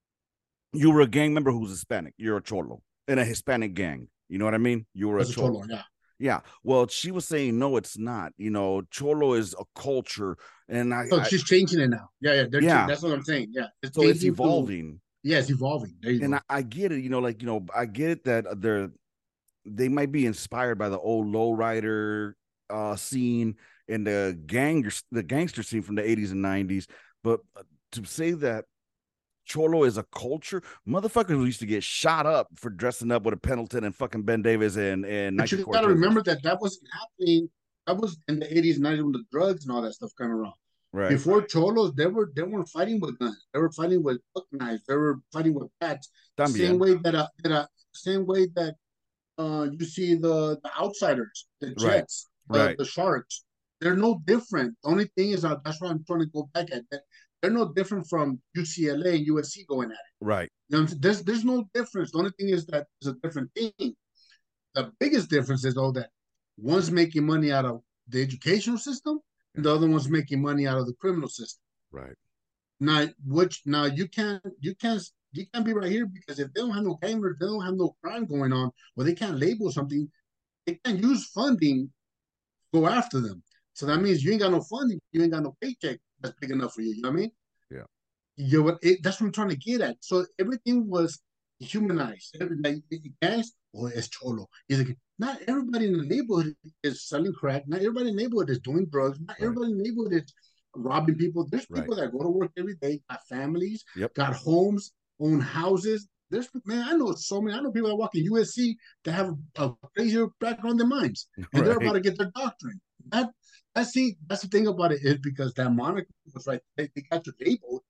S1: you were a gang member who's Hispanic, you're a cholo in a Hispanic gang. You know what I mean? You were a
S2: As a Cholo,
S1: cholo.
S2: yeah.
S1: Yeah. Well, she was saying no, it's not. You know, cholo is a culture, and I,
S2: So
S1: I
S2: she's changing it now. Yeah, yeah. They're ch-
S1: yeah.
S2: that's what I'm saying. Yeah, it's
S1: So it's
S2: changing to
S1: evolving,
S2: yeah, it's evolving. There you
S1: and I,
S2: go.
S1: I get it. You know, like you know, I get it that they're they might be inspired by the old lowrider uh, scene and the gang the gangster scene from the eighties and nineties, but uh, to say that cholo is a culture, motherfuckers used to get shot up for dressing up with a Pendleton and fucking Ben Davis and and
S2: But
S1: Nike
S2: you got to
S1: Cortezes.
S2: remember that that wasn't happening. That was in the eighties and nineties when the drugs and all that stuff came around.
S1: Right.
S2: Before cholos, they were they weren't fighting with guns. They were fighting with hook knives. They were fighting with bats. The same
S1: También.
S2: way that uh, that uh, same way that uh, you see the the outsiders, the
S1: Right.
S2: Jets, the
S1: Right.
S2: the Sharks. They're no different. The only thing is uh, that's why I'm trying to go back at that. They're no different from U C L A and U S C going at it.
S1: Right.
S2: You know, there's there's no difference. The only thing is that there's a different thing. The biggest difference is though that one's making money out of the educational system, and the other one's making money out of the criminal system.
S1: Right.
S2: Now, which now you can't you can't you can't be right here because if they don't have no gamers, they don't have no crime going on, or they can't label something, they can't use funding to go after them. So that means you ain't got no funding, you ain't got no paycheck that's big enough for you. You know what I mean?
S1: Yeah.
S2: You know what? It, that's what I'm trying to get at. So everything was humanized. Every, like, guys, oh, it's cholo. He's like, not everybody in the neighborhood is selling crack. Not everybody in the neighborhood is doing drugs. Not
S1: Right.
S2: everybody in the neighborhood is robbing people. There's
S1: Right.
S2: people that go to work every day, got families,
S1: Yep.
S2: got homes, own houses. There's man, I know so many. I know people that walk in U S C that have a, a crazier background than mine, and
S1: Right.
S2: they're about to get their doctorate. That that's the that's the thing about it is because that moniker was right. They, they got your label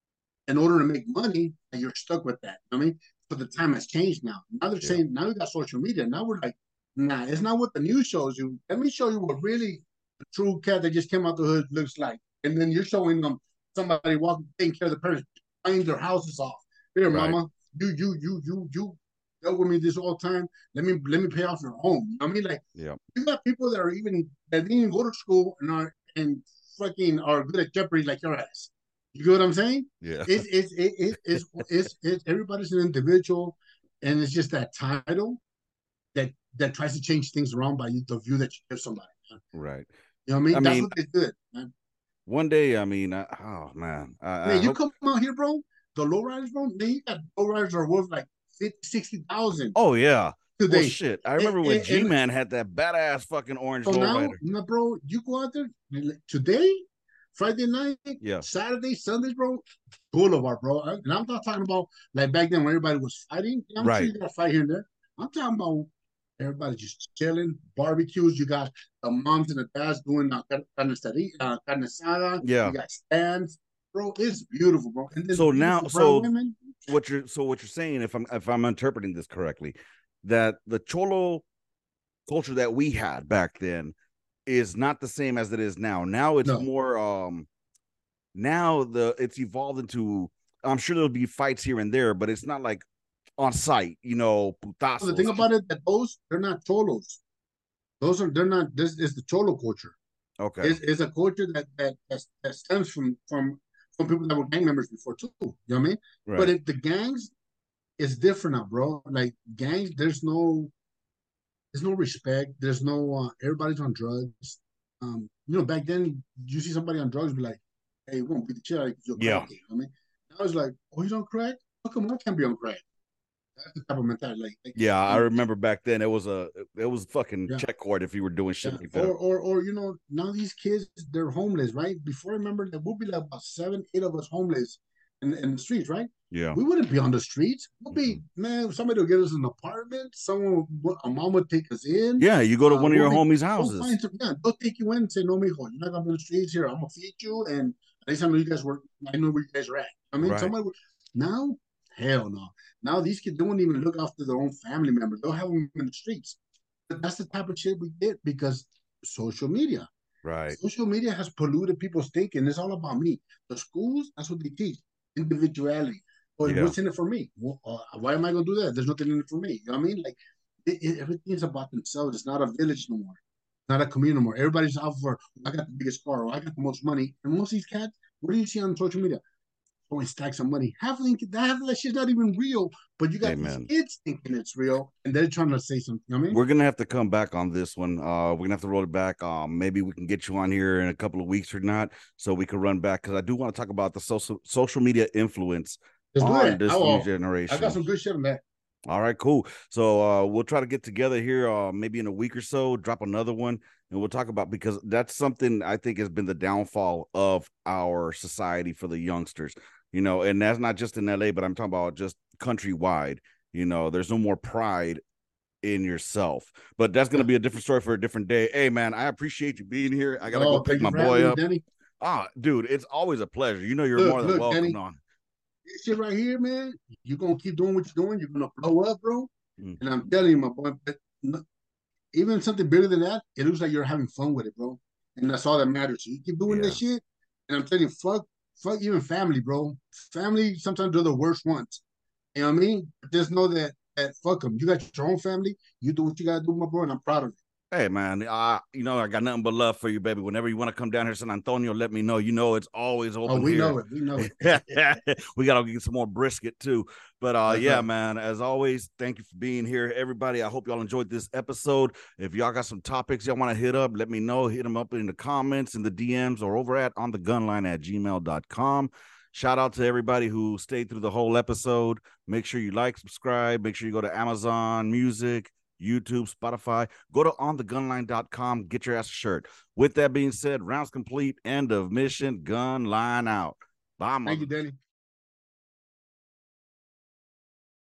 S2: in order to make money, and you're stuck with that. I mean, so the time has changed now. Now they're
S1: Yeah.
S2: saying now we got social media. Now we're like, nah, it's not what the news shows you. Let me show you what really the true cat that just came out the hood looks like. And then you're showing them somebody walking, taking care of the parents, buying their houses off. Here,
S1: Right.
S2: mama, you, you, you, you, you dealt with me this all time. Let me let me pay off your home. You know what I mean? Like,
S1: Yeah.
S2: you got people that are even that didn't even go to school and are and fucking are good at Jeopardy like your ass. You get what I'm saying?
S1: Yeah.
S2: It's it's it, it, it's it's it's everybody's an individual, and it's just that title that that tries to change things around by the view that you give somebody. Man.
S1: Right.
S2: You know what I mean?
S1: I
S2: That's
S1: mean,
S2: what they did, man.
S1: one day, I mean, I, oh man, I, I
S2: Man, you
S1: hope.
S2: come out here, bro. The lowriders, bro. Man, you got lowriders are worth like fifty, sixty thousand
S1: Oh yeah. Well,
S2: today.
S1: shit. I
S2: And,
S1: remember when
S2: and,
S1: G
S2: and
S1: Man had that badass fucking orange
S2: so now,
S1: lowrider.
S2: now, bro, you go out there today, Friday night,
S1: Yeah.
S2: Saturday, Sundays, bro. Boulevard, bro. And I'm not talking about like back then when everybody was fighting. I'm
S1: Right.
S2: sure you got to fight here and there. I'm talking about everybody just chilling, barbecues. You got the moms and the dads doing uh, carne uh, carne asada.
S1: Yeah.
S2: You got stands, bro. It's beautiful, bro. And then
S1: So
S2: the
S1: now,
S2: beautiful brown
S1: so
S2: women.
S1: what you're, so what you're saying, if I'm, if I'm interpreting this correctly, that the cholo culture that we had back then is not the same as it is now. Now it's
S2: No.
S1: more, um, now the it's evolved into. I'm sure there'll be fights here and there, but it's not like on site, you know, putazos.
S2: So the thing about it that those they're not cholos. Those are they're not. This is the cholo culture.
S1: Okay.
S2: It's, it's a culture that that that stems from from from people that were gang members before too. You know what I mean?
S1: Right.
S2: But if the gangs is different now, bro. Like gangs, there's no there's no respect. There's no uh, everybody's on drugs. Um, you know, back then you see somebody on drugs, be like, "Hey, we won't beat the shit out of you."
S1: Yeah.
S2: You know what I mean, now it's like, "Oh, he's on crack. How come I can't be on crack?" That's the type of mentality. Like, like
S1: Yeah, I
S2: um,
S1: remember back then it was a it was fucking
S2: yeah.
S1: check cord if you were doing shit
S2: Yeah.
S1: like that.
S2: Or, or, or, you know, now these kids, they're homeless, right? Before, I remember there would be like about seven, eight of us homeless in, in the streets, right?
S1: Yeah.
S2: We wouldn't be on the streets. We'll be,
S1: Mhm.
S2: man, somebody will get us an apartment. Someone, a mom would take us in.
S1: Yeah, you go to
S2: Uh,
S1: one of
S2: we'll
S1: your
S2: be,
S1: homies'
S2: we'll
S1: houses.
S2: find some, yeah, they'll take you in and say, no, mijo, you're not going to be on the streets here. I'm going to feed you. And at least I know you guys were, I know where you guys are at. I mean,
S1: Right.
S2: somebody, now, hell no. Now these kids don't even look after their own family members. They'll have them in the streets. But that's the type of shit we get because social media.
S1: Right.
S2: Social media has polluted people's thinking. It's all about me. The schools, that's what they teach. Individuality. Well,
S1: Yeah.
S2: what's in it for me? Well, uh, why am I going to do that? There's nothing in it for me. You know what I mean? Like, it, it, everything is about themselves. It's not a village no more. It's not a community no more. Everybody's out for, I got the biggest car, or I got the most money. And most of these cats, what do you see on social media? throwing stacks of money. Half of, the, half of that shit's not even real, but you got
S1: Hey,
S2: these
S1: man.
S2: kids thinking it's real, and they're trying to say something. You know what I mean?
S1: We're gonna have to come back on this one. Uh, we're gonna have to roll it back. Um, maybe we can get you on here in a couple of weeks or not, so we can run back because I do want to talk about the social social media influence
S2: Let's do
S1: on
S2: that.
S1: this
S2: I
S1: new
S2: will. I got
S1: generation.
S2: some good shit on that.
S1: All right, cool. So uh, we'll try to get together here, uh, maybe in a week or so, drop another one, and we'll talk about because that's something I think has been the downfall of our society for the youngsters. You know, and that's not just in L A, but I'm talking about just countrywide. You know, there's no more pride in yourself, but that's going to be a different story for a different day. Hey, man, I appreciate you being here. I got to
S2: Oh,
S1: go pick
S2: thank you
S1: my
S2: for
S1: boy
S2: having me,
S1: up.
S2: Danny.
S1: Ah, dude, it's always a pleasure. You know, you're
S2: Look,
S1: more than
S2: look,
S1: welcome
S2: Danny.
S1: on.
S2: This shit right here, man. You're gonna keep doing what you're doing. You're gonna blow up, bro.
S1: Mm.
S2: And I'm telling you, my boy, but no- even something bigger than that, it looks like you're having fun with it, bro. And that's all that matters. So you keep doing
S1: Yeah.
S2: this shit, and I'm telling you, fuck, fuck even family, bro. Family sometimes they're the worst ones. You know what I mean? Just know that that fuck them. You got your own family. You do what you gotta do, my bro, and I'm proud of you.
S1: Hey, man, uh, you know, I got nothing but love for you, baby. Whenever you want to come down here, San Antonio, let me know. You know, it's always
S2: Oh,
S1: open
S2: we
S1: here.
S2: know it. We know it.
S1: We got to get some more brisket, too. But uh,
S2: That's
S1: yeah,
S2: right.
S1: man, as always, thank you for being here. Everybody, I hope y'all enjoyed this episode. If y'all got some topics y'all want to hit up, let me know. Hit them up in the comments, in the D Ms, or over at on the gunline at gmail dot com. Shout out to everybody who stayed through the whole episode. Make sure you like, subscribe. Make sure you go to Amazon Music, YouTube, Spotify. Go to on the gunline dot com. Get your ass a shirt. With that being said, rounds complete. End of mission. Gun line out. Bye,
S2: Thank
S1: mother.
S2: you, Danny.